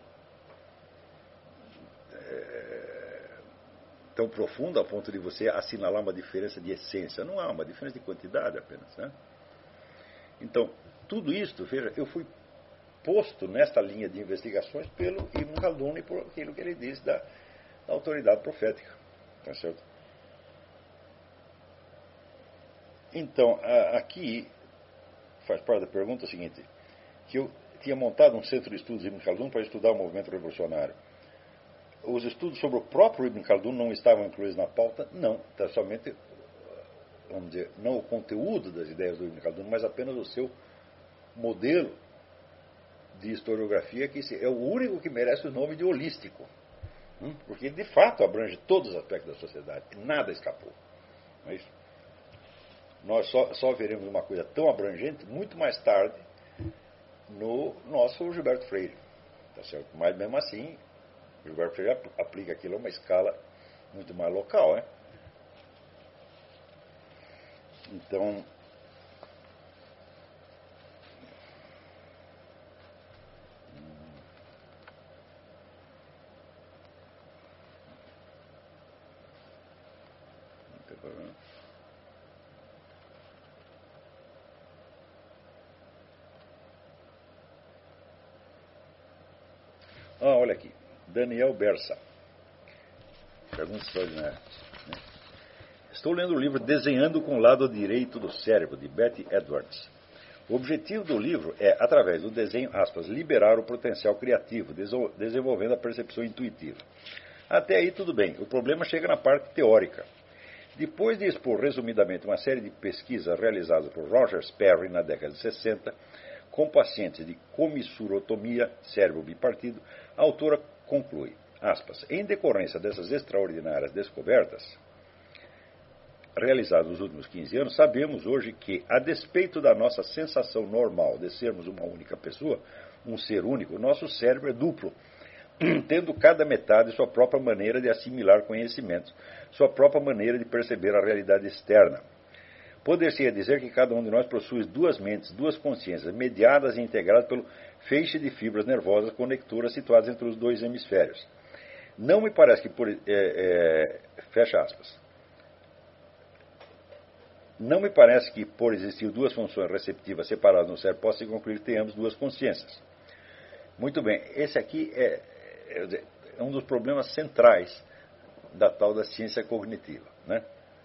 profunda ao ponto de você assinalar uma diferença de essência. Não há uma diferença de quantidade apenas, né? Então, tudo isto, veja, eu fui posto nesta linha de investigações pelo Ibn Khaldun e por aquilo que ele disse da autoridade profética. Tá certo? Então, aqui faz parte da pergunta seguinte, que eu tinha montado um centro de estudos Ibn Khaldun para estudar o movimento revolucionário. Os estudos sobre o próprio Ibn Khaldun não estavam incluídos na pauta? Não, está somente, vamos dizer, não o conteúdo das ideias do Ibn Khaldun, mas apenas o seu modelo de historiografia, que é o único que merece o nome de holístico, porque de fato abrange todos os aspectos da sociedade, nada escapou. Não é isso? Nós só veremos uma coisa tão abrangente muito mais tarde no nosso Gilberto Freire, tá certo? Mas mesmo assim, Gilberto Freire aplica aquilo a uma escala muito mais local, né? Então, olha aqui, Daniel Bersa. Pergunta extraordinária. Estou lendo o livro Desenhando com o Lado Direito do Cérebro, de Betty Edwards. O objetivo do livro é, através do desenho, aspas, liberar o potencial criativo, desenvolvendo a percepção intuitiva. Até aí tudo bem. O problema chega na parte teórica. Depois de expor resumidamente uma série de pesquisas realizadas por Roger Sperry na década de 60, com pacientes de comissurotomia, cérebro bipartido, a autora conclui, aspas, em decorrência dessas extraordinárias descobertas realizadas nos últimos 15 anos, sabemos hoje que, a despeito da nossa sensação normal de sermos uma única pessoa, um ser único, nosso cérebro é duplo, tendo cada metade sua própria maneira de assimilar conhecimentos, sua própria maneira de perceber a realidade externa. Poder-se dizer que cada um de nós possui duas mentes, duas consciências, mediadas e integradas pelo feixe de fibras nervosas conectoras situadas entre os dois hemisférios. Não me parece que fecha aspas. Não me parece que, por existir duas funções receptivas separadas no cérebro, possa concluir que tenhamos duas consciências. Muito bem, esse aqui é um dos problemas centrais da tal da ciência cognitiva, né?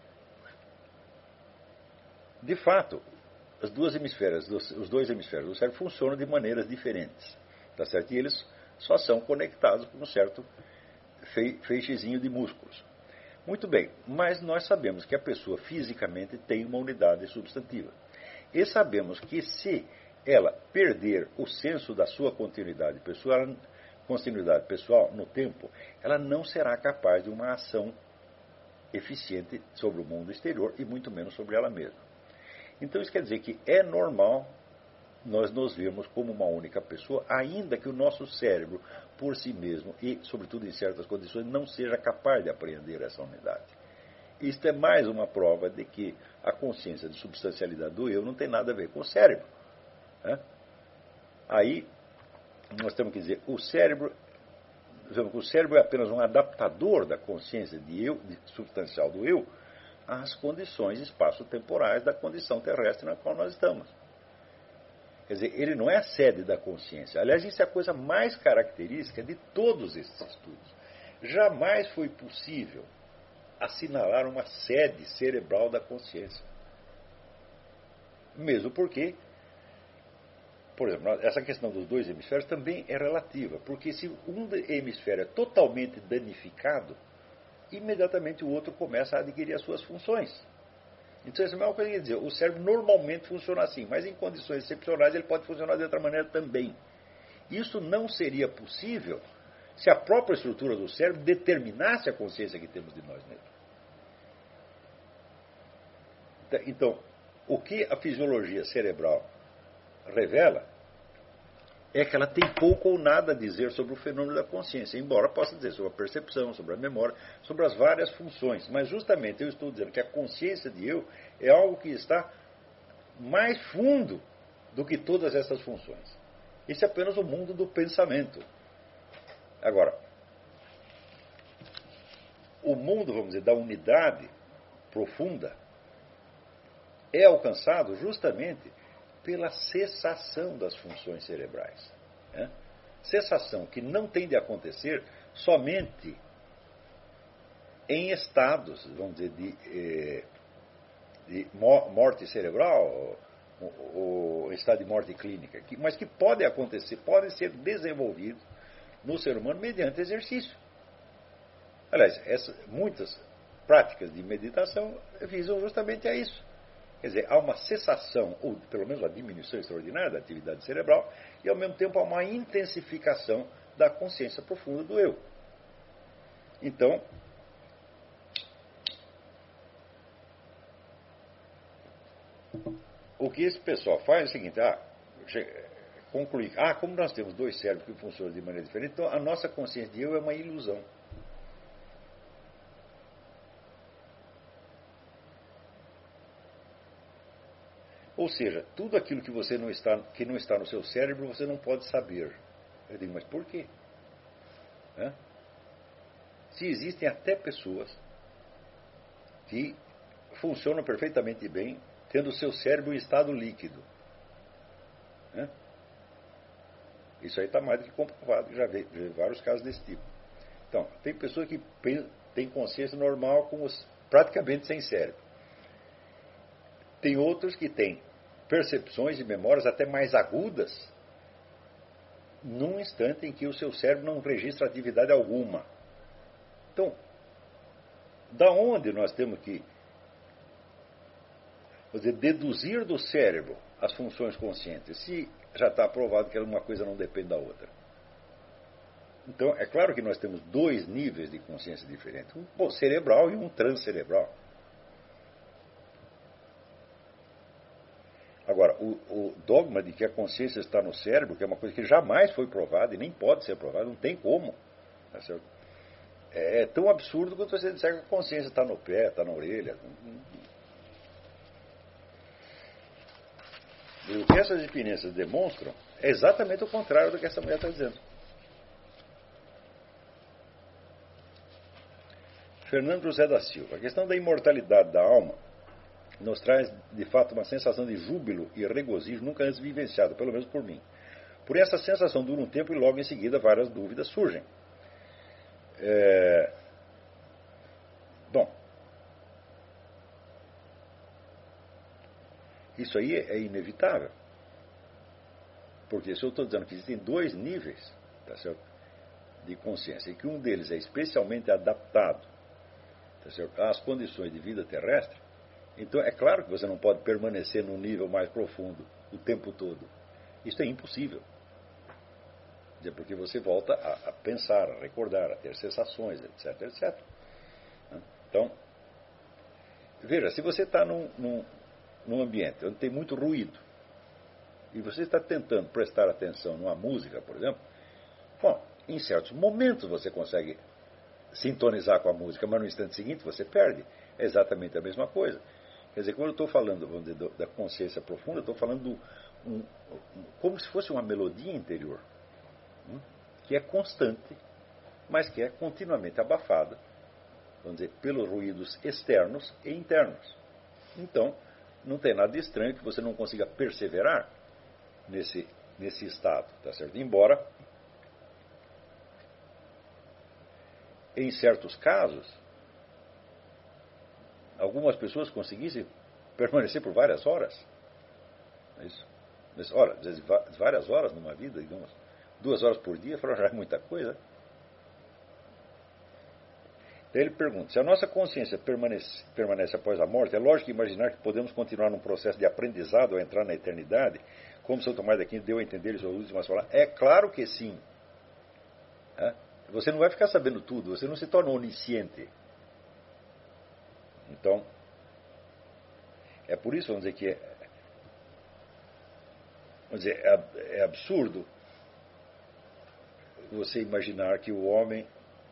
De fato, os dois hemisférios do cérebro funcionam de maneiras diferentes, tá certo? E eles só são conectados por um certo feixezinho de músculos. Muito bem, mas nós sabemos que a pessoa fisicamente tem uma unidade substantiva. E sabemos que se ela perder o senso da sua continuidade pessoal no tempo, ela não será capaz de uma ação eficiente sobre o mundo exterior e muito menos sobre ela mesma. Então isso quer dizer que é normal nós nos vermos como uma única pessoa, ainda que o nosso cérebro, por si mesmo, e sobretudo em certas condições, não seja capaz de apreender essa unidade. Isto é mais uma prova de que a consciência de substancialidade do eu não tem nada a ver com o cérebro, né? Aí nós temos que dizer, o cérebro é apenas um adaptador da consciência substancial do eu às condições espaço-temporais da condição terrestre na qual nós estamos. Quer dizer, ele não é a sede da consciência. Aliás, isso é a coisa mais característica de todos esses estudos. Jamais foi possível assinalar uma sede cerebral da consciência. Mesmo porque, por exemplo, essa questão dos dois hemisférios também é relativa. Porque se um hemisfério é totalmente danificado, imediatamente o outro começa a adquirir as suas funções. Então, essa é a mesma coisa que dizer, o cérebro normalmente funciona assim, mas em condições excepcionais ele pode funcionar de outra maneira também. Isso não seria possível se a própria estrutura do cérebro determinasse a consciência que temos de nós mesmos. Então, o que a fisiologia cerebral revela é que ela tem pouco ou nada a dizer sobre o fenômeno da consciência, embora possa dizer sobre a percepção, sobre a memória, sobre as várias funções. Mas justamente eu estou dizendo que a consciência de eu é algo que está mais fundo do que todas essas funções. Isso é apenas o mundo do pensamento. Agora, o mundo, vamos dizer, da unidade profunda é alcançado justamente pela cessação das funções cerebrais. Né? Cessação que não tem de acontecer somente em estados, vamos dizer, de morte cerebral, ou estado de morte clínica, mas que pode acontecer, podem ser desenvolvidos no ser humano mediante exercício. Aliás, muitas práticas de meditação visam justamente a isso. Quer dizer, há uma cessação, ou pelo menos uma diminuição extraordinária da atividade cerebral, e ao mesmo tempo há uma intensificação da consciência profunda do eu. Então, o que esse pessoal faz é o seguinte, concluir, como nós temos dois cérebros que funcionam de maneira diferente, então a nossa consciência de eu é uma ilusão. Ou seja, tudo aquilo que não está no seu cérebro, você não pode saber. Eu digo, mas por quê? Se existem até pessoas que funcionam perfeitamente bem, tendo o seu cérebro em estado líquido. Isso aí está mais do que comprovado, já vi vários casos desse tipo. Então, tem pessoas que têm consciência normal praticamente sem cérebro. Tem outros que têm percepções e memórias até mais agudas num instante em que o seu cérebro não registra atividade alguma. Então, da onde nós temos que deduzir do cérebro as funções conscientes, se já está provado que uma coisa não depende da outra? Então, é claro que nós temos dois níveis de consciência diferentes, um cerebral e um transcerebral. Agora, o dogma de que a consciência está no cérebro, que é uma coisa que jamais foi provada e nem pode ser provada, não tem como. Tá certo? É tão absurdo quanto você disser que a consciência está no pé, está na orelha. E o que essas experiências demonstram é exatamente o contrário do que essa mulher está dizendo. Fernando José da Silva. A questão da imortalidade da alma nos traz, de fato, uma sensação de júbilo e regozijo nunca antes vivenciado, pelo menos por mim. Por essa sensação dura um tempo e logo em seguida várias dúvidas surgem. Bom, isso aí é inevitável. Porque se eu estou dizendo que existem dois níveis, tá certo, de consciência, e que um deles é especialmente adaptado, tá certo, às condições de vida terrestre, então é claro que você não pode permanecer num nível mais profundo o tempo todo. Isso é impossível. Porque você volta a pensar, a recordar, a ter sensações, etc, etc. Então, veja, se você está num ambiente onde tem muito ruído, e você está tentando prestar atenção numa música, por exemplo, bom, em certos momentos você consegue sintonizar com a música, mas no instante seguinte você perde. É exatamente a mesma coisa. Quer dizer, quando eu estou falando, vamos dizer, da consciência profunda, eu estou falando como se fosse uma melodia interior, que é constante, mas que é continuamente abafada, vamos dizer, pelos ruídos externos e internos. Então, não tem nada de estranho que você não consiga perseverar nesse estado, tá certo? Embora, em certos casos, algumas pessoas conseguissem permanecer por várias horas. É isso? Mas, ora, às vezes, várias horas numa vida, digamos, 2 horas por dia, já é muita coisa. Daí ele pergunta, se a nossa consciência permanece após a morte, é lógico imaginar que podemos continuar num processo de aprendizado ao entrar na eternidade, como São Tomás de Aquino deu a entender em suas últimas palavras. É claro que sim. Você não vai ficar sabendo tudo, você não se torna onisciente. Então, é por isso, vamos dizer, que é absurdo você imaginar que o homem,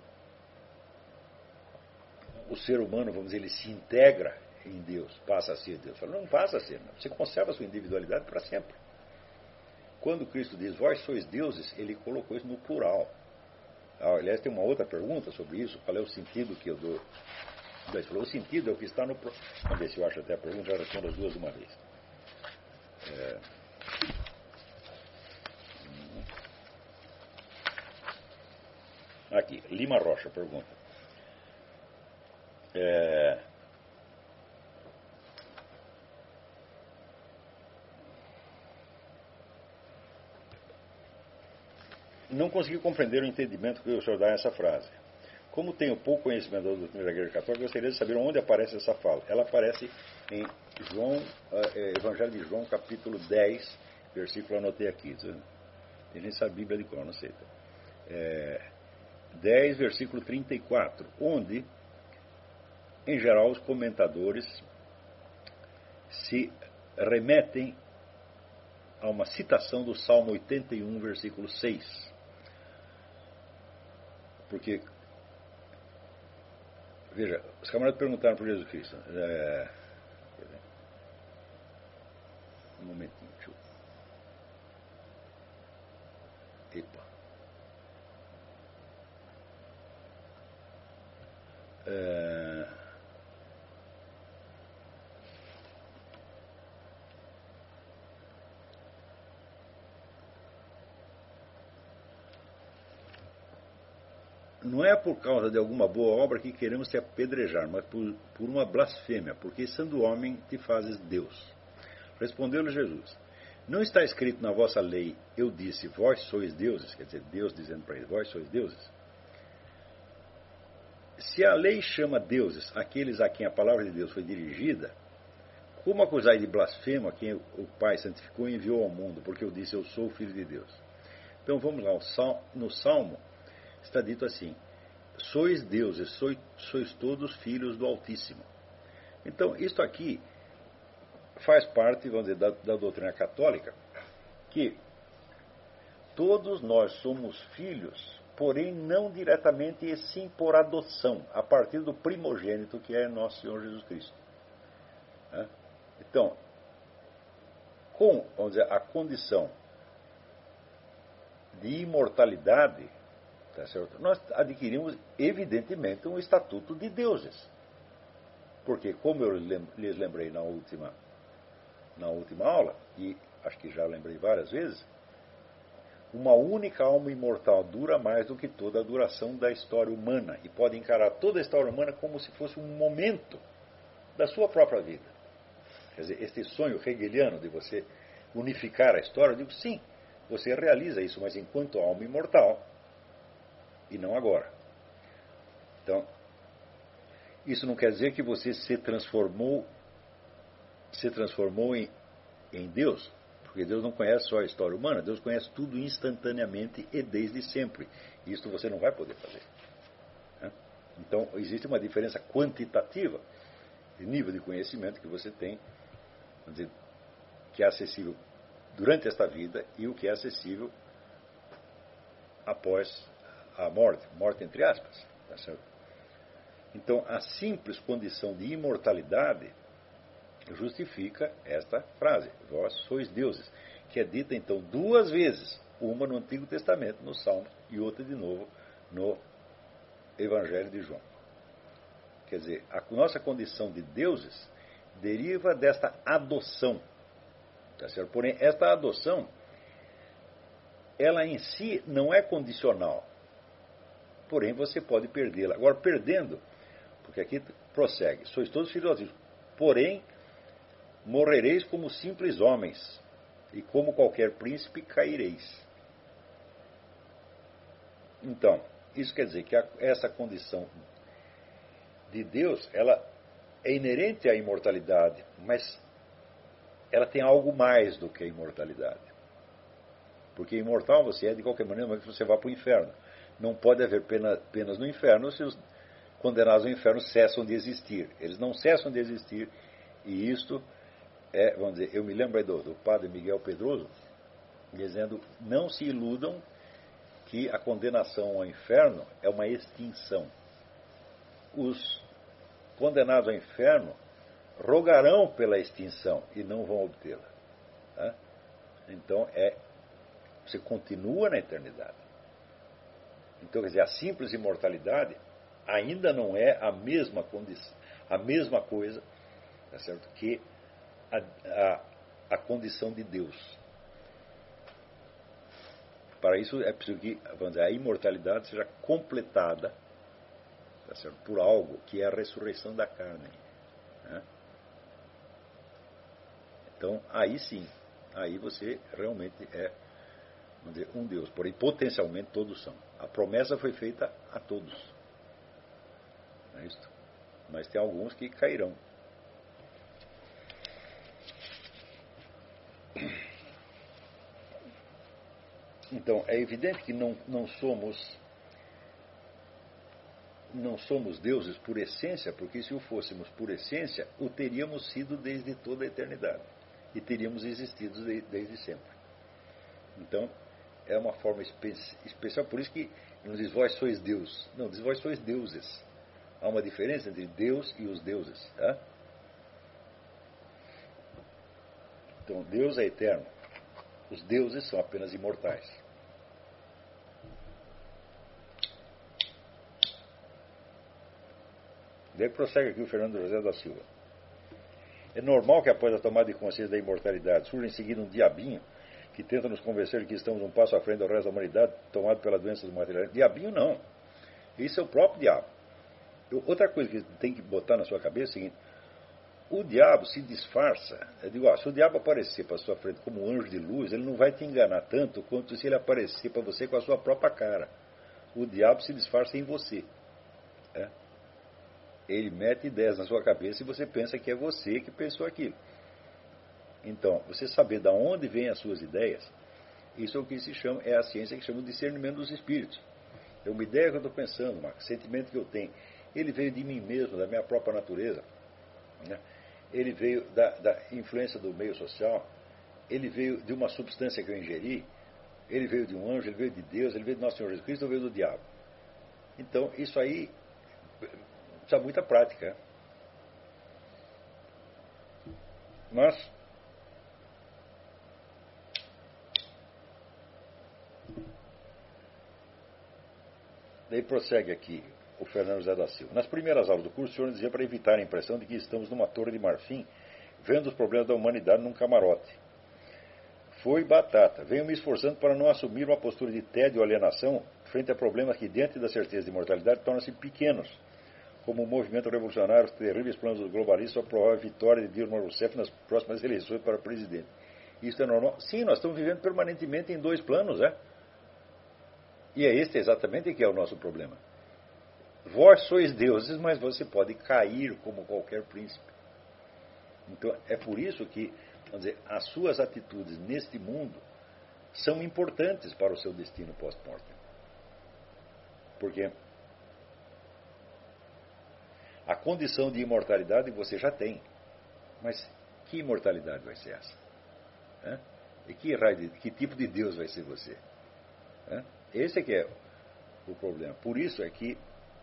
o ser humano, vamos dizer, ele se integra em Deus, passa a ser Deus. Não passa a ser, não. Você conserva a sua individualidade para sempre. Quando Cristo diz, vós sois deuses, ele colocou isso no plural. Aliás, tem uma outra pergunta sobre isso, qual é o sentido que eu dou. Ele falou, o sentido é o que está no... Vamos ver se eu acho até a pergunta, já respondo as duas de uma vez. Aqui, Lima Rocha pergunta. Não consegui compreender o entendimento que o senhor dá a essa frase. Como tenho pouco conhecimento da doutrina da Igreja Católica, gostaria de saber onde aparece essa fala. Ela aparece em Evangelho de João, capítulo 10, versículo, anotei aqui. Tem gente que sabe a Bíblia de cor, não sei. 10, versículo 34, onde, em geral, os comentadores se remetem a uma citação do Salmo 81, versículo 6. Porque, veja, os camaradas perguntaram por Jesus Cristo. Um momentinho, deixa eu... Epa. Não é por causa de alguma boa obra que queremos te apedrejar, mas por uma blasfêmia, porque sendo homem te fazes Deus. Respondeu-lhe Jesus: não está escrito na vossa lei, eu disse, vós sois deuses? Quer dizer, Deus dizendo para ele, vós sois deuses? Se a lei chama deuses aqueles a quem a palavra de Deus foi dirigida, como acusai de blasfemo a quem o Pai santificou e enviou ao mundo, porque eu disse, eu sou o Filho de Deus? Então vamos lá, no Salmo está dito assim: sois deuses, sois todos filhos do Altíssimo. Então isto aqui faz parte, vamos dizer, da doutrina católica, que todos nós somos filhos, porém não diretamente e sim por adoção, a partir do primogênito que é nosso Senhor Jesus Cristo. Então, com, vamos dizer, a condição de imortalidade, tá certo? Nós adquirimos, evidentemente, um estatuto de deuses. Porque, como eu lhes lembrei na última aula, e acho que já lembrei várias vezes, uma única alma imortal dura mais do que toda a duração da história humana e pode encarar toda a história humana como se fosse um momento da sua própria vida. Quer dizer, este sonho hegeliano de você unificar a história, eu digo, sim, você realiza isso, mas enquanto alma imortal e não agora. Então, isso não quer dizer que você se transformou em Deus, porque Deus não conhece só a história humana, Deus conhece tudo instantaneamente e desde sempre. Isso você não vai poder fazer. Então, existe uma diferença quantitativa de nível de conhecimento que você tem, vamos dizer, que é acessível durante esta vida e o que é acessível após a morte entre aspas. Tá certo? Então, a simples condição de imortalidade justifica esta frase, vós sois deuses, que é dita então duas vezes, uma no Antigo Testamento, no Salmo, e outra de novo no Evangelho de João. Quer dizer, a nossa condição de deuses deriva desta adoção. Tá certo? Porém, esta adoção, ela em si não é condicional. Porém, você pode perdê-la. Agora, perdendo, porque aqui prossegue, sois todos filhos de Deus, porém, morrereis como simples homens, e como qualquer príncipe caireis. Então, isso quer dizer que essa condição de Deus, ela é inerente à imortalidade, mas ela tem algo mais do que a imortalidade. Porque imortal você é de qualquer maneira, mas você vai para o inferno. Não pode haver penas no inferno se os condenados ao inferno cessam de existir. Eles não cessam de existir, e isto vamos dizer, eu me lembro aí do padre Miguel Pedroso, dizendo, não se iludam que a condenação ao inferno é uma extinção. Os condenados ao inferno rogarão pela extinção e não vão obtê-la. Tá? Então, você continua na eternidade. Então, quer dizer, a simples imortalidade ainda não é a mesma condição, a mesma coisa, tá certo, que a condição de Deus. Para isso é preciso que, vamos dizer, a imortalidade seja completada, tá certo, por algo que é a ressurreição da carne. Né? Então, aí sim, aí você realmente é, vamos dizer, um Deus. Porém, potencialmente todos são. A promessa foi feita a todos. Não é isso? Mas tem alguns que cairão. Então, é evidente que não somos deuses por essência, porque se o fôssemos por essência, o teríamos sido desde toda a eternidade. E teríamos existido desde sempre. Então, é uma forma especial, por isso que não diz vós sois Deus. Não, diz vós sois deuses. Há uma diferença entre Deus e os deuses. Tá? Então, Deus é eterno. Os deuses são apenas imortais. Daí prossegue aqui o Fernando José da Silva. É normal que após a tomada de consciência da imortalidade surja em seguida um diabinho que tenta nos convencer de que estamos um passo à frente do resto da humanidade, tomado pela doença do materialismo. Diabinho não. Isso é o próprio diabo. Outra coisa que tem que botar na sua cabeça é o seguinte: O diabo se disfarça. Eu digo, se o diabo aparecer para a sua frente como um anjo de luz, ele não vai te enganar tanto quanto se ele aparecer para você com a sua própria cara. O diabo se disfarça em você. Né? Ele mete ideias na sua cabeça e você pensa que é você que pensou aquilo. Então, você saber de onde vêm as suas ideias, isso é o que se chama, é a ciência que chama de discernimento dos espíritos. É uma ideia que eu estou pensando, um sentimento que eu tenho. Ele veio de mim mesmo, da minha própria natureza. Né? Ele veio da influência do meio social. Ele veio de uma substância que eu ingeri. Ele veio de um anjo, ele veio de Deus, ele veio de Nosso Senhor Jesus Cristo, ou veio do diabo. Então, isso aí precisa muita prática. Mas daí prossegue aqui o Fernando José da Silva. Nas primeiras aulas do curso, o senhor dizia para evitar a impressão de que estamos numa torre de marfim, vendo os problemas da humanidade num camarote. Foi batata. Venho me esforçando para não assumir uma postura de tédio ou alienação frente a problemas que, diante da certeza de imortalidade, tornam-se pequenos, como o movimento revolucionário, os terríveis planos dos globalistas ou a provável vitória de Dilma Rousseff nas próximas eleições para presidente. Isso é normal? Sim, nós estamos vivendo permanentemente em dois planos, E é este exatamente que é o nosso problema. Vós sois deuses, mas você pode cair como qualquer príncipe. Então, é por isso que, vamos dizer, as suas atitudes neste mundo são importantes para o seu destino pós-mortem. Porque a condição de imortalidade você já tem. Mas que imortalidade vai ser essa? E que tipo de Deus vai ser você? Esse é que é o problema. Por isso é que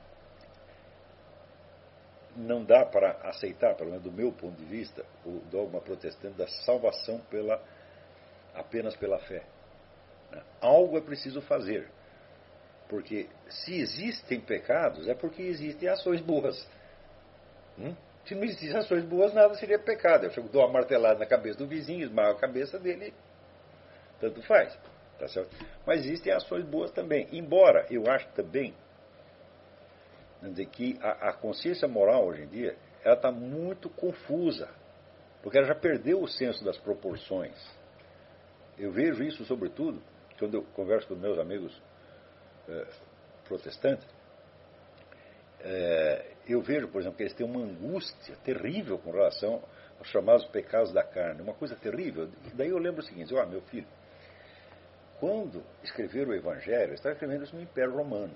não dá para aceitar, pelo menos do meu ponto de vista, o dogma protestante da salvação apenas pela fé. Algo é preciso fazer. Porque se existem pecados, é porque existem ações boas. Se não existissem ações boas, nada seria pecado. Eu dou uma martelada na cabeça do vizinho, esmago a cabeça dele, tanto faz. Tá certo? Mas existem ações boas também. Embora eu acho também que a consciência moral hoje em dia ela está muito confusa, porque ela já perdeu o senso das proporções. Eu vejo isso, sobretudo, quando eu converso com meus amigos protestantes. Eu vejo, por exemplo, que eles têm uma angústia terrível com relação aos chamados pecados da carne, uma coisa terrível. E daí eu lembro o seguinte: meu filho, quando escreveram o Evangelho, estavam escrevendo isso no Império Romano.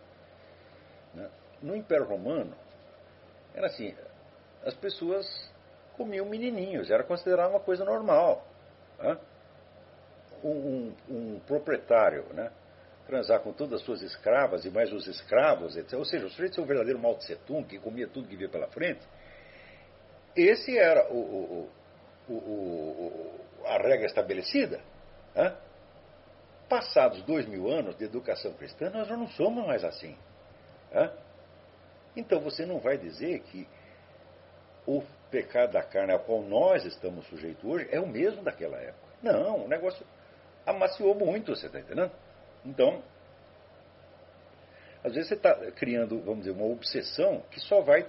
No Império Romano, era assim, as pessoas comiam menininhos, era considerado uma coisa normal. Um proprietário, transar com todas as suas escravas e mais os escravos, etc. Ou seja, o sujeito ser um verdadeiro Mao Tse Tung, que comia tudo que via pela frente, esse era a regra estabelecida. Passados 2000 anos de educação cristã, nós já não somos mais assim. Então você não vai dizer que o pecado da carne ao qual nós estamos sujeitos hoje é o mesmo daquela época. Não, o negócio amaciou muito, você está entendendo? Então, às vezes você está criando, vamos dizer, uma obsessão que só vai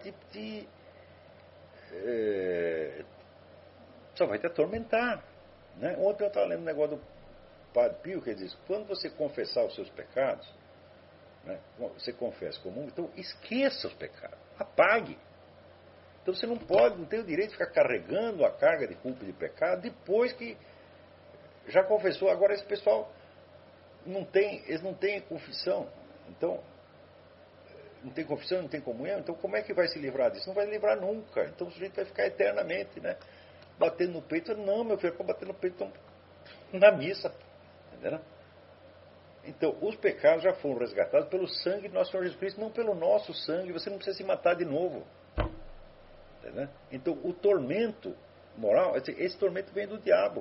só vai te atormentar. Ontem eu estava lendo um negócio do Padre Pio, que ele diz: quando você confessar os seus pecados, você confessa comum, então esqueça os pecados, apague. Então você não tem o direito de ficar carregando a carga de culpa e de pecado depois que já confessou. Agora esse pessoal eles não têm confissão. Então, não tem confissão, não tem comunhão, então como é que vai se livrar disso? Não vai se livrar nunca. Então o sujeito vai ficar eternamente, batendo no peito. Não, meu filho, para bater no peito na missa. Entendeu? Então, os pecados já foram resgatados pelo sangue de Nosso Senhor Jesus Cristo, não pelo nosso sangue. Você não precisa se matar de novo. Entendeu? Então, o tormento moral, esse tormento vem do diabo.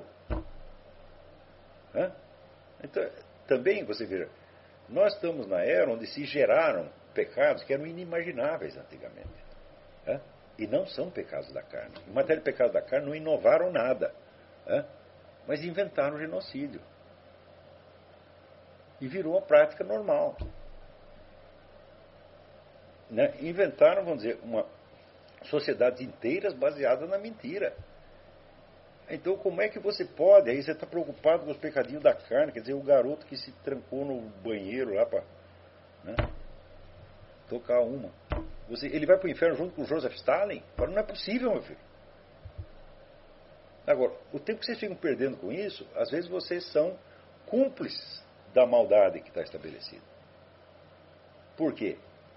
Então, também, você veja, nós estamos na era onde se geraram pecados que eram inimagináveis antigamente. E não são pecados da carne. Em matéria de pecados da carne, não inovaram nada. Mas inventaram o genocídio. E virou a prática normal. Inventaram, vamos dizer, uma sociedades inteiras baseadas na mentira. Então, como é que você pode? Aí você está preocupado com os pecadinhos da carne, quer dizer, o garoto que se trancou no banheiro lá para, né, tocar uma. Ele vai para o inferno junto com o Joseph Stalin? Fala, não é possível, meu filho. Agora, o tempo que vocês ficam perdendo com isso, às vezes vocês são cúmplices da maldade que está estabelecida. Por quê?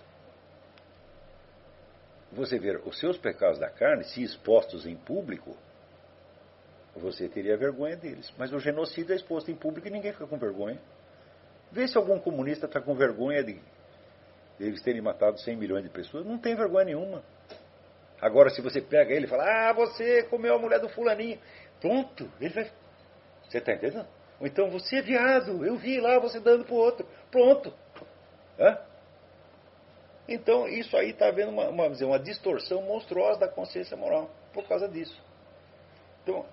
Você vê os seus pecados da carne, se expostos em público, você teria vergonha deles. Mas o genocídio é exposto em público e ninguém fica com vergonha. Vê se algum comunista está com vergonha de eles terem matado 100 milhões de pessoas. Não tem vergonha nenhuma. Agora, se você pega ele e fala, você comeu a mulher do fulaninho. Pronto, ele vai... Você está entendendo? Ou então, você é viado, eu vi lá você dando para o outro. Pronto. Hã? Então, isso aí está havendo uma distorção monstruosa da consciência moral por causa disso. Então,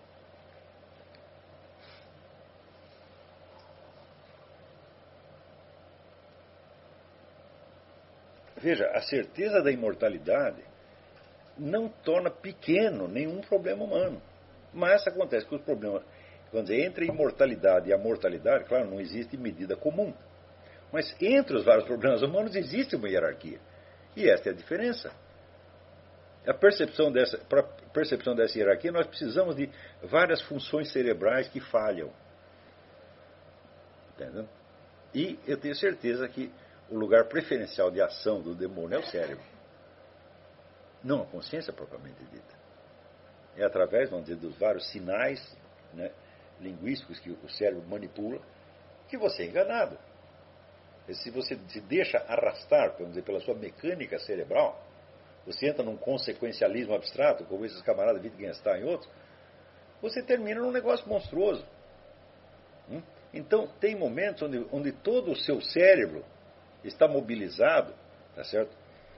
veja, a certeza da imortalidade não torna pequeno nenhum problema humano. Mas acontece que os problemas, quando dizer, entre a imortalidade e a mortalidade, claro, não existe medida comum. Mas entre os vários problemas humanos existe uma hierarquia. E esta é a diferença. Para a percepção dessa hierarquia, nós precisamos de várias funções cerebrais que falham. Entendeu? E eu tenho certeza que o lugar preferencial de ação do demônio é o cérebro. Não a consciência propriamente dita. É através, vamos dizer, dos vários sinais, né, linguísticos que o cérebro manipula, que você é enganado. Se você se deixa arrastar, vamos dizer, pela sua mecânica cerebral, você entra num consequencialismo abstrato, como esses camaradas Wittgenstein e outros, você termina num negócio monstruoso. Então, tem momentos onde todo o seu cérebro está mobilizado, tá certo?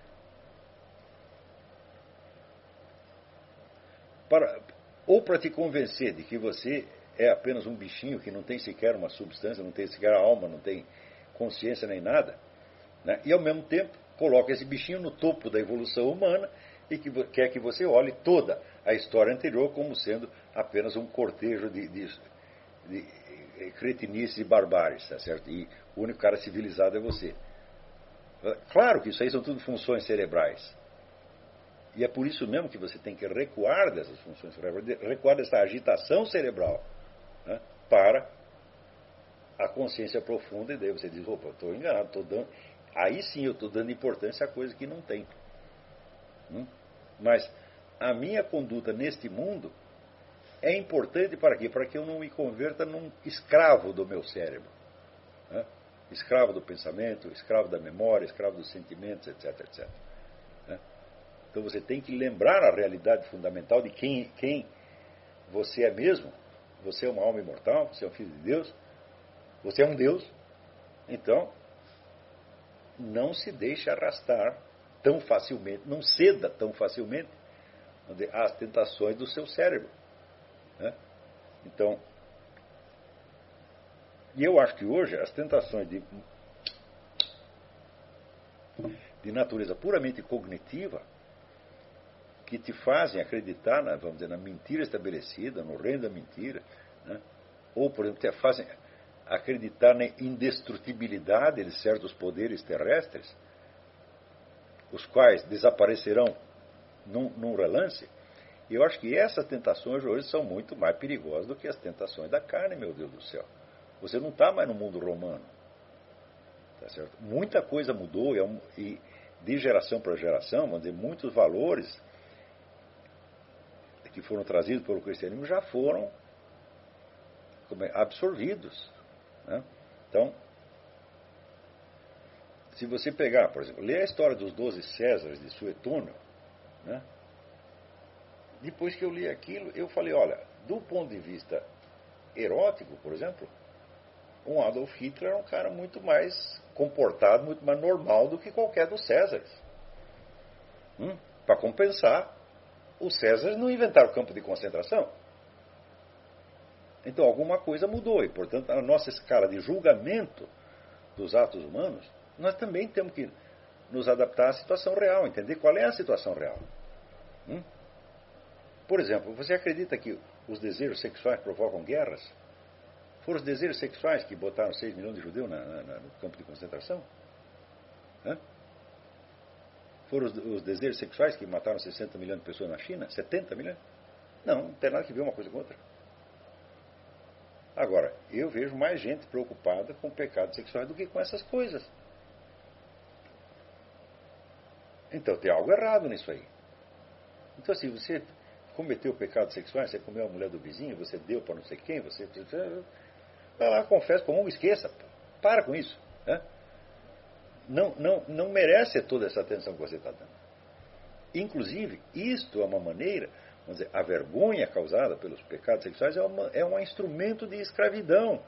Ou para te convencer de que você é apenas um bichinho que não tem sequer uma substância, não tem sequer alma, não tem consciência nem nada, né? E ao mesmo tempo coloca esse bichinho no topo da evolução humana e quer que você olhe toda a história anterior como sendo apenas um cortejo de cretinice e barbáries, tá certo? E o único cara civilizado é você. Claro que isso aí são tudo funções cerebrais. E é por isso mesmo que você tem que recuar dessas funções cerebrais, recuar dessa agitação cerebral, né, para a consciência profunda, e daí você diz, opa, eu estou enganado, aí sim eu estou dando importância a coisa que não tem. Mas a minha conduta neste mundo é importante para quê? Para que eu não me converta num escravo do meu cérebro. Né? Escravo do pensamento, escravo da memória, escravo dos sentimentos, etc, etc. Né? Então você tem que lembrar a realidade fundamental de quem você é mesmo. Você é uma alma imortal, você é um filho de Deus, você é um Deus. Então, não se deixe arrastar tão facilmente, não ceda tão facilmente às tentações do seu cérebro. Né? Então, e eu acho que hoje as tentações de natureza puramente cognitiva, que te fazem acreditar vamos dizer, na mentira estabelecida, no reino da mentira, né? Ou, por exemplo, te fazem acreditar na indestrutibilidade de certos poderes terrestres, os quais desaparecerão num relance. E eu acho que essas tentações hoje são muito mais perigosas do que as tentações da carne, meu Deus do céu. Você não está mais no mundo romano. Tá certo? Muita coisa mudou e de geração para geração, vamos dizer, muitos valores que foram trazidos pelo cristianismo já foram absorvidos. Né? Então, se você pegar, por exemplo, ler a história dos 12 Césares de Suetônio, né? Depois que eu li aquilo, eu falei, olha, do ponto de vista erótico, por exemplo, um Adolf Hitler é um cara muito mais comportado, muito mais normal do que qualquer dos Césares. Para compensar, os Césares não inventaram campo de concentração. Então alguma coisa mudou e, portanto, a nossa escala de julgamento dos atos humanos, nós também temos que nos adaptar à situação real, entender qual é a situação real. Hum? Por exemplo, você acredita que os desejos sexuais provocam guerras? Foram os desejos sexuais que botaram 6 milhões de judeus no campo de concentração? Hã? Foram os desejos sexuais que mataram 60 milhões de pessoas na China? 70 milhões? Não tem nada que ver uma coisa com outra. Agora, eu vejo mais gente preocupada com pecados sexuais do que com essas coisas. Então tem algo errado nisso aí. Então, assim, você cometeu pecados sexuais, você comeu a mulher do vizinho, você deu para não sei quem, você. Vai lá, confessa, comum, esqueça. Para com isso. Né? Não merece toda essa atenção que você está dando. Inclusive, isto é uma maneira, vamos dizer, a vergonha causada pelos pecados sexuais é um instrumento de escravidão.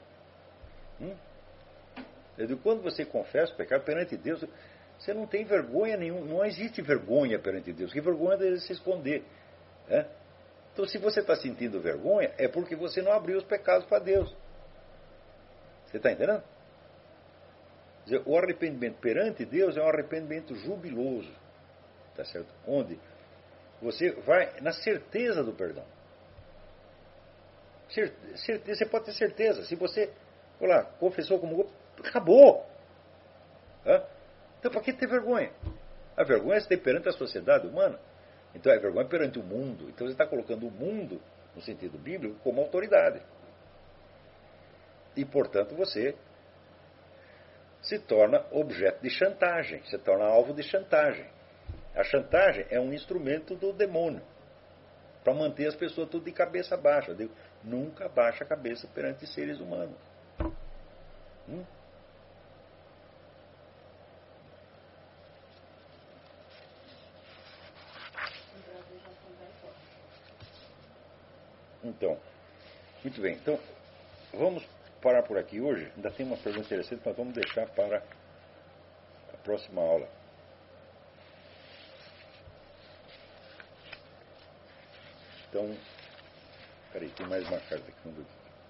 Quando você confessa o pecado perante Deus, você não tem vergonha nenhuma, não existe vergonha perante Deus. Que vergonha deve se esconder. Né? Então, se você está sentindo vergonha, é porque você não abriu os pecados para Deus. Você está entendendo? Quer dizer, o arrependimento perante Deus é um arrependimento jubiloso. Tá certo? Onde você vai na certeza do perdão. Você pode ter certeza. Se você confessou como acabou. Hã? Então, para que ter vergonha? A vergonha é você ter perante a sociedade humana. Então, é vergonha perante o mundo. Então, você está colocando o mundo, no sentido bíblico, como autoridade. E, portanto, você se torna objeto de chantagem. Se torna alvo de chantagem. A chantagem é um instrumento do demônio para manter as pessoas tudo de cabeça baixa. Eu digo, nunca baixa a cabeça perante seres humanos. Então, muito bem. Então, vamos parar por aqui hoje. Ainda tem uma pergunta interessante, mas vamos deixar para a próxima aula. Então, peraí, tem mais uma carta aqui. Vamos ver.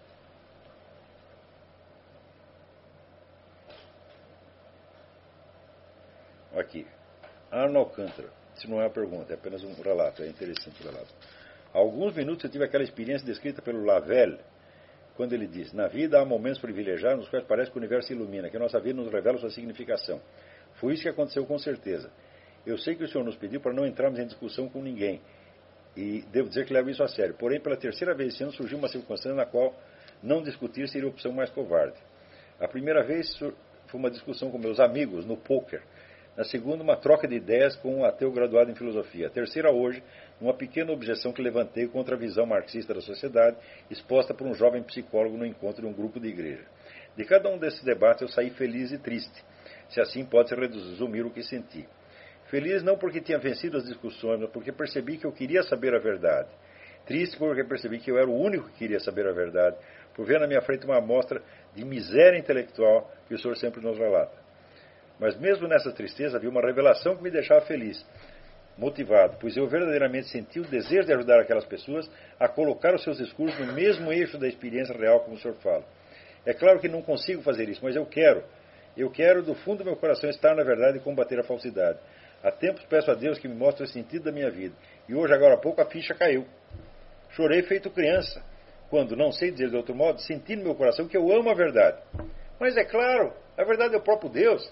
Aqui. Arno Alcântara. Isso não é uma pergunta, é apenas um relato. É interessante o relato. Há alguns minutos eu tive aquela experiência descrita pelo Lavelle, quando ele diz: na vida há momentos privilegiados nos quais parece que o universo se ilumina, que a nossa vida nos revela sua significação. Foi isso que aconteceu com certeza. Eu sei que o Senhor nos pediu para não entrarmos em discussão com ninguém. E devo dizer que levo isso a sério. Porém, pela terceira vez esse ano surgiu uma circunstância na qual não discutir seria a opção mais covarde. A primeira vez foi uma discussão com meus amigos no pôquer. Na segunda, uma troca de ideias com um ateu graduado em filosofia. A terceira, hoje, uma pequena objeção que levantei contra a visão marxista da sociedade, exposta por um jovem psicólogo no encontro de um grupo de igreja. De cada um desses debates eu saí feliz e triste, se assim pode-se resumir o que senti. Feliz não porque tinha vencido as discussões, mas porque percebi que eu queria saber a verdade. Triste porque percebi que eu era o único que queria saber a verdade, por ver na minha frente uma amostra de miséria intelectual que o Senhor sempre nos relata. Mas mesmo nessa tristeza havia uma revelação que me deixava feliz, motivado, pois eu verdadeiramente senti o desejo de ajudar aquelas pessoas a colocar os seus discursos no mesmo eixo da experiência real como o Senhor fala. É claro que não consigo fazer isso, mas eu quero do fundo do meu coração estar na verdade e combater a falsidade. Há tempos peço a Deus que me mostre o sentido da minha vida, e hoje, agora há pouco, a ficha caiu. Chorei feito criança, quando, não sei dizer de outro modo, senti no meu coração que eu amo a verdade. Mas é claro, a verdade é o próprio Deus.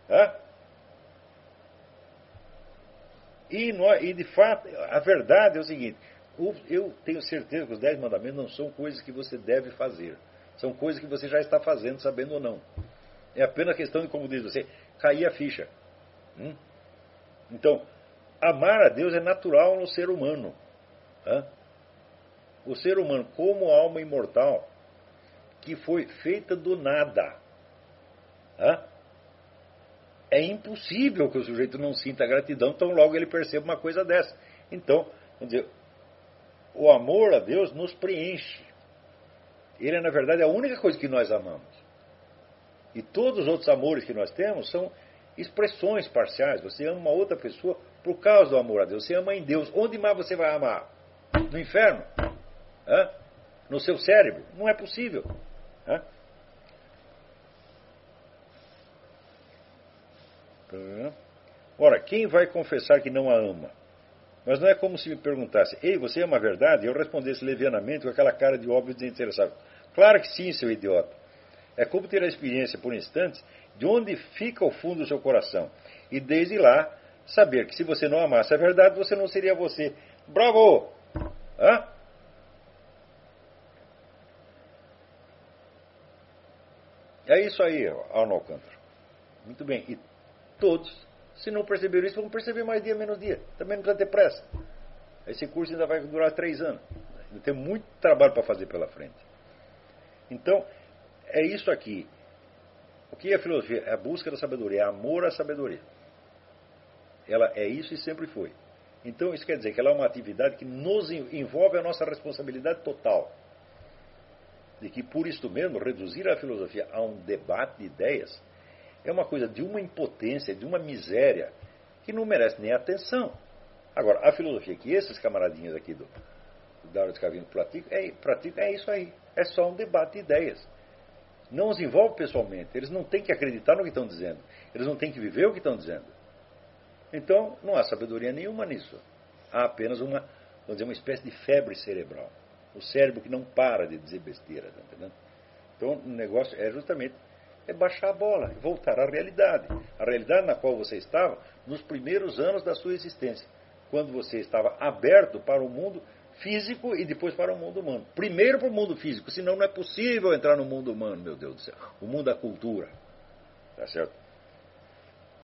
E de fato, a verdade é o seguinte: eu tenho certeza que os 10 mandamentos não são coisas que você deve fazer, são coisas que você já está fazendo, sabendo ou não. É apenas questão de, como diz você, cair a ficha. Então, amar a Deus é natural no ser humano. O ser humano, como alma imortal, que foi feita do nada, é impossível que o sujeito não sinta gratidão tão logo ele perceba uma coisa dessa. Então, vamos dizer, o amor a Deus nos preenche. Ele é, na verdade, a única coisa que nós amamos. E todos os outros amores que nós temos são expressões parciais. Você ama uma outra pessoa por causa do amor a Deus. Você ama em Deus. Onde mais você vai amar? No inferno? No seu cérebro? Não é possível. Ora, quem vai confessar que não a ama? Mas não é como se me perguntasse, ei, você ama a verdade? E eu respondesse levianamente com aquela cara de óbvio desinteressado. Claro que sim, seu idiota. É como ter a experiência por instantes de onde fica o fundo do seu coração. E desde lá, saber que se você não amasse a verdade, você não seria você. Bravo! Hã? É isso aí, Arno Alcântara. Muito bem. E todos, se não perceberam isso, vão perceber mais dia, menos dia. Também não precisa ter pressa. Esse curso ainda vai durar 3 anos. Ainda tem muito trabalho para fazer pela frente. Então, é isso aqui. O que é a filosofia? É a busca da sabedoria, é amor à sabedoria. Ela é isso e sempre foi. Então, isso quer dizer que ela é uma atividade que nos envolve a nossa responsabilidade total. De que, por isto mesmo, reduzir a filosofia a um debate de ideias é uma coisa de uma impotência, de uma miséria, que não merece nem atenção. Agora, a filosofia que esses camaradinhos aqui do Dardo Scavino praticam é isso aí. É só um debate de ideias. Não os envolve pessoalmente. Eles não têm que acreditar no que estão dizendo. Eles não têm que viver o que estão dizendo. Então, não há sabedoria nenhuma nisso. Há apenas vamos dizer, uma espécie de febre cerebral. O cérebro que não para de dizer besteira. Tá entendendo? Então, o negócio é justamente baixar a bola, voltar à realidade. A realidade na qual você estava nos primeiros anos da sua existência. Quando você estava aberto para o mundo físico e depois para o mundo humano. Primeiro para o mundo físico, senão não é possível entrar no mundo humano, meu Deus do céu. O mundo da cultura. Tá certo?